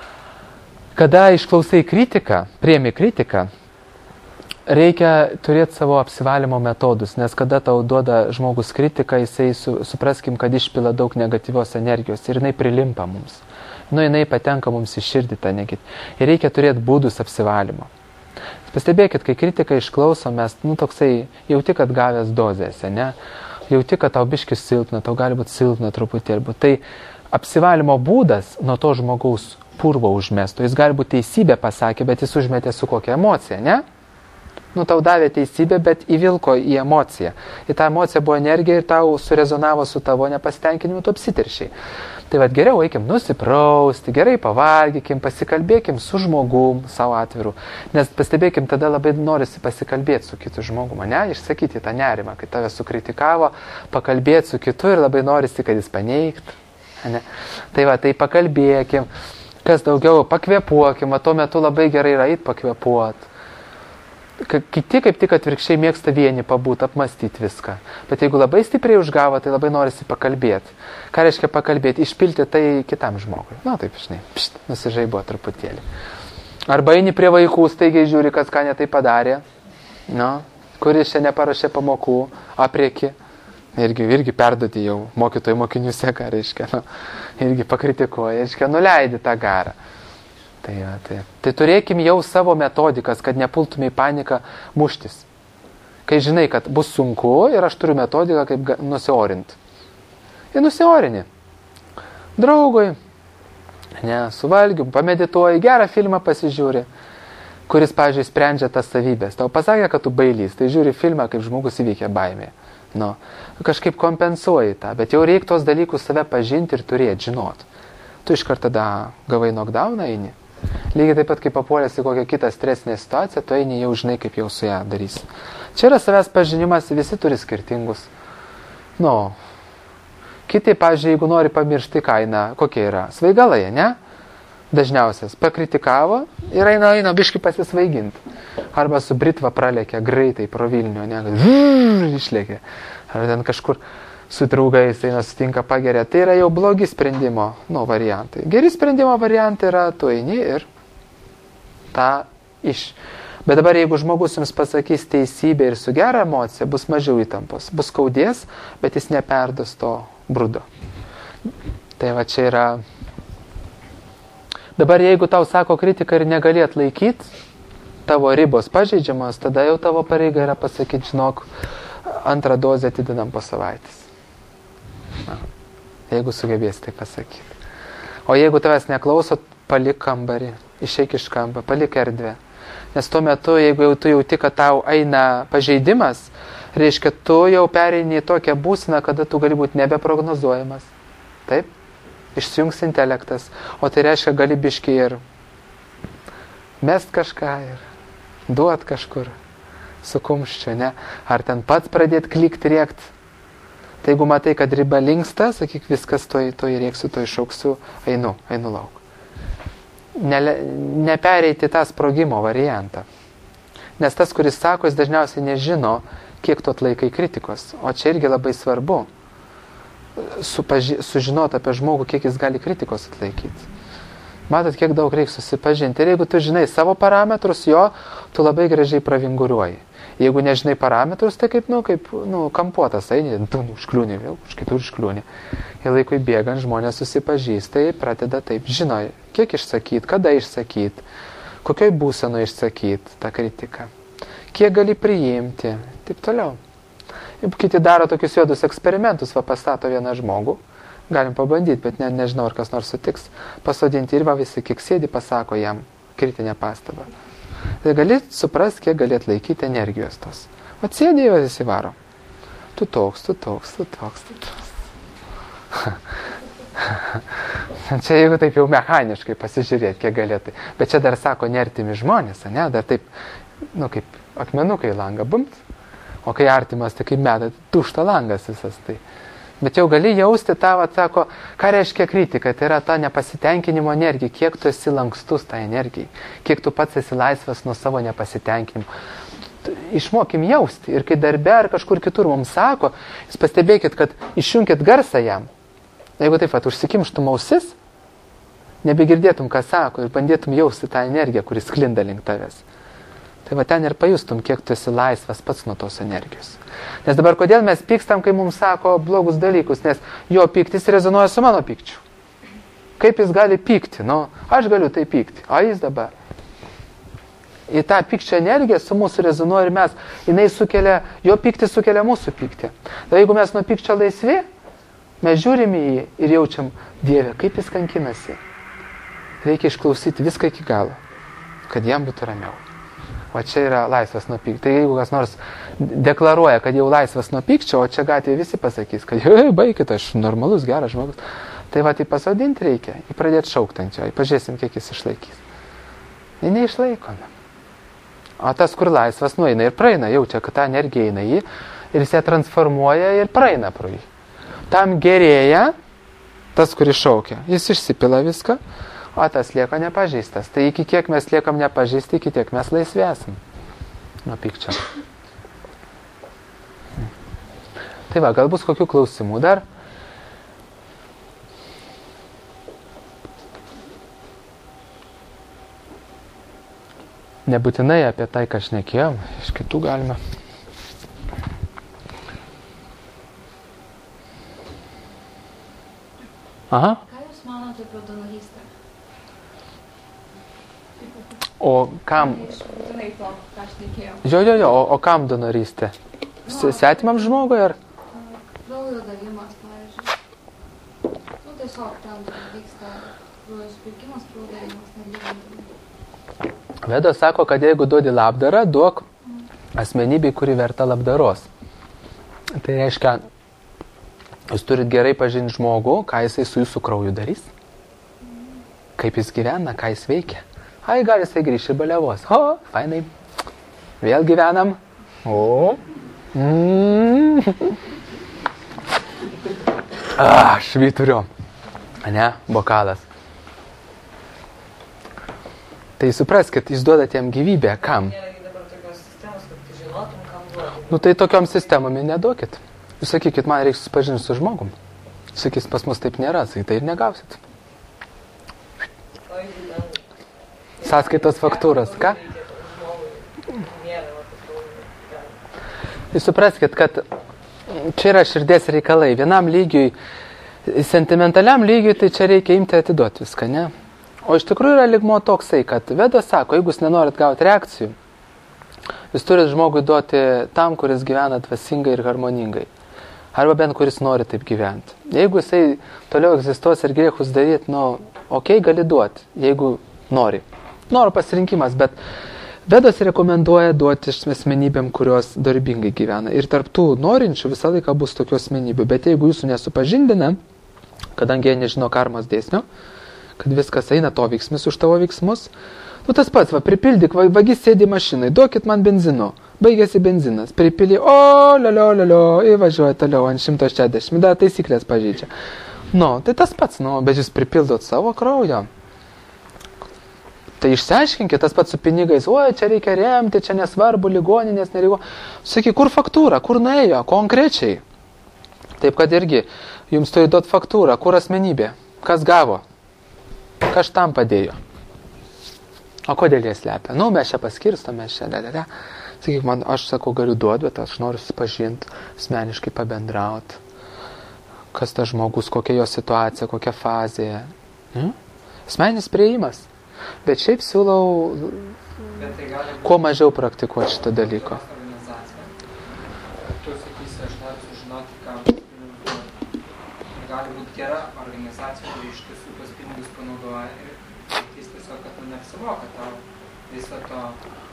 kada išklausai kritiką, priemi kritiką, reikia turėti savo apsivalymo metodus, nes kada tau duoda žmogus kritiką, jisai su, supraskim, kad išpila daug negatyvios energijos ir jinai prilimpa mums. Nu, jinai patenka mums į širdį tą negatyvą. Ir reikia turėti būdus apsivalymo. Pastebėkit, kai kritiką išklausom, mes, nu, toksai, jauti, kad gavęs dozėse, ne? Jauti, kad tau biškis silpna, tau gali būti silpna truputėlį. Tai apsivalymo būdas nuo to žmogaus purvo užmesto. Jis gali būti teisybė pasakė, bet jis užmetė su kokia emocija, ne? Nu, tau davė teisybę, bet įvilko į emociją. Ir ta emocija buvo energija ir tau surezonavo su tavo nepasitenkinimu, tu apsitiršiai. Tai vad geriau eikim nusiprausti, gerai pavalgykim, pasikalbėkim su žmogum, savo atviru. Nes pastebėkim, tada labai norisi pasikalbėti su kitu žmogum, ne? Išsakyti tą nerimą, kai tave sukritikavo, pakalbėti su kitu ir labai norisi, kad jis paneigtų. Ne? Tai va, tai pakalbėkim. Kas daugiau, pakvėpuokim, o tuo metu labai gerai yra eit pakvėpuot. Kiti kaip tik atvirkščiai mėgsta vieni pabūt, apmastyti viską. Bet jeigu labai stipriai užgavo, tai labai norisi pakalbėti. Ką reiškia pakalbėti? Išpilti tai kitam žmogui. Na, taip, žinai, pšt, nusižaibo truputėlį. Arba eini prie vaikų, staigiai žiūri, kas ką netai padarė. Na, kuris čia neparašė pamokų, aprieki. Irgi, irgi perduoti jau mokytojų mokiniuose, ką reiškia, nu, irgi pakritikuoja, reiškia, nuleidi tą garą. Tai, ja, tai. tai turėkim jau savo metodikas, kad nepultume į paniką muštis. Kai žinai, kad bus sunku ir aš turiu metodiką, kaip nusiorinti. Ir nusiorini. Draugui, ne, suvalgiu, pamedituoji, gerą filmą pasižiūri, kuris, pavyzdžiui, sprendžia tas savybės. Tau pasakė, kad tu bailys, tai žiūri filmą, kaip žmogus įveikia baimė. Nu, kažkaip kompensuoji tą, bet jau reikia tos dalykus save pažinti ir turėti, žinot. Tu iš karto tada gavai knockdowną eini. Lygiai taip pat, kai papuolės į kokią kitą stresinę situaciją, tu eini jau žinai, kaip jau su ją darysi. Čia yra savęs pažinimas, visi turi skirtingus. Nu, kiti, pavyzdžiui, jeigu nori pamiršti kainą, kokia yra? Svaigalai, ne? Dažniausias. Pakritikavo ir eina, eina biški pasisvaiginti. Arba su britva pralėkia greitai pro Vilnių, ne? Vrrr, išlėkia. Ar ten kažkur su draugais eina, sutinka, pageria. Tai yra jau blogi sprendimo, nu, variantai. Geri sprendimo variantai yra, tu eini ir tą iš. Bet dabar jeigu žmogus jums pasakys teisybę ir su gera emocija, bus mažiau įtampos, bus skaudės, bet jis neperdas to brudo. Tai va čia yra. Dabar jeigu tau sako kritika ir negali atlaikyti, tavo ribos pažeidžiamos, tada jau tavo pareiga yra pasakyti, žinok, antrą dozę atidedam po savaitės. Na, jeigu sugebėsi tai pasakyti. O jeigu tavęs neklauso, palik kambarį, išeik iš kambarį, palik erdvę. Nes tuo metu, jeigu jau tu jauti, kad tau eina pažeidimas, reiškia, tu jau pereini į tokią būseną, kada tu gali būti nebeprognozuojamas. Taip? Išsijungs intelektas. O tai reiškia, gali biški ir mest kažką ir duot kažkur su kumščiu, ne? Ar ten pats pradėti klikti, rėkti. Tai jeigu matai, kad riba linksta, sakyk, viskas, toj, toj rėksiu, toj šauksiu, einu, einu lauk. Ne, nepereiti tą sprogimo variantą. Nes tas, kuris sako, jis dažniausiai nežino, kiek tu atlaikai kritikos. O čia irgi labai svarbu supaži, sužinoti apie žmogų, kiek jis gali kritikos atlaikyti. Matot, kiek daug reikia susipažinti. Ir jeigu tu žinai savo parametrus, jo, tu labai gražiai pravinguriuoji. Jeigu nežinai parametrus, tai kaip, nu, kaip, nu, kampuotas, eini, tu užkliūni, vėl, už kitur užkliūni. Ir laikui bėgant žmonės susipažįsta ir pradeda taip, žino, kiek išsakyti, kada išsakyti, kokioj būseno išsakyti tą kritiką, kiek gali priimti, taip toliau. Ir kiti daro tokius juodus eksperimentus, va pastato vieną žmogų, galim pabandyti, bet ne, nežinau, ar kas nors sutiks, pasodinti ir va visi, kiek sėdi, pasako jam kritinę pastabą. Tai gali suprasti, kiek gali atlaikyti energijos tos. O sėdė jau įsivaro. Tu toks, tu toks, tu toks, tu toks. Čia jeigu taip jau mechaniškai pasižiūrėti, kiek galėtai. Bet čia dar sako neartimi žmonės, ne? Dar taip, nu kaip akmenukai langą bumt. O kai artimas, tai kaip meta, tušta langas visas tai. Bet jau gali jausti tą, va, sako, ką reiškia kritika, tai yra ta nepasitenkinimo energija, kiek tu esi lankstus tą energijai, kiek tu pats esi laisvas nuo savo nepasitenkinimo. Išmokim jausti ir kai darbe ar kažkur kitur mums sako, jūs pastebėkit, kad išjunkit garsą jam. Jeigu taip, va, užsikimštum ausis, nebegirdėtum, ką sako ir bandėtum jausti tą energiją, kuris sklinda link tavęs. Tai va ten ir pajustum, kiek tu esi laisvas pats nuo tos energijos. Nes dabar kodėl mes pykstam, kai mums sako blogus dalykus, nes jo pyktis rezonuoja su mano pykčiu. Kaip jis gali pykti? Nu, aš galiu tai pykti, o jis dabar. Į tą pykčio energiją su mūsų rezonuoja ir mes, jinai sukelia, jo pyktis sukelia mūsų pyktį. Tai jeigu mes nuo pykčio laisvi, mes žiūrim į jį ir jaučiam, Dieve, kaip jis kankinasi. Reikia išklausyti viską iki galo, kad jam būtų ramiau. O čia yra laisvas nuo pykčio. Tai jeigu kas nors deklaruoja, kad jau laisvas nuo pykčio, o čia gatvėje visi pasakys, kad jau baikit, aš normalus, geras žmogus. Tai va, tai pasodinti reikia, į pradėti šaukti ant jo, į pažiūrėsim, kiek jis išlaikys. Jis neišlaiko. O tas, kur laisvas, nueina ir praeina, jaučia, kad ta energija eina į ir jis ją transformuoja ir praeina pro jį. Tam gerėja tas, kuris šaukia. Jis išsipila viską. O tas lieka nepažeistas. Tai iki kiek mes liekam nepažeisti, iki tiek mes laisvi esam nuo pykčio. Tai va, gal bus kokių klausimų dar? Nebūtinai apie tai, ką šnekėjom, iš kitų galime. Aha. Ką Jūs manote apie donorystę? O kam? Žinai to, ką aš nekėjau. Jo, jo, jo, o, o kam donorystė? Svetimam žmogui ar? Kraujo davimas, pavyzdžiui. Nu, tiesiog ten vyksta kraujo supirkimas, kraujo davimas, nelyginti. Vedas sako, kad jeigu duodi labdarą, duok asmenybei, kuri verta labdaros. Tai reiškia, jūs turit gerai pažinti žmogų, ką jisai su jūsų krauju darys, kaip jis gyvena, ką jis veikia. Ai, gal jisai grįžti baliavos. O, fainai. Vėl gyvenam. O. Mm. A, švyturio. Ne, bokalas. Tai supraskit, jūs duodate jam gyvybę. Kam? Nu tai tokiom sistemami neduokit. Jūs sakykit, man reikia susipažinti su žmogum. Sakys, pas mus taip nėra, tai ir negausit. Sąskaitos faktūras. Ką? Nėra, va, tas Jūs supraskit, kad čia yra širdies reikalai. Vienam lygiui, sentimentaliam lygiui, tai čia reikia imti atiduoti viską, ne? O iš tikrųjų yra lygmo toksai, kad Vedas sako, jeigu jūs nenorit gauti reakcijų, jūs turit žmogui duoti tam, kuris gyvena dvasingai ir harmoningai. Arba bent kuris nori taip gyventi. Jeigu jisai toliau egzistuos ir griechus daryti, nu, okei, okay, gali duoti, jeigu nori. Noro pasirinkimas, bet Vedas rekomenduoja duoti asmenybėm, kurios darbingai gyvena. Ir tarp tų norinčių visą laiką bus tokių asmenybių. Bet jeigu jūsų nesupažindina, kadangi jie nežino karmos dėsnio, kad viskas eina to veiksmis už tavo veiksmus, nu tas pats, va, pripildyk, va, vagis sėdi mašinai, duokit man benzino, baigėsi benzinas, pripilį, o, liolio, liolio, įvažiuoja toliau ant šimto šešiasdešimt, dar taisyklės pažeidžia. Nu, tai tas pats, nu, bet jūs pripildot savo kraujo. Tai išsiaiškinkit, tas pats su pinigais, oi, čia reikia remti, čia nesvarbu, ligoninės, nereikia. Sakyk, kur faktūra, kur nuėjo, konkrečiai. Taip, kad irgi jums turi duoti faktūrą, kur asmenybė, kas gavo, kas tam padėjo. O kodėl jie slepia? Nu, mes čia paskirstom, mes čia, da, da, da. Sakyk, man, aš sakau, galiu duoti, bet aš noriu susipažinti, asmeniškai pabendrauti. Kas tas žmogus, kokia jo situacija, kokia fazė. Hmm? Asmeninis priėjimas. Bet šiaip siūlau Bet tai gali kuo mažiau praktikuoti šitą dalyką. Tu sakysi, aš noriu sužinoti, ką gali būti gera organizacija, kuri iš tiesų tos pinigus panaudoja ir sakys tiesiog, kad tu neapsimoka tau viso to,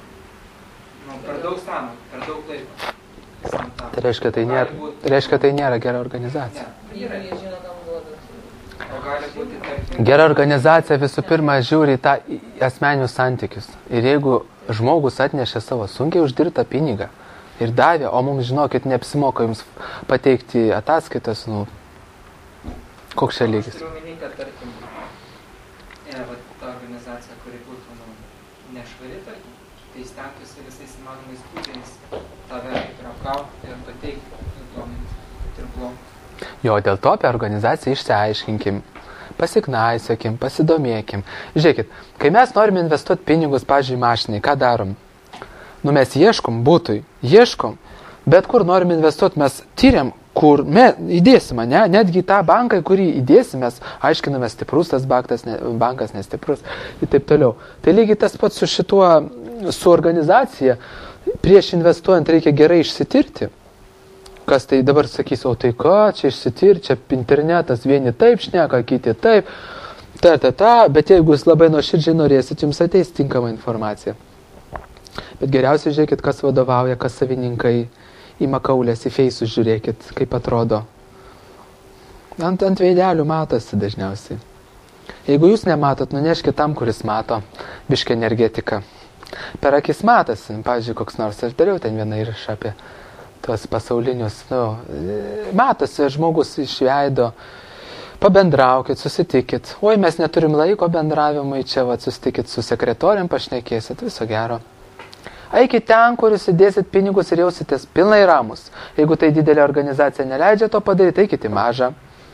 nu, per daug sąnų, per daug laiko. Tai reiškia, tai nėra, būt... reiškia, tai nėra gera organizacija. Ne, yra, jie žino, kam duoda. O gali būti tarkim... Gera organizacija visų pirma žiūri į tą asmeninius santykius. Ir jeigu žmogus atnešė savo sunkiai uždirbtą pinigą ir davė, o mums, žinokit, neapsimoka jums pateikti ataskaitas, nu, koks čia lygis. Aš turiu omeny, kad tarkim, yra va, ta organizacija, kuri būtų nu, nešvari, tarkim, tai stengtųsi visais įmanomais būdais tave ir apgauti ir pateikti duomenis ir blogus. Jo, dėl to apie organizaciją išsiaiškinkim, pasiknaisiokim, pasidomėkim. Žiūrėkit, kai mes norime investuoti pinigus, pavyzdžiui, mašinai, ką darom? Nu, mes ieškom būtui, ieškom, bet kur norim investuoti, mes tyriam, kur me, įdėsim, ne? Netgi tą banką, kurį įdėsim, mes aiškiname, stiprus tas bankas, ne, bankas nestiprus ir taip toliau. Tai lygiai tas pats su šituo, su organizacija, prieš investuojant reikia gerai išsitirti. Kas tai dabar sakys, o tai ką, čia išsitir, čia internetas, vieni taip šneka, kiti taip, ta, ta, ta, bet jeigu jūs labai nuoširdžiai norėsit, jums ateis tinkama informacija. Bet geriausiai žiūrėkit, kas vadovauja, kas savininkai, į makaulės, į feisus žiūrėkit, kaip atrodo. Ant, ant veidelių matosi dažniausiai. Jeigu jūs nematot, nuneškit tam, kuris mato, biškį energetiką. Per akis matosi, pavyzdžiui, koks nors, aš dariau ten vieną įrašą apie tos pasaulinius, nu, matosi žmogus iš veido, pabendraukit, susitikit. Oi, mes neturim laiko bendravimui, čia va, susitikit su sekretorium, pašnekėsit, viso gero. Eikit ten, kur jūs įdėsit pinigus ir jausitės pilnai ramus. Jeigu tai didelė organizacija neleidžia to padaryti, eikit į mažą.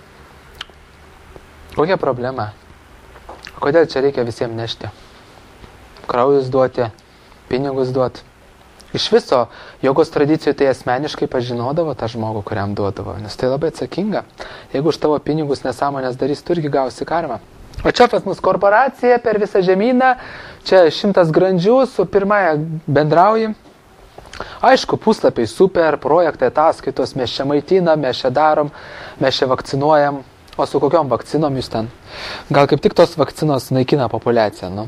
Kokia problema? Kodėl čia reikia visiems nešti? Kraujus duoti, pinigus duoti. Iš viso, jogos tradicijų tai asmeniškai pažinodavo tą žmogų, kuriam duodavo, nes tai labai atsakinga. Jeigu už tavo pinigus nesąmonės darys, tu irgi gausi karmą. O čia pas mus korporacija per visą žemyną, čia šimtas grandžių, su pirmąja bendrauji. Aišku, puslapiai super, projektai, ataskaitos, mes čia maitinam, mes čia darom, mes čia vakcinuojam. O su kokiom vakcinom jūs ten? Gal kaip tik tos vakcinos naikina populiaciją, nu?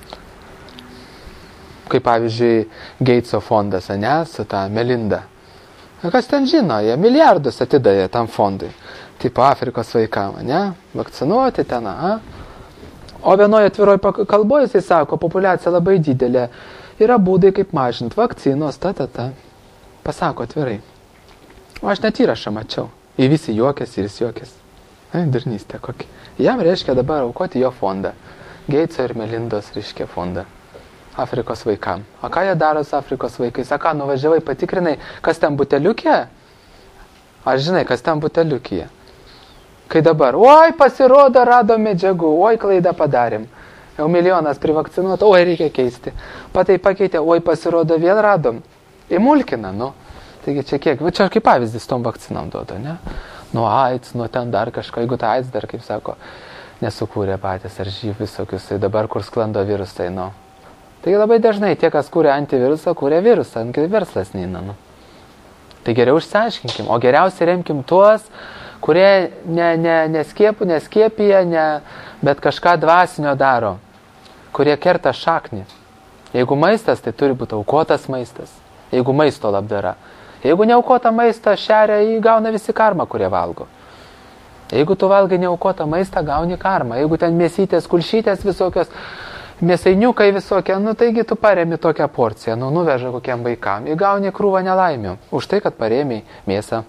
Kaip pavyzdžiui Gateso fondas, ne, su ta Melinda. Kas ten žino, jie milijardus atidavė tam fondui. Tipo Afrikos vaikam, ne, vakcinuoti ten, a. O vienoje atviroje kalboje jisai sako, populiacija labai didelė, yra būdai kaip mažinti vakcinos, ta, ta, ta. Pasako atvirai. O aš net įrašą mačiau. Ir visi juokėsi ir jis juokėsi. Ai, durnystė kokia. Jam reiškia dabar aukoti jo fondą. Gateso ir Melindos reiškia fondą. Afrikos vaikam. O ką jie daro su Afrikos vaikais? A ką, nuvažiavai, patikrinai, kas ten buteliukė? Aš žinai, kas ten buteliukėje. Kai dabar, oi, pasirodo, rado medžiagų, oi, klaidą padarėm. Jau milijonas privakcinuota, oi reikia keisti. Patai pakeitė, oi pasirodo vėl radom. Įmulkina, nu. Taigi čia kiek, va čia kaip pavyzdys tom vakcinom duoda, ne? Nuo AIDS, nuo ten dar kažko, jeigu ta AIDS dar, kaip sako, nesukūrė patys ar živ visokius, tai dabar kur sklando virusai, nu. Taigi labai dažnai tie, kas kūrė antivirusą, kūrė virusą, kai verslas neina, nu. Tai geriau išsiaiškinkim, o geriausiai remkim tuos, kurie ne, ne, neskiepų, neskiepija, ne, bet kažką dvasinio daro, kurie kerta šaknį. Jeigu maistas, tai turi būti aukotas maistas, jeigu maisto labdara. Jeigu neaukota maistą šeria, jį gauna visi karmą, kurie valgo. Jeigu tu valgai neaukotą maistą, gauni karmą. Jeigu ten mėsytės, kulšytės visokios, mėsainiukai visokie, nu taigi tu paremi tokią porciją, nu nuveža kokiam vaikam, įgauni krūvą nelaimių. Už tai, kad paremiai mėsą.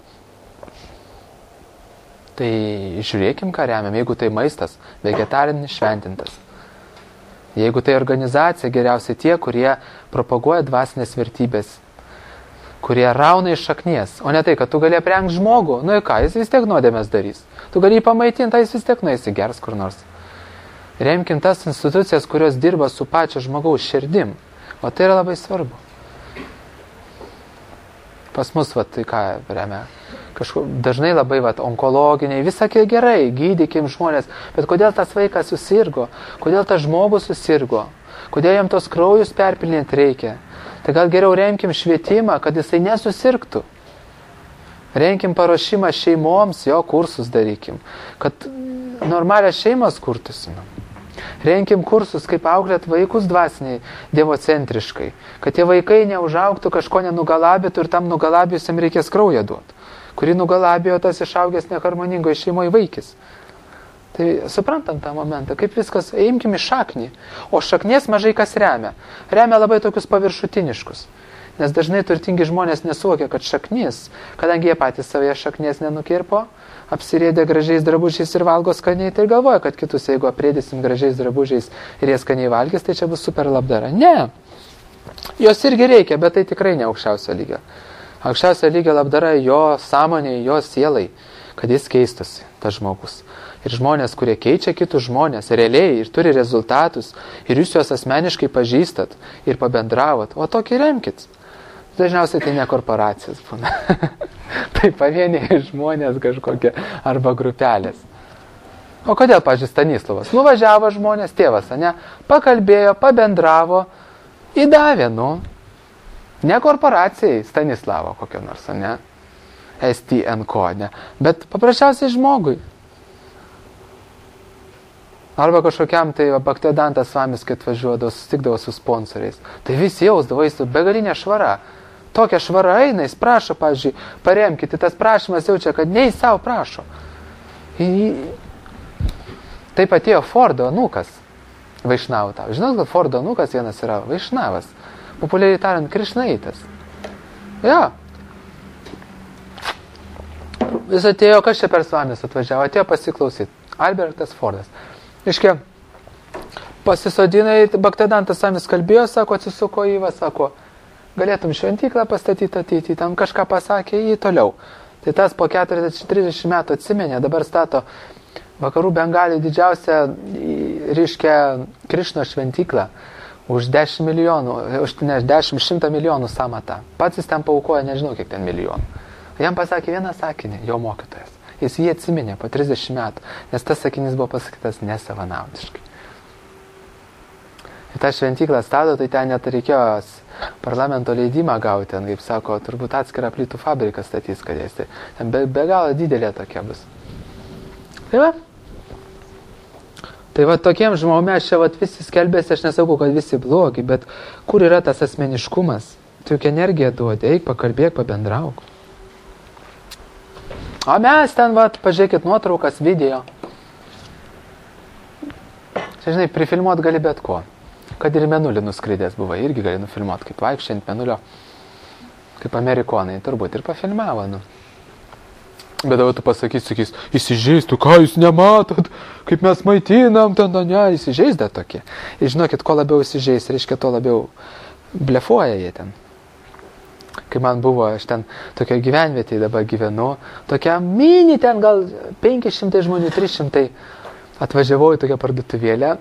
Tai žiūrėkim, ką remiam, jeigu tai maistas, vegetarinis šventintas. Jeigu tai organizacija, geriausiai tie, kurie propaguoja dvasinės vertybės, kurie rauna iš šaknies, o ne tai, kad tu gali aprengti žmogų, nu į ką, jis vis tiek nuodėmės darys. Tu gali jį pamaitinti, jis vis tiek nueis į gers kur nors. Remkim tas institucijas, kurios dirba su pačia žmogaus širdim. O tai yra labai svarbu. Pas mus, va, tai ką remia? Kažkur, dažnai labai, va, onkologiniai, visakė gerai, gydykim žmonės. Bet kodėl tas vaikas susirgo? Kodėl tas žmogus susirgo? Kodėl jam tos kraujus perpilinti reikia? Tai gal geriau remkim švietimą, kad jisai nesusirgtų. Renkim paruošimą šeimoms, jo kursus darykim, kad normalią šeimas kurtųsi. Renkim kursus, kaip auklėt vaikus dvasiniai, dievocentriškai, kad tie vaikai neužaugtų, kažko nenugalabytų ir tam nugalabijusiam reikės kraują duoti, kurį nugalabijo tas išaugęs neharmoningoje šeimoje vaikis. Tai suprantam tą momentą, kaip viskas, imkim iš šaknį, o šaknies mažai kas remia. Remia labai tokius paviršutiniškus, nes dažnai turtingi žmonės nesuvokia, kad šaknis, kadangi jie patys savėje šaknies nenukirpo, apsirėdė gražiais drabužiais ir valgo skaniai, tai galvoja, kad kitus, jeigu aprėdysim gražiais drabužiais ir jie skaniai valgys, tai čia bus super labdara. Ne, jos irgi reikia, bet tai tikrai ne aukščiausio lygio. Aukščiausio lygio labdara jo sąmonėje, jo sielai, kad jis keistusi, tas žmogus. Ir žmonės, kurie keičia kitus žmonės, realiai ir turi rezultatus, ir jūs juos asmeniškai pažįstat ir pabendravot, o tokį remkit. Dažniausiai tai ne korporacijas būna. Tai pavieniai žmonės kažkokie arba grupelės. O kodėl, pavyzdžiui, Stanislavas? Nuvažiavo žmonės, tėvas, ne? Pakalbėjo, pabendravo, įdavė, nu. Ne korporacijai Stanislavo kokio nors, ne? S T N ko, ne? Bet paprasčiausiai žmogui. Arba kažkokiam tai Bhaktivedantas Svamis, kai atvažiuodavo, susitikdavo su sponsoriais. Tai visi jausdavo, jis begalinė švara. Tokia švara eina, jis prašo, pavyzdžiui, paremkite, tas prašymas jaučia, kad ne į savo prašo. Į... Taip atėjo Fordo anūkas, Vaišnavų tau. Žinot, kad Fordo anūkas vienas yra Vaišnavas, populiariai tariant, krišnaitas. Ja. Jis atėjo, kas čia per Svamis atvažiavo, atėjo pasiklausyti. Albertas Fordas. Iškia, pasisodinai, Bhaktivedantas Svamis kalbėjo, sako, atsisuko į, va, sako, galėtum šventyklą pastatyti ateitį, tam kažką pasakė jį toliau. Tai tas po keturiasdešimt trisdešimt metų atsimenė, dabar stato Vakarų Bengalijų didžiausią, reiškia, Krišno šventyklą už dešimt milijonų, už ne, dešimt šimtą milijonų samatą. Pats jis ten paukoja, nežinau, kiek ten milijonų. Jam pasakė vieną sakinį, jo mokytojas. Jis jį atsiminė po trisdešimt metų, nes tas sakinys buvo pasakytas nesavanaudiškai. Ir tą šventyklą stato, tai ten net reikėjo parlamento leidimą gauti, ten, kaip sako, turbūt atskirą plytų fabriką statys, kad jis tai ten be, be galo didelė tokia bus. Tai va. Tai va tokiem žmonėms čia va visi skelbėsi, aš nesakau, kad visi blogi, bet kur yra tas asmeniškumas? Tu juk energiją duodi, eik, pakalbėk, pabendrauk. O mes ten, va, pažiūrėkit nuotraukas, video. Čia, žinai, prifilmuot gali bet ko. Kad ir Mėnulį nuskridęs buvo, irgi gali nufilmuot, kaip vaikščiant Mėnulio, kaip amerikonai, turbūt ir pafilmavo, nu. Bet dabar tu pasakys, sakys, įsižeistų, ką jūs nematot, kaip mes maitinam, ten, ne, įsižeis dar tokie. Ir žinokit, ko labiau įsižeis, reiškia, to labiau blefuoja jie ten. Kai man buvo, aš ten tokia gyvenvietėje dabar gyvenu, tokia mini ten gal penki šimtai žmonių, trys šimtai, atvažiavau į tokią parduotuvėlę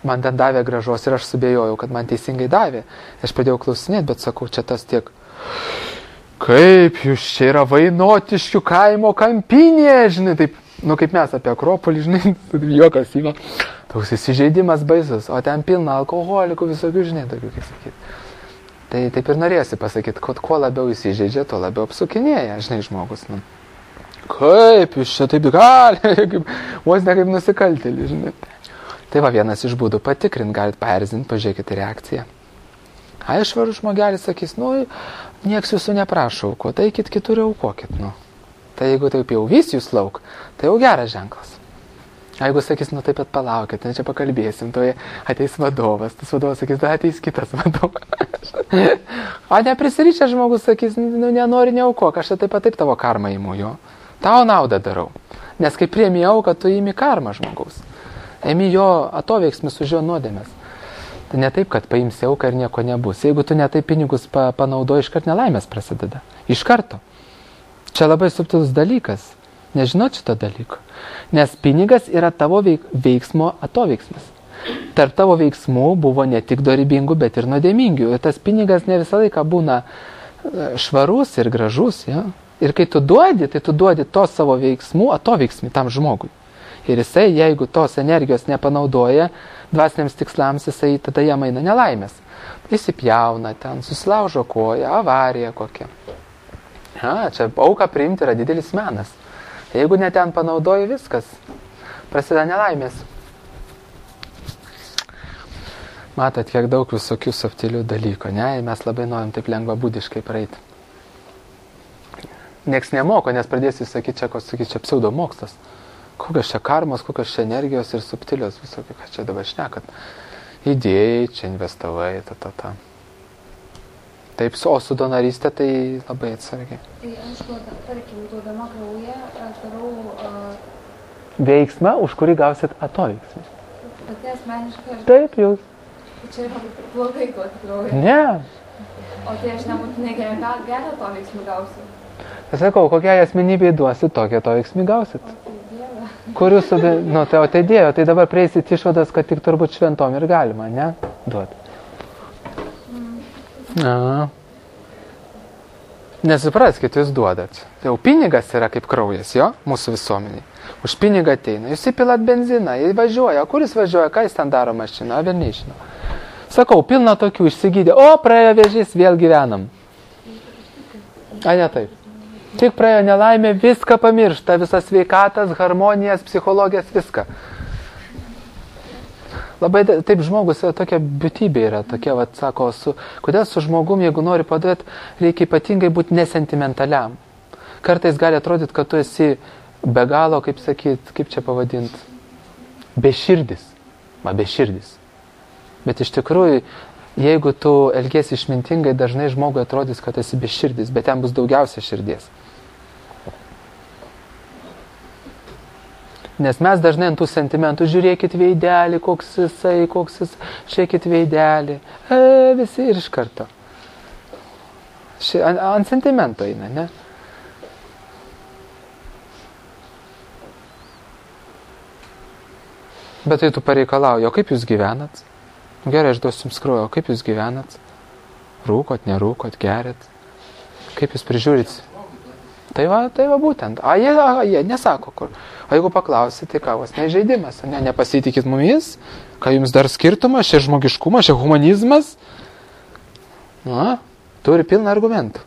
man ten davė gražos ir aš subėjojau, kad man teisingai davė. Aš pradėjau klausinėti, bet sakau, čia tas tiek, kaip jūs čia yra Vainotiškių kaimo kampinė, žinai, taip, nu kaip mes apie Akropolį, žinai, juokas įma, toks įsižeidimas baisus, o ten pilna alkoholikų, visokių, žinai, tokių, kaip sakyti. Tai taip ir norėsi pasakyti, kad kuo labiau įsižeidžia, tuo labiau apsukinėja, žinai, žmogus. Nu. Kaip jūs čia taip gali, vos ne kaip nusikaltėlį, žinai. Tai va vienas iš būdų patikrint, galit paerzinti, pažiūrėkite reakciją. A, išvarų žmogelis sakys, nu, nieks jūsų neprašo auko, tai eikit kitur aukokit, nu. Tai jeigu taip jau vis jūs lauk, tai jau geras ženklas. A jeigu sakys, nu taip pat palaukit, čia pakalbėsim, to ateis vadovas, tas vadovas sakys, da ateis kitas vadovas. A neprisiričia žmogus sakys, nu nenori neaukok, aš taip pat taip tavo karmą įimu jo. Tau naudą darau. Nes kai priemi auką, tu įimi karmą žmogaus. Ėmi jo atoveiksmis už jo nuodėmės. Tai ne taip, kad paimsi auką ir nieko nebus. Jeigu tu ne taip pinigus pa, panaudoji, iškart nelaimės prasideda. Iš karto. Čia labai subtilus dalykas. Nežinot šito dalyko. Nes pinigas yra tavo veik, veiksmo atoveiksmis. Tarp tavo veiksmų buvo ne tik dorybingų, bet ir nuodėmingių. Ir tas pinigas ne visą laiką būna švarus ir gražus. Ja? Ir kai tu duodi, tai tu duodi tos savo veiksmų atoveiksmį tam žmogui. Ir jisai, jeigu tos energijos nepanaudoja dvasiniams tikslams, jisai tada jam eina nelaimės. Įsipjauna ten, susilaužo koją, avarija kokia. Ja, čia auką priimti yra didelis menas. Jeigu ne ten panaudoji viskas, prasideda nelaimės. Matot, kiek daug visokių subtilių dalykų, ne? Mes labai norim taip lengva būdiškai praeiti. Nieks nemoko, nes pradėsi sakyti, čia, sakyti, čia pseudomokslas. Kokios čia karmos, kokios čia energijos ir subtilios visokios, ką čia dabar šnekat. Idėjai, čia investavai, ta, ta, ta. Taip, o su donorystė tai labai atsargiai. Tai aš, tarkim, duodama kraują, aš darau... Uh... Veiksmą, už kurį gausit atoveiksmį. Pati asmeniškai... Aš... Taip, jūs. Čia yra blogai duoti kraują. Ne. O tai aš nebūtinai gerą atoveiksmį gausiu. Tai sakau, kokiai asmenybei duosit, tokią atoveiksmį gausit. O tai Dieve. Kur jūs, nu tai o tai Dievo, tai dabar prieisit išvadas, kad tik turbūt šventom ir galima, ne? Duoti. Na. Nesupraskit, jūs duodat. Jau pinigas yra kaip kraujas, jo, mūsų visuomeniai. Už pinigą ateina. Jūs įpilat benziną, jis važiuoja. Kur jis važiuoja, ką jis ten daro mašiną, ar nežinau. Sakau, pilna tokių išsigydė. O, praėjo vėžys, vėl gyvenam. A, ne taip. Tik praėjo nelaimė, viską pamiršta, visas sveikatas, harmonijas, psichologijas, viską. Labai taip žmogus yra tokia būtybė yra, tokia, vat, sako, su, kodėl su žmogum, jeigu nori padėti, reikia ypatingai būti nesentimentaliam. Kartais gali atrodyti, kad tu esi be galo, kaip sakyt, kaip čia pavadint, beširdis. Va, beširdis. Bet iš tikrųjų, jeigu tu elgiesi išmintingai, dažnai žmogui atrodys, kad esi beširdis, bet ten bus daugiausia širdies. Nes mes dažnai ant tų sentimentų, žiūrėkit veidelį, koks jisai, koks jis, žiūrėkit veidelį, e, visi ir iš karto. Ši, ant, ant sentimento eina, ne? Bet tai tu pareikalauji, o kaip jūs gyvenat? Gerai, aš duosiu jums kraujo, o kaip jūs gyvenat? Rūkot, nerūkot, gerit? Kaip jūs prižiūrit? Tai va, tai va būtent. A, jie, a, jie nesako kur. O jeigu paklausi, tai ką, vos nežaidimas, ne, nepasitikit mumis, ką jums dar skirtumas, čia žmogiškumas, čia humanizmas. Na, turi pilną argumentų.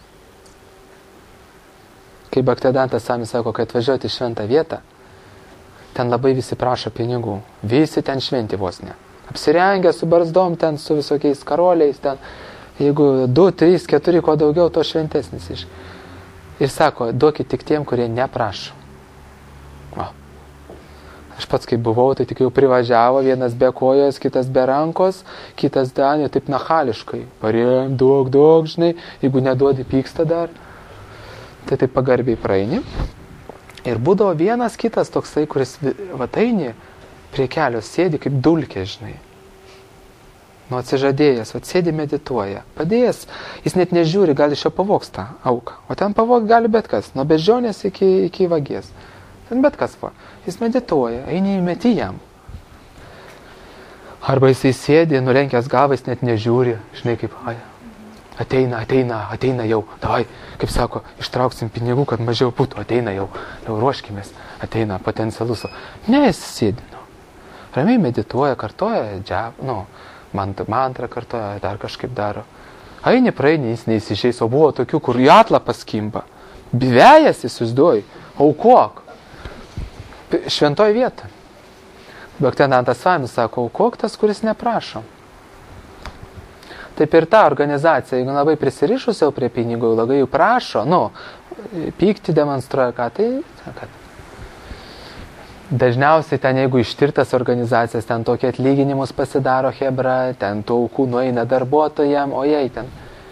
Kai Bhaktivedantas Swami sako, kad atvažiuoti į šventą vietą, ten labai visi prašo pinigų. Visi ten šventi vos ne. Apsirengę su barzdom, ten su visokiais karoliais, ten, jeigu du, trys, keturi, ko daugiau, to šventesnis iš. Ir sako, duokit tik tiem, kurie neprašo. O. Aš pats kaip buvau, tai tik jau privažiavo, vienas be kojos, kitas be rankos, kitas danė, taip nachališkai. Parėjom, daug, daug, žinai, jeigu neduodi, pyksta dar. Tai taip pagarbiai praeini. Ir būdavo vienas kitas toksai, kuris vataini prie kelio sėdi kaip dulkė, žinai. Nu, atsižadėjęs, vat sėdi medituoja. Padėjęs, jis net nežiūri, gal iš jo pavogs tą auką. O ten pavog gali bet kas, nuo beždžionės iki, iki vagies. Ten bet kas va. Jis medituoja, eini į metį jam. Arba jisai sėdi, nulenkęs galvais, net nežiūri, žinai kaip, ai, ateina, ateina, ateina jau, davai, kaip sako, ištrauksim pinigų, kad mažiau būtų, ateina jau, jau ruoškimės, ateina potencialus. Ne, jis sėdi, nu, ramiai medituoja, kartoja, džiab, nu, mantrą kartoja, dar kažkaip daro. Aini praeini, jis neįsižeis, o buvo tokių, kur į atlapą skimba, bivejas įsivaizduoji, aukok, šventoj vietoj. Bhaktivedanta Swami sako, aukok tas, kuris neprašo. Taip ir ta organizacija, jeigu labai prisirišus jau prie pinigų, labai jų prašo, nu, pykti demonstruoja, ką tai, kad dažniausiai ten, jeigu ištirtas organizacijas, ten tokie atlyginimus pasidaro hebra, ten tų aukų nueina darbuotojam, o jei ten.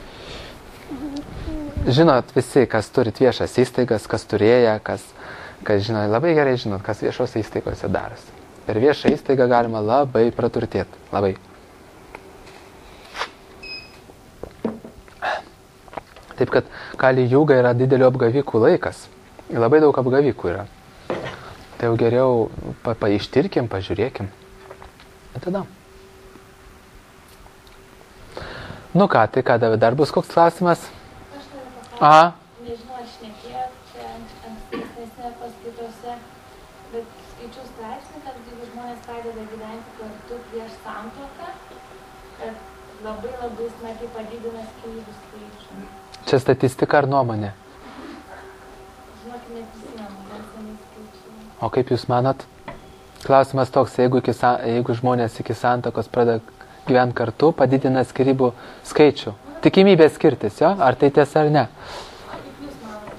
Žinot visi, kas turit viešas įstaigas, kas turėja, kas, kas žinot, labai gerai žinot, kas viešose įstaigose darosi. Per viešą įstaigą galima labai praturtėti. Labai. Taip, kad Kali Juga yra didelio apgavikų laikas. Labai daug apgavikų yra. Tai jau geriau pa, paishtirkim, pažiūrėkim. Ir tada. Nu ką, tai ką, David, dar bus koks klausimas? Aš turiu paklausti. Aha. Nežinau, aš šnekėjot čia ankstesnėse paskaitose, bet skaičiau straipsnį, kad jeigu žmonės pradeda gyventi kartu prieš santuoką, kad labai labai smarkiai padidina skyrybų skaičių. Čia statistika ar nuomonė? Žinokit, neprisimenu, gan seniai skaičiau. O kaip jūs manot? Klausimas toks, jeigu, iki, jeigu žmonės iki santuokos pradeda gyventi kartu, padidina skyrybų skaičių. Tikimybė skirtis, jo? Ar tai tiesa ar ne? Kaip jūs manote?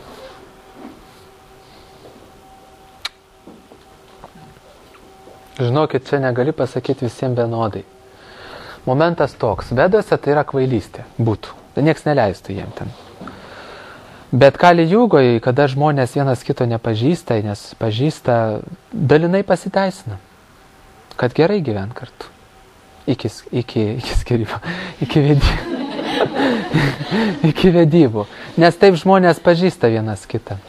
Žinokit, čia negali pasakyti visiems vienodai. Momentas toks, Vedose tai yra kvailystė, būtų. Tai nieks neleistų jiem ten. Bet Kali Jugoje, kada žmonės vienas kito nepažįsta, nes pažįsta, dalinai pasiteisina, kad gerai gyvent kartu. Iki, iki, iki skirybų, iki vedybų. iki vedybų. Nes taip žmonės pažįsta vienas kitą.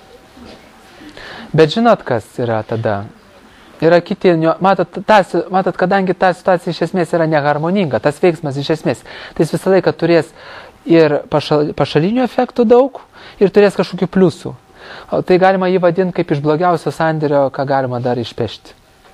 Bet žinot, kas yra tada? Yra kiti, matot, tas, matot, kadangi ta situacija iš esmės yra neharmoninga, tas veiksmas iš esmės, tai jis visą laiką turės ir pašal, pašalinių efektų daug ir turės kažkokių pliusų. O tai galima jį vadinti kaip iš blogiausio sandėrio, ką galima dar išpešti.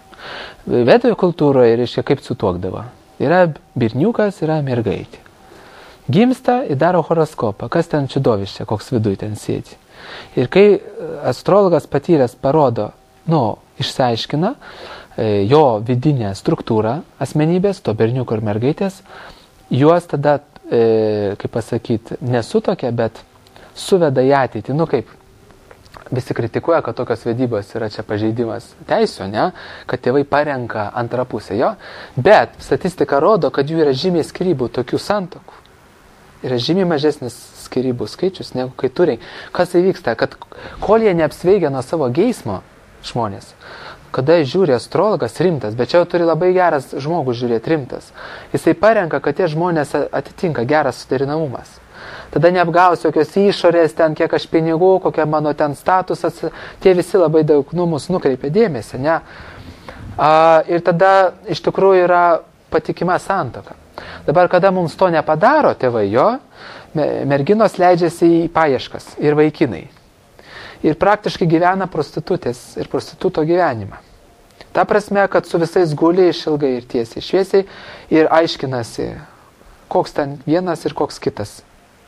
Vedų kultūroje reiškia kaip sutuokdavo. Yra berniukas, yra mergaitė. Gimsta ir daro horoskopą. Kas ten čiudoviščia, koks viduj ten sėdi. Ir kai astrologas patyręs parodo, nu, išsiaiškina jo vidinę struktūrą asmenybės, to berniuko ir mergaitės, juos tada, e, kaip pasakyti, nesutokia, bet suveda į ateitį. Nu kaip, visi kritikuoja, kad tokios vedybos yra čia pažeidimas teisų, ne? Kad tėvai parenka antrą pusę, jo. Bet statistika rodo, kad jų yra žymiai skyrybų tokių santokų. Yra žymiai mažesnis skyrybų skaičius, negu kai turi. Kas įvyksta? Kad kol jie neapsveigia nuo savo geismo žmonės, kada žiūri astrologas rimtas, bet čia jau turi labai geras žmogus žiūrėti rimtas, jisai parenka, kad tie žmonės atitinka geras suderinamumas. Tada neapgaus jokios išorės, ten kiek aš pinigų, kokia mano ten statusas, tie visi labai daug nu, mus nukreipia dėmesį, ne? A, ir tada iš tikrųjų yra patikima santuoka. Dabar, kada mums to nepadaro tėvai, jo, merginos leidžiasi į paieškas ir vaikinai. Ir praktiškai gyvena prostitutės ir prostituto gyvenimą. Ta prasme, kad su visais guli išilgai ir tiesiai šviesiai ir aiškinasi, koks ten vienas ir koks kitas.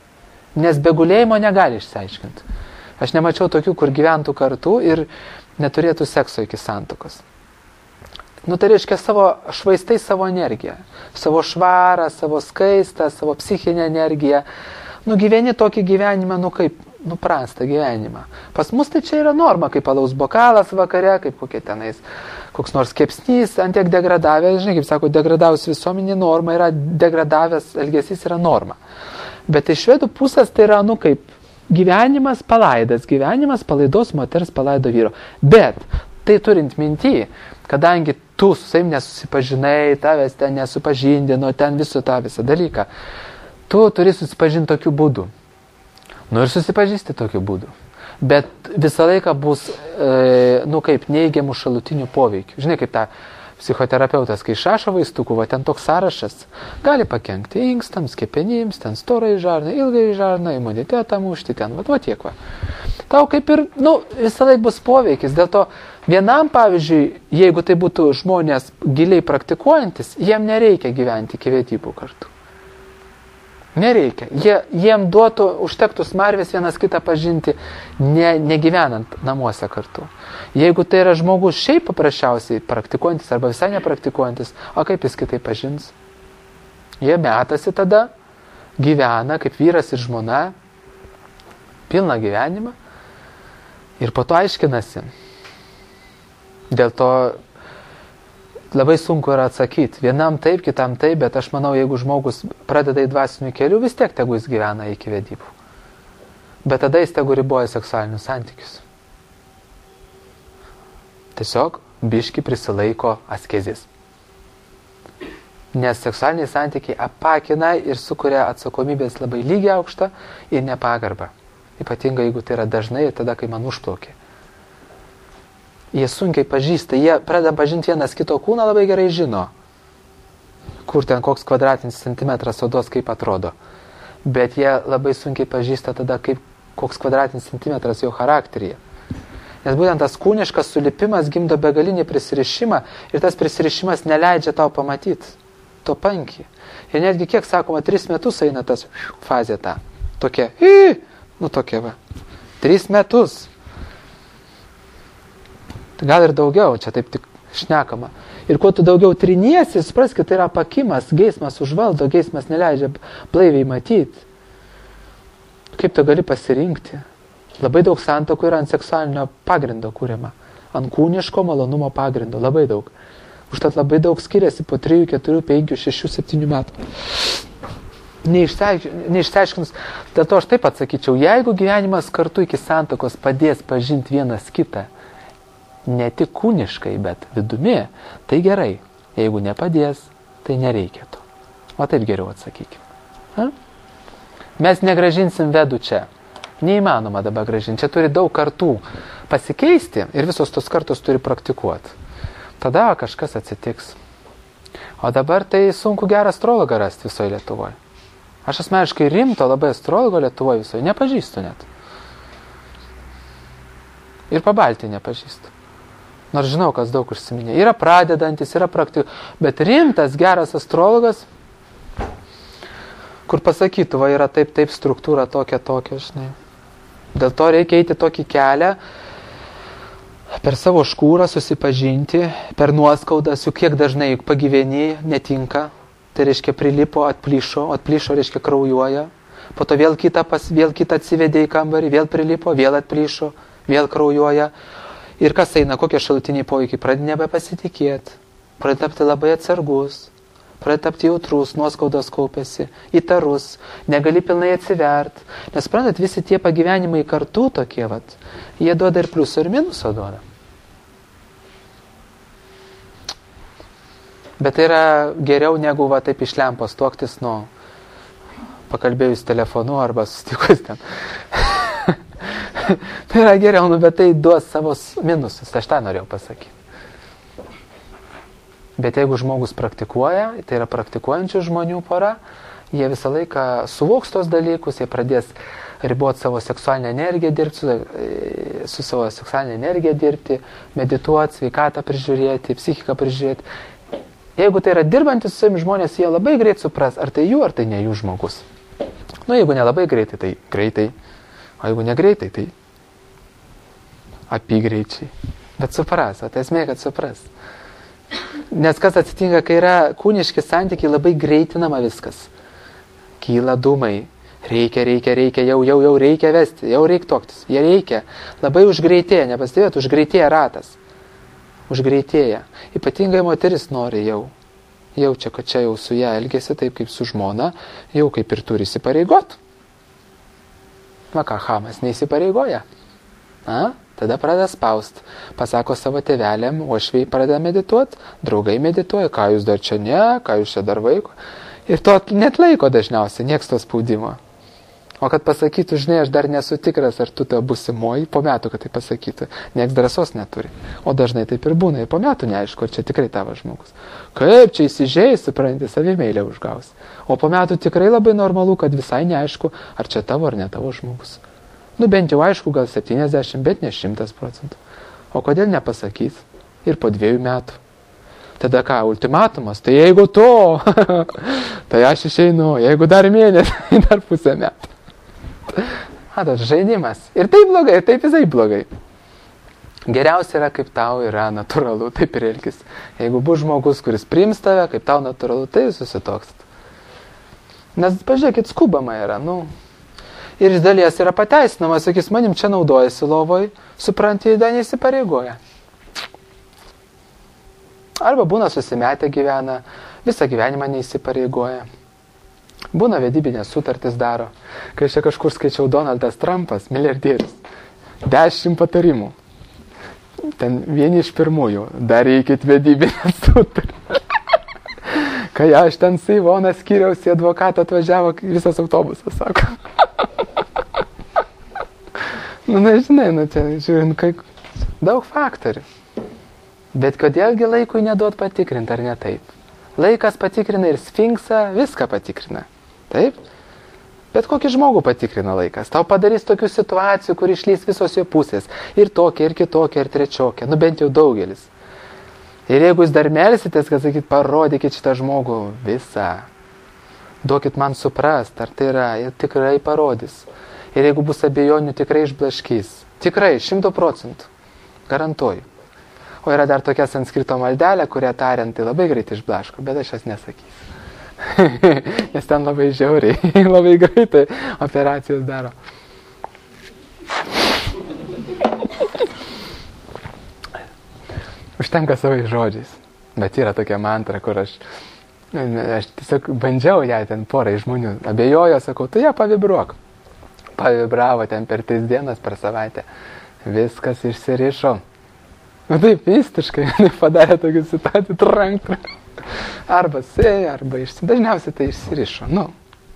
Nes be gulėjimo negali išsiaiškinti. Aš nemačiau tokių, kur gyventų kartu ir neturėtų sekso iki santuokos. Nu, tai reiškia, savo, švaistai savo energiją. Savo švarą, savo skaistą, savo psichinę energiją. Nu, gyveni tokį gyvenimą, nu kaip, nu prastą gyvenimą. Pas mus tai čia yra norma, kaip alaus bokalas vakare, kaip kokie tenais, koks nors kepsnys, ant tiek degradavęs, žinai, kaip sako, degradavus visuomenė norma yra, degradavęs elgesys yra norma. Bet iš švedų pusės tai yra, nu kaip, gyvenimas palaidas, gyvenimas palaidos moters palaido vyro. Bet tai turint minty, kadangi tu su savim nesusipažinai, tavęs ten nesupažindino, ten visų tą visą dalyką, tu turi susipažinti tokiu būdu. Nu ir susipažįsti tokiu būdu. Bet visą laiką bus, e, nu kaip, neigiamų šalutinių poveikių. Žinai, kaip ta psichoterapeutas, kai išrašo vaistukų, va ten toks sąrašas, gali pakenkti inkstams, kepenims, ten storai žarnai, ilgai žarnai, imunitetą mušti, ten, va, va tiek va. Tau kaip ir, nu, visą laiką bus poveikis. Dėl to vienam, pavyzdžiui, jeigu tai būtų žmonės giliai praktikuojantis, jiem nereikia gyventi iki vedybų kartu. Nereikia. Jie, jiem duotų, užtektų smarvės vienas kitą pažinti, ne, negyvenant namuose kartu. Jeigu tai yra žmogus šiaip paprasčiausiai praktikuojantis arba visai nepraktikuojantis, o kaip jis kitai pažins? Jie metasi tada, gyvena kaip vyras ir žmona, pilną gyvenimą ir po to aiškinasi. Dėl to labai sunku yra atsakyti. Vienam taip, kitam taip, bet aš manau, jeigu žmogus pradeda į dvasinių kelių, vis tiek tegu jis gyvena iki vedybų. Bet tada jis tegu riboja seksualinius santykius. Tiesiog biški prisilaiko askezės. Nes seksualiniai santykiai apakina ir sukuria atsakomybės labai lygiai aukštą ir nepagarbą. Ypatingai, jeigu tai yra dažnai ir tada, kai man užplaukia. Jie sunkiai pažįsta, jie pradeda pažinti vienas kito kūną, labai gerai žino, kur ten koks kvadratinis centimetras odos kaip atrodo. Bet jie labai sunkiai pažįsta tada, kaip koks kvadratinis centimetras jo charakteryje. Nes būtent tas kūniškas sulipimas gimdo begalinį prisirišimą ir tas prisirišimas neleidžia tau pamatyti to pankį. Ir netgi, kiek sakoma, tris metus eina tas fazė ta. Tokia, nu tokia va. Tris metus. Gal ir daugiau, čia taip tik šnekama. Ir kuo tu daugiau triniesi, supras, kad tai yra apakimas, geismas užvaldo, geismas neleidžia blaiviai matyti. Kaip tu gali pasirinkti? Labai daug santokų yra ant seksualinio pagrindo kūrima. Ant kūniško malonumo pagrindo, labai daug. Užtat labai daug skiriasi po trijų, keturių, penkių, šešių, septynių metų. Neišsiaiškinus, dėl to aš taip atsakyčiau, jeigu gyvenimas kartu iki santokos padės pažinti vienas kitą, ne tik kūniškai, bet vidumi, tai gerai. Jeigu nepadės, tai nereikia to. O taip geriau atsakykime. Ha? Mes negražinsim vedų čia. Neįmanoma dabar gražinti. Čia turi daug kartų pasikeisti ir visos tos kartos turi praktikuoti. Tada kažkas atsitiks. O dabar tai sunku gerą astrologą rasti visoje Lietuvoje. Aš asmeniškai rimto labai astrologo Lietuvoje visoje nepažįstu net. Ir Pabaltį nepažįstu. Nors žinau, kas daug užsiminė. Yra pradedantis, yra praktikų, bet rimtas, geras astrologas, kur pasakytų, va, yra taip, taip struktūra tokia, tokia, žinai. Dėl to reikia eiti tokį kelią, per savo škūrą susipažinti, per nuoskaudas, juk kiek dažnai juk pagyveni, netinka, tai reiškia prilipo, atplyšo, atplyšo reiškia kraujuoja, po to vėl kitą, pas, vėl kitą atsivedė į kambarį, vėl prilipo, vėl atplyšo, vėl kraujuoja. Ir kas eina, kokie šalutiniai poveikiai, pradeda nebepasitikėti, pradeda tapti labai atsargus, pradeda tapti jautrus, nuoskaudos kaupėsi, įtarus, negali pilnai atsivert, nes pradeda visi tie pagyvenimai kartu tokie, vat, jie duoda ir pliusą ir minusą duoda. Bet tai yra geriau negu va taip iš lempos tuoktis, nu, pakalbėjus telefonu arba susitikus ten. Tai yra geriau, nu, bet tai duos savo minusus, aš tą norėjau pasakyti. Bet jeigu žmogus praktikuoja, tai yra praktikuojančių žmonių pora, jie visą laiką suvoks tos dalykus, jie pradės riboti savo seksualinę energiją, dirbti su, su savo seksualinę energiją dirbti, medituoti, sveikatą prižiūrėti, psichiką prižiūrėti. Jeigu tai yra dirbantis su savimi žmonės, jie labai greit supras, ar tai jų, ar tai ne jų žmogus. Nu, jeigu nelabai greitai, tai greitai. O jeigu negreitai, tai apygreičiai. Bet supras, o tai esmė, kad supras. Nes kas atsitinka, kai yra kūniški santykiai, labai greitinama viskas. Kyla dūmai. Reikia, reikia, reikia, jau, jau, jau reikia vesti, jau reikia toktis. Jie reikia. Labai užgreitėja, nepastebėt, užgreitėja ratas. Užgreitėja. Ypatingai moteris nori jau. Jaučia, kad čia jau su ją elgėsi taip kaip su žmona, jau kaip ir turi įsipareigot. Va ką, Hamas neįsipareigoja. A? Tada pradeda spaust. Pasako savo tėvelėm, uošviai pradeda medituoti, draugai medituoja, ką jūs dar čia ne, ką jūs čia dar vaiko. Ir to net laiko dažniausiai, nieks to spaudimo. O kad pasakytų, žinai, aš dar nesu tikras, ar tu to busimoji, po metų, kad tai pasakytų. Nieks drąsos neturi. O dažnai taip ir būna. Ir po metų neaišku, ar čia tikrai tavo žmogus. Kaip čia įsižeis, supranti, savimeilę užgaus. O po metų tikrai labai normalu, kad visai neaišku, ar čia tavo ar ne tavo žmogus. Nu bent jau aišku, gal septyniasdešimt, bet ne šimtas procentų. O kodėl nepasakys? Ir po dviejų metų. Tada ką, ultimatumas? Tai jeigu to, tai aš išeinu. Jeigu dar mėnesį, dar pusę metų. Matot, žaidimas. Ir taip blogai, ir taip visai blogai. Geriausia yra, kaip tau yra natūralu, taip ir elgis. Jeigu bus žmogus, kuris priims tave, kaip tau natūralu, tai susitoksit. Nes, pažiūrėkit, skubama yra, nu. Ir iš dalies yra pateisinama, sakys, manim čia naudojasi lovoj, supranti, dar neįsipareigoja. Arba būna susimetę gyvena, visą gyvenimą neįsipareigoja. Būna vedybinės sutartis daro. Kai čia kažkur skaičiau Donaldas Trumpas, milijardierius, dešimt patarimų. Ten vieni iš pirmųjų, darykit vedybinės sutartis. Kai aš ten su Ivona skyriausi, advokatą atvažiavo visas autobusas, sako. Nu, nežinai, nu, čia, žiūrint, kai daug faktorių. Bet kodėlgi laikui neduot patikrinti, ar ne taip? Laikas patikrina ir sfinksą, viską patikrina. Taip? Bet kokį žmogų patikrina laikas. Tau padarys tokių situacijų, kur išlys visos jo pusės. Ir tokia, ir kitokia, ir trečiokia. Nu bent jau daugelis. Ir jeigu jūs dar melsitės, kad sakyt, parodykit šitą žmogų visą. Duokit man suprast, ar tai yra, ir tikrai parodys. Ir jeigu bus abejonių, tikrai išblaškys. Tikrai, šimtų procentų. Garantuoju. O yra dar tokia sanskrito maldelė, kurią tariant, tai labai greitai išblaško, bet aš jas nesakysiu. Nes ten labai žiauriai, labai greitai operacijos daro. Užtenka savais žodžiais. Bet yra tokia mantra, kur aš, aš tiesiog bandžiau ją ten porai žmonių. Abejojo, sakau, tu ją pavibruok. Pavibravo ten per tris dienas per savaitę. Viskas išsirišo. Nu taip, mistiškai, padarė tokių situacijų, trank, trank. Arba sėja, arba išsirišo. Dažniausiai tai išsirišo, nu.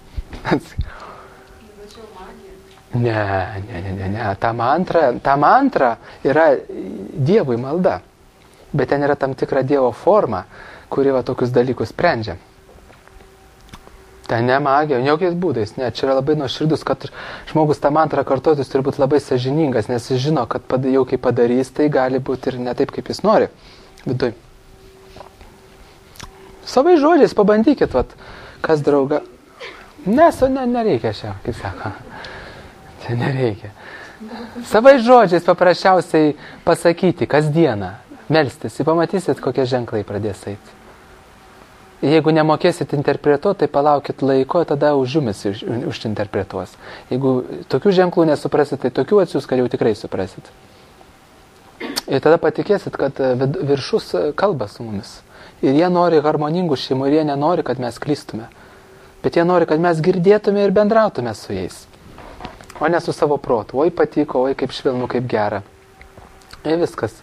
Ne, ne, ne, ne, ne. Ta mantra, ta mantra yra Dievui malda. Bet ten yra tam tikra Dievo forma, kuri va tokius dalykus sprendžia. Tai ne magija, jokiais būdais, ne, čia yra labai nuoširdus, kad žmogus tą mantrą kartotis turi būti labai sąžiningas, nes jis žino, kad jau kai padarys, tai gali būti ir ne taip, kaip jis nori viduj. Savai žodžiais pabandykit, vat, kas drauga. Nes, ne, nereikia šio, kaip sako. Čia nereikia. Savai žodžiais paprasčiausiai pasakyti, kasdieną, melstis, ir pamatysit, kokie ženklai pradės eiti. Jeigu nemokėsit interpretuoti, tai palaukit laiko, tada už jumis užinterpretuos. Jeigu tokių ženklų nesuprasit, tai tokių atsiūs, kad jau tikrai suprasit. Ir tada patikėsit, kad viršus kalba su mumis. Ir jie nori harmoningų šeimų, ir jie nenori, kad mes klystume. Bet jie nori, kad mes girdėtume ir bendrautume su jais. O ne su savo protu. Oi patiko, oi kaip švilnu, kaip gera. Ir viskas.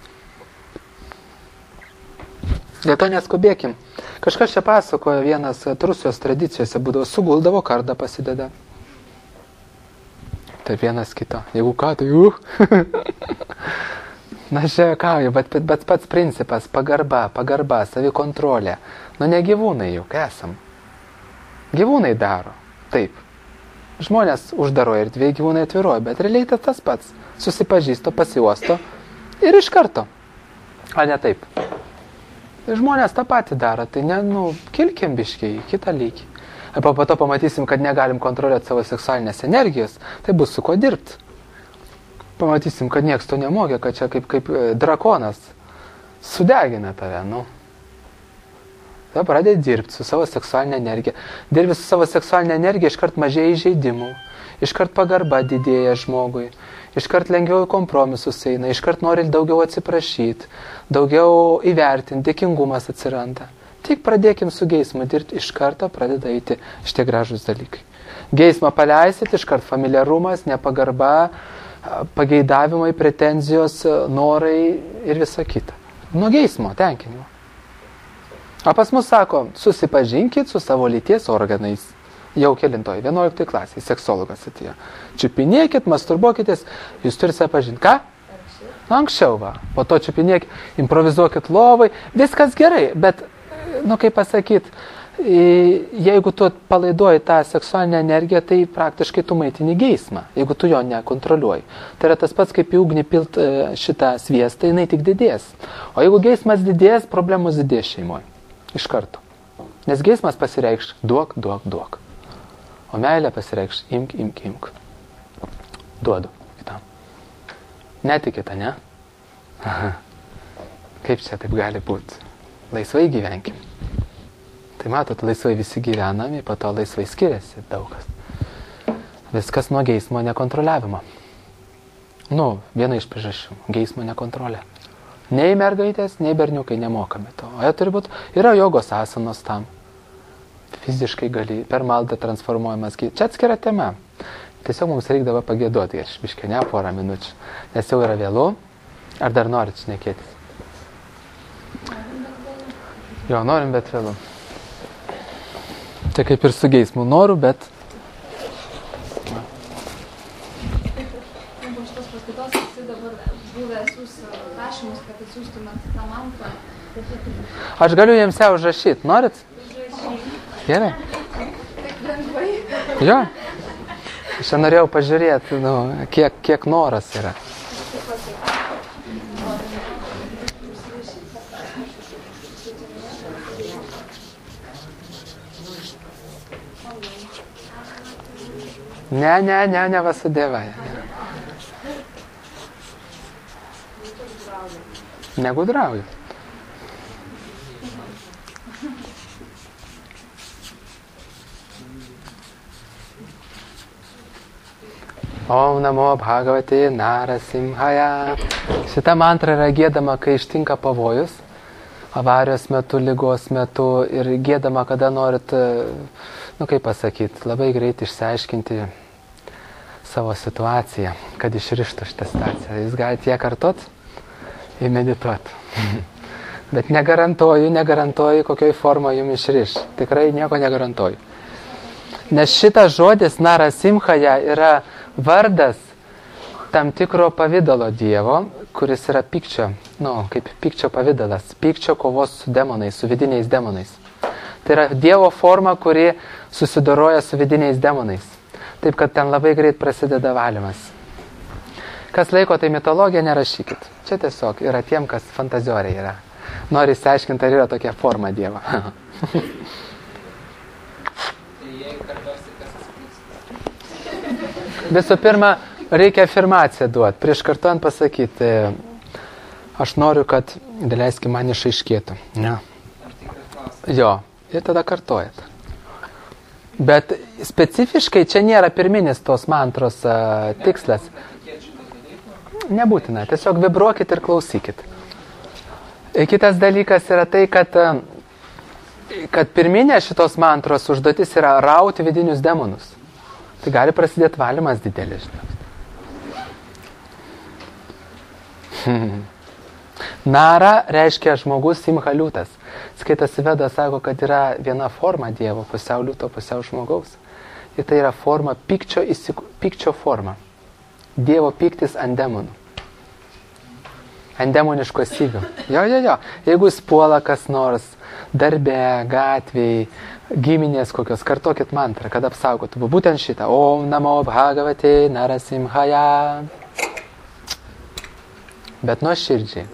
Dėl to neskubėkim. Kažkas čia pasakojo, vienas Rusijos tradicijose būdavo, suguldavo kardą pasideda. Tai vienas kito. Jeigu ką, tai uh. Na, žiūrėkauju, bet, bet, bet pats principas, pagarba, pagarba, savikontrolė. Nu, ne gyvūnai juk esam. Gyvūnai daro. Taip. Žmonės uždaroja ir dviejų gyvūnai atviroja, bet realiai tas tas pats. Susipažįsto, pasiuosto ir iš karto. A ne taip. Žmonės tą patį daro, tai ne, nu, kilkim biškiai, kitą lygį. Ir po to pamatysim, kad negalim kontroliuoti savo seksualinės energijos, tai bus su ko dirbti. Pamatysim, kad nieks to nemokė, kad čia kaip, kaip drakonas sudegina tave, nu. Tada pradedi dirbti su savo seksualinė energija. Dirbi su savo seksualinė energija, iškart mažėja įžeidimų, iškart pagarba didėja žmogui. Iškart lengviau kompromisus eina, iškart nori daugiau atsiprašyti, daugiau įvertinti, dėkingumas atsiranda. Tik pradėkim su geismu dirbti, iš karto pradeda eiti šitie gražūs dalykai. Geismą paleisit, iškart familiarumas, nepagarba, pageidavimai, pretenzijos, norai ir visa kita. Nuo geismo, tenkinimo. O pas mus sako, susipažinkit su savo lyties organais. Jau kelintoj, vienuoliktoj klasėje, seksologas atėjo. Čiupinėkit, masturbuokitės, jūs turite save pažinti. Ką? Nu, anksčiau va. Po to čiupinėkit, improvizuokit lovai, viskas gerai, bet, nu kaip pasakyti, jeigu tu palaiduoji tą seksualinę energiją, tai praktiškai tu maitini geismą, jeigu tu jo nekontroliuoji. Tai yra tas pats, kaip į ugnį pilt šitą sviestą, jinai tik didės. O jeigu geismas didės, problemos didės šeimoje. Iš karto. Nes geismas pasireikš duok, duok, duok. O meilė pasireikš imk, imk, imk. Duodu kitam. Netikite, ne? Kaip čia taip gali būti? Laisvai gyvenkim. Tai matot, laisvai visi gyvenami, po to laisvai skiriasi daugas. Viskas nuo geismo nekontroliavimo. Nu, viena iš priežasčių. Geismo nekontrolė. Nei mergaitės, nei berniukai nemokami to. O jie turi būti, yra jogos asanos tam. Fiziškai gali, per maldą transformuojamas. Čia atskira tema. Tiesiog mums reikdavo pagėduoti, aš biškai ne porą minučių. Nes jau yra vėlu. Ar dar norit šnekėtis? Jo, norim, bet vėlu. Čia kaip ir su geismu noriu, bet... Po šitos paskaitos esi dabar buvę siūs prašymus, kad atsiųstumėt tą mantrą. Aš galiu jiems ją užrašyti. Norit? Gerai. Taip lengvai. Jo. Aš norėjau pažiūrėti, nu, kiek, kiek noras yra. Ne, ne, ne, ne Vasudevai. Negudrauju. Om namo Bhagavate Narasimhaya. Šita mantra yra giedama, kai ištinka pavojus, avarijos metu, lygos metu ir giedama, kada norit, nu kaip pasakyti, labai greit išsiaiškinti savo situaciją, kad išrištų šitą situaciją. Jūs galite ją kartot ir medituoti. Bet negarantuoju, negarantuoju, kokioj forma jums išriš. Tikrai nieko negarantuoju. Nes šitas žodis Narasimhaja yra vardas tam tikro pavydalo dievo, kuris yra pykčio, nu, kaip pykčio pavydalas, pykčio kovos su demonais, su vidiniais demonais. Tai yra dievo forma, kuri susidoroja su vidiniais demonais. Taip, kad ten labai greit prasideda valymas. Kas laiko tai mitologiją, nerašykit. Čia tiesiog yra tiem, kas fantazioriai yra. Nori išsiaiškinti, ar yra tokia forma dievo. Visų pirma, reikia afirmaciją duoti. Prieš kartuojant pasakyti, aš noriu, kad leiski man išaiškėtų. Ne. Jo, ir tada kartuojat. Bet specifiškai čia nėra pirminis tos mantros uh, tikslas. Nebūtina, tiesiog vibruokit ir klausykit. Ir kitas dalykas yra tai, kad, kad pirminė šitos mantros užduotis yra rauti vidinius demonus. Tai gali prasidėti valymas didelis. Nara reiškia žmogus simhaliutas. Skaitas Veda sako, kad yra viena forma dievo, pusiau liūto, pusiau žmogaus. Ir tai yra forma, pykčio, įsiku, pykčio forma. Dievo pyktis ant demonų. Ant demoniško syvių. Jo, jo, jo. Jeigu jis puola kas nors, darbe, gatvėj, giminės kokios, kartokit mantrą, kad apsaugotų. Būtent šitą. Om namo Bhagavate Narasimhaya. Bet nuoširdžiai.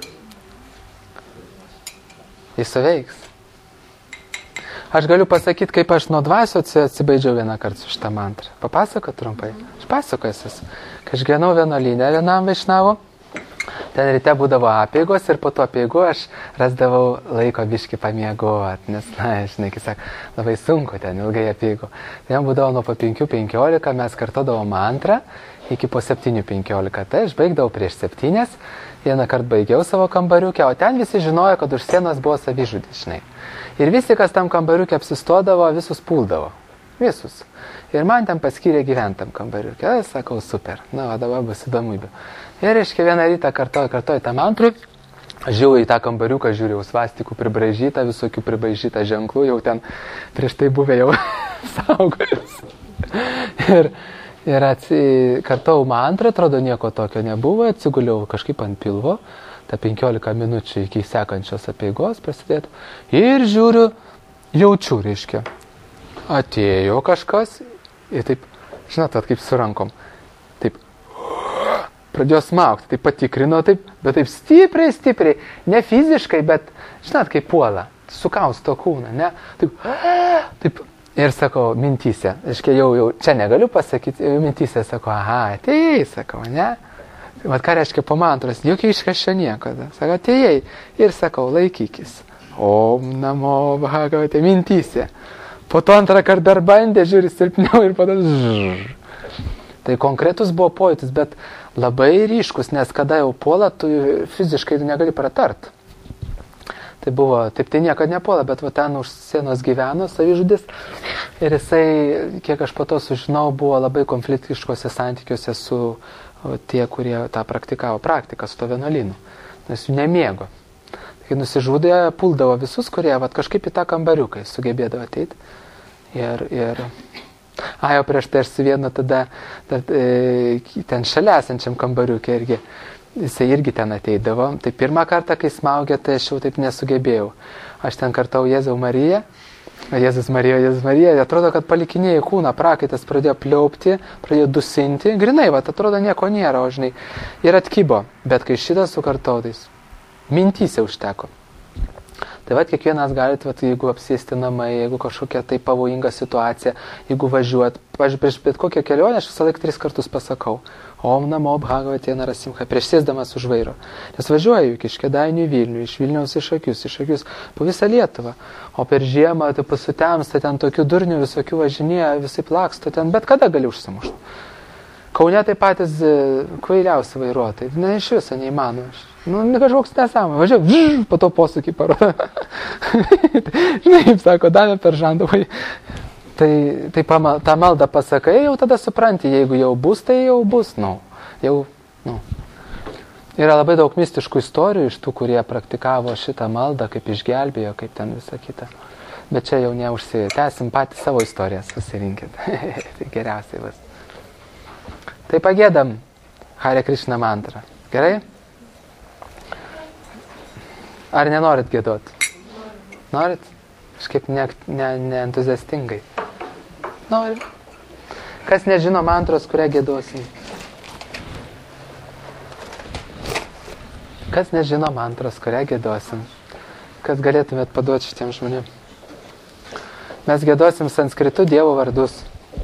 Jis suveiks. Aš galiu pasakyti, kaip aš nuo dvasio atsibaidžiau vieną kartą su šitą mantrą. Papasakot trumpai. Aš pasakojęs esu. Kai aš gyvenau vienuolyne vienam Vaišnavu, ten ryte būdavo apeigos ir po to apeigų aš rasdavau laiko biškį pamiegot, nes, na, žinai, kai sak, labai sunku ten ilgai apeigų. Ten būdavo nuo po penkių penkiolika, mes kartodavo mantrą iki po septynių penkiolika. Tai aš baigdavau prieš septynės, vieną kartą baigiau savo kambariukę, o ten visi žinojo, kad už sienos buvo savižudis, žinai. Ir visi, kas tam kambariukę apsistodavo, visus puldavo. Visus. Ir man ten paskyrė gyventam kambariukę. Sakau, super. Na, o dabar bus įdomybė. Ir reiškia vieną rytą kartoju, kartoju tą mantrą. Žiūriu į tą kambariuką, žiūriu svastikų pribraižytą, visokių pribraižytą ženklų, jau ten prieš tai buvę jau saugojus. Ir, ir atsikartau mantrą, atrodo nieko tokio nebuvo, atsiguliau kažkaip ant pilvo, tą penkiolika minučių iki sekančios apeigos prasidėtų. Ir žiūriu, jaučiu, reiškia, atėjo kažkas ir taip, žinot, kaip su rankom, taip, pradėjo smaugti, taip patikrino, taip, bet taip stipriai, stipriai, ne fiziškai, bet, žinot, kaip puola, sukausto kūną, ne, taip, taip, ir sakau, mintyse, reiškia, jau, jau, čia negaliu pasakyti, jau mintyse sakau, aha, atėjai, sakau, ne, vat ką reiškia po mantros, jokia iškaščia niekada, sakau, atėjai, ir sakau, laikykis, Om namo bhagavate, mintyse, po to antrą kartą dar bandė, žiūri silpniau ir po to žrrr. Tai konkretus buvo pojūtis, bet labai ryškus, nes kada jau puola, tu fiziškai negali pratart. Tai buvo, taip tai niekada nepuola, bet va ten už sienos gyveno savižudis ir jisai, kiek aš po to sužinau, buvo labai konfliktiškose santykiuose su o, tie, kurie tą praktikavo praktiką su to vienuolynu, nes jų nemėgo. Kai nusižudė, puldavo visus, kurie vat, kažkaip į tą kambariuką sugebėdavo ateiti. Ir, ir... A, jau prieš tai aš su vienu tada, tada e, ten šalia esančiam kambariukė irgi, jisai irgi ten ateidavo. Tai pirmą kartą, kai smaugė, tai aš jau taip nesugebėjau. Aš ten kartau Jėzau Mariją, Jėzus Marija, Jėzus Marija, atrodo, kad palikinėjai kūną, prakaitas pradėjo pliaupti, pradėjo dusinti, grinai, vat, atrodo, nieko nėra, o žinai, ir atkybo. Bet kai šitą sukartau, tai mintyse užteko. Tai vat kiekvienas galit, vat, jeigu apsėsti namai, jeigu kažkokia tai pavojinga situacija, jeigu važiuot, pavyzdžiui, prieš bet kokią kelionę, aš visą laiką tris kartus pasakau, Om namo bhagavate narasimha, prieš sėsdamas už vairo. Nes važiuoju juk iš Kėdainių į Vilnių, iš Vilniaus iš Akius, iš Akius po visą Lietuvą. O per žiemą, tai pasutemsta, ten tokių durnių visokių važinėja, visai plaksto, ten bet kada gali užsimušti. Kaune tai patys kvailiausi vairuotojai, ne iš viso neįmanoma. Nu, kažkoks nesąmonė, važiuoju, po to posūkį parodo. Žinai, kaip sako, davė per žanduvai. Tai, tai pamal, tą maldą pasakai, jau tada supranti, jeigu jau bus, tai jau bus, nu, jau, nu. Yra labai daug mistiškų istorijų iš tų, kurie praktikavo šitą maldą, kaip išgelbėjo, kaip ten visą kitą. Bet čia jau neužsitęsim patį savo istoriją, susirinkit. Tai geriausiai vas. Tai pagėdam Hare Krishna mantrą. Gerai? Ar nenorit gėdot? Norit? Kažkaip neentuziastingai. Ne, ne Norit. Kas nežino mantros, kurią gėdosim? Kas nežino mantros, kurią gėdosim? Kas galėtumėt paduoti šitiem žmonėm? Mes gėdosim sanskritu Dievo vardus.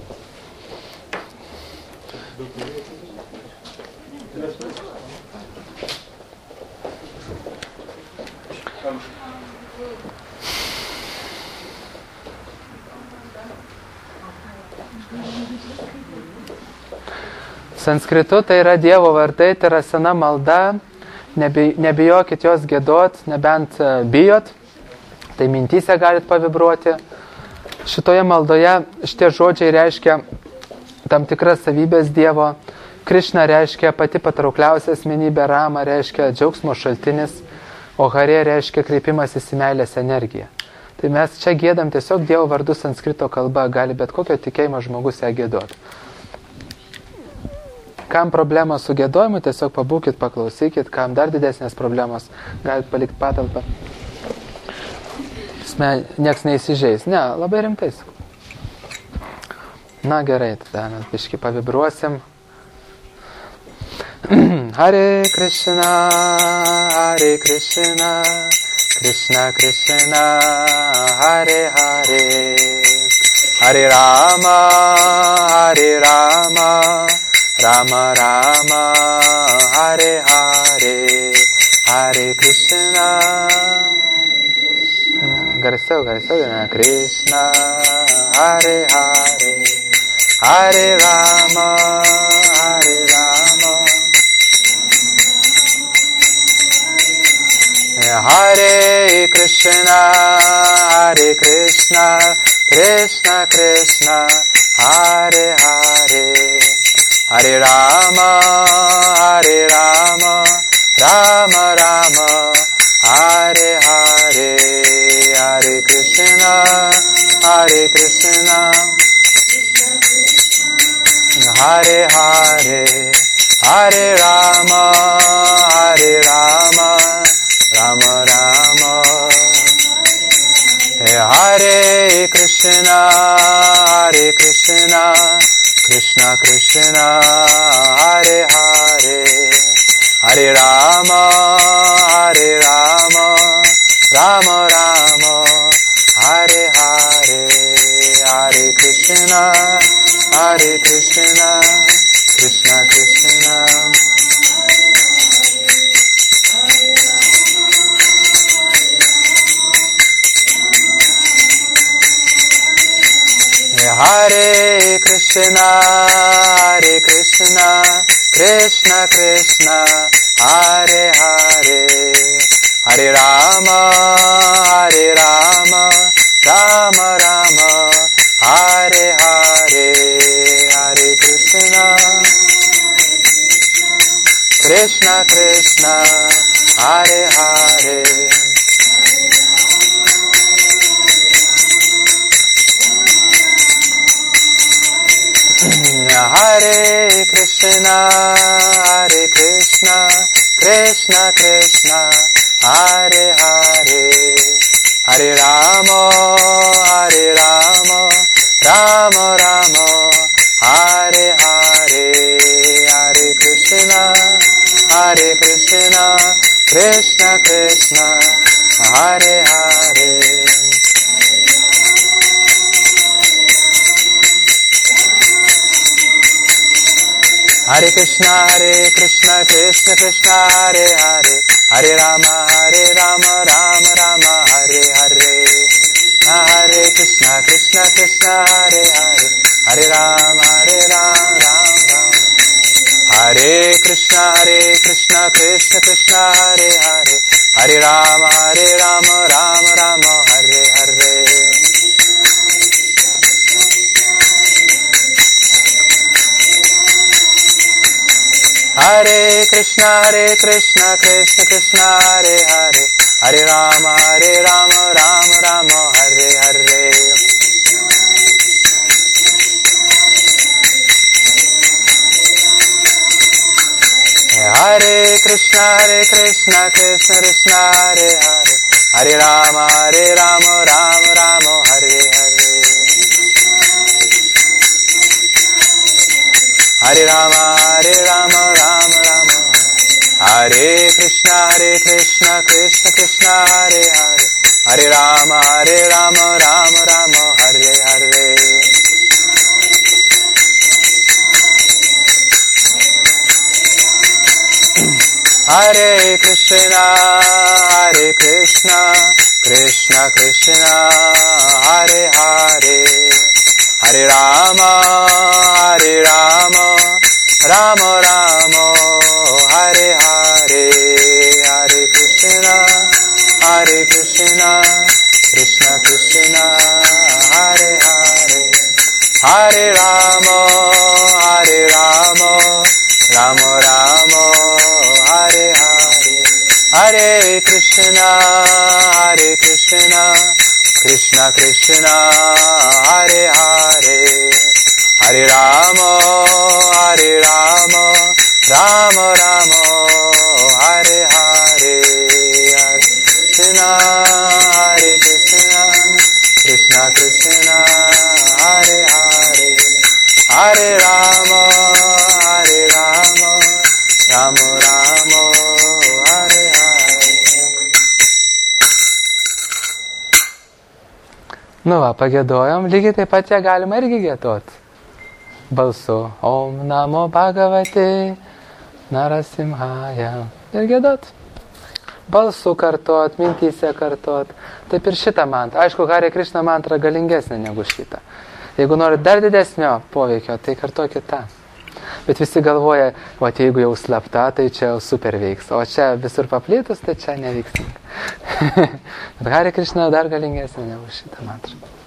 Sanskritu tai yra Dievo vardai, tai yra sena malda, nebijokit jos gėdot, nebent bijot, tai mintyse galit pavibruoti. Šitoje maldoje šitie žodžiai reiškia tam tikras savybės Dievo. Krishna reiškia pati patraukliausia asmenybė, Rama reiškia džiaugsmo šaltinis, o Hare reiškia kreipimasis į meilės energiją. Tai mes čia gėdam tiesiog Dievo vardu sanskrito kalba, gali bet kokio tikėjimo žmogus ją gėdot. Kam problemos su gėdojimu, tiesiog pabūkit, paklausykit, kam dar didesnės problemos, galit palikti patalpą. Nieks neįsižeis. Ne, labai rimtais. Na gerai, tada mes biškį pavibruosim. Hare Krishna, Hare Krishna, Krishna Krishna, Hare Hare, Hare Rama, Hare Rama, Rama Rama, Hare Hare, Hare Krishna. Garsiau, garsiau, Krishna, Hare Hare, Hare Rama, Hare Rama, Hare Krishna, Hare Krishna, Krishna Krishna, Hare Hare, Hare Rama, Hare Rama, Rama Rama, Hare Hare, Hare Krishna, Hare Hare Krishna, Hare Hare, Hare Rama, Hare Rama, Rama Rama, Hare Krishna, Hare Krishna, Krishna Krishna, Hare Hare, Hare Rama, Hare Rama, Rama Rama, Hare Hare, Hare Krishna, Hare Krishna, Krishna Krishna, Hare Krishna, Hare Krishna, Krishna Krishna, Hare Hare, Hare Rama, Hare Rama, Rama Rama, Hare Hare, Hare Krishna, Krishna Krishna, Hare Hare, Hare Krishna, Hare Krishna, Krishna Krishna, Hare Hare, Hare Rama, Hare Rama, Rama Rama, Hare Hare, Hare Krishna, Hare Krishna, Krishna Krishna, Hare Hare, Hare Krishna, Hare Krishna, Krishna Krishna, Hare Hare, Hare Rama, Hare Rama, Rama Rama, Hare Hare, Hare Krishna, Krishna Krishna, Hare Hare, Hare Rama, Hare Rama, Rama Rama, Hare Krishna, Hare Krishna, Krishna Krishna, Hare Hare, Hare Rama, Hare Rama, Rama Rama, Hare Hare, Hare Krishna, Hare Krishna, Krishna Krishna, Hare Hare, Hare Rama, Hare Rama, Rama Rama, Hare Hare, Hare Krishna, Hare Krishna, Krishna Krishna, Hare Hare, Hare Rama, Hare Rama, Rama Rama, Hare Hare, Hare Rama, Hare Rama, Rama Rama, Hare Krishna, Hare Krishna, Krishna Krishna, Hare Hare, Hare Rama, Hare Rama, Rama Rama, Hare Hare, Hare Krishna, Hare Krishna, Krishna Krishna, Hare Hare, Hare Rama, Hare Rama, Rama Rama, Hare Hare, Hare Krishna, Hare Krishna, Krishna Krishna, Hare Hare, Hare Rama, Hare Rama, Rama Rama, Hare Hare, Hare Krishna, Hare Krishna, Krishna Krishna, Hare Hare, Hare Rama, Hare Rama, Rama Rama, Hare Hare, Hare Krishna, Hare Krishna, Krishna Krishna, Hare Hare, Hare Rama, Hare Rama, Rama Rama, Hare Hare. Nu va, pagėdojom, lygiai taip pat ją galima irgi gėdot. Balsu Om Namo Bhagavate Narasimhaya. Ir gėdot. Balsu kartot, mintyse kartot. Taip ir šitą mantrą. Aišku, Hare Krishna mantra galingesnė negu šitą. Jeigu nori dar didesnio poveikio, tai kartokit tą. Bet visi galvoja, o jeigu jau slapta, tai čia jau super veiks. O čia visur paplėtus, tai čia neveiksminga. Bet Hare Krishna dar galingesnė negu šitą mantrą.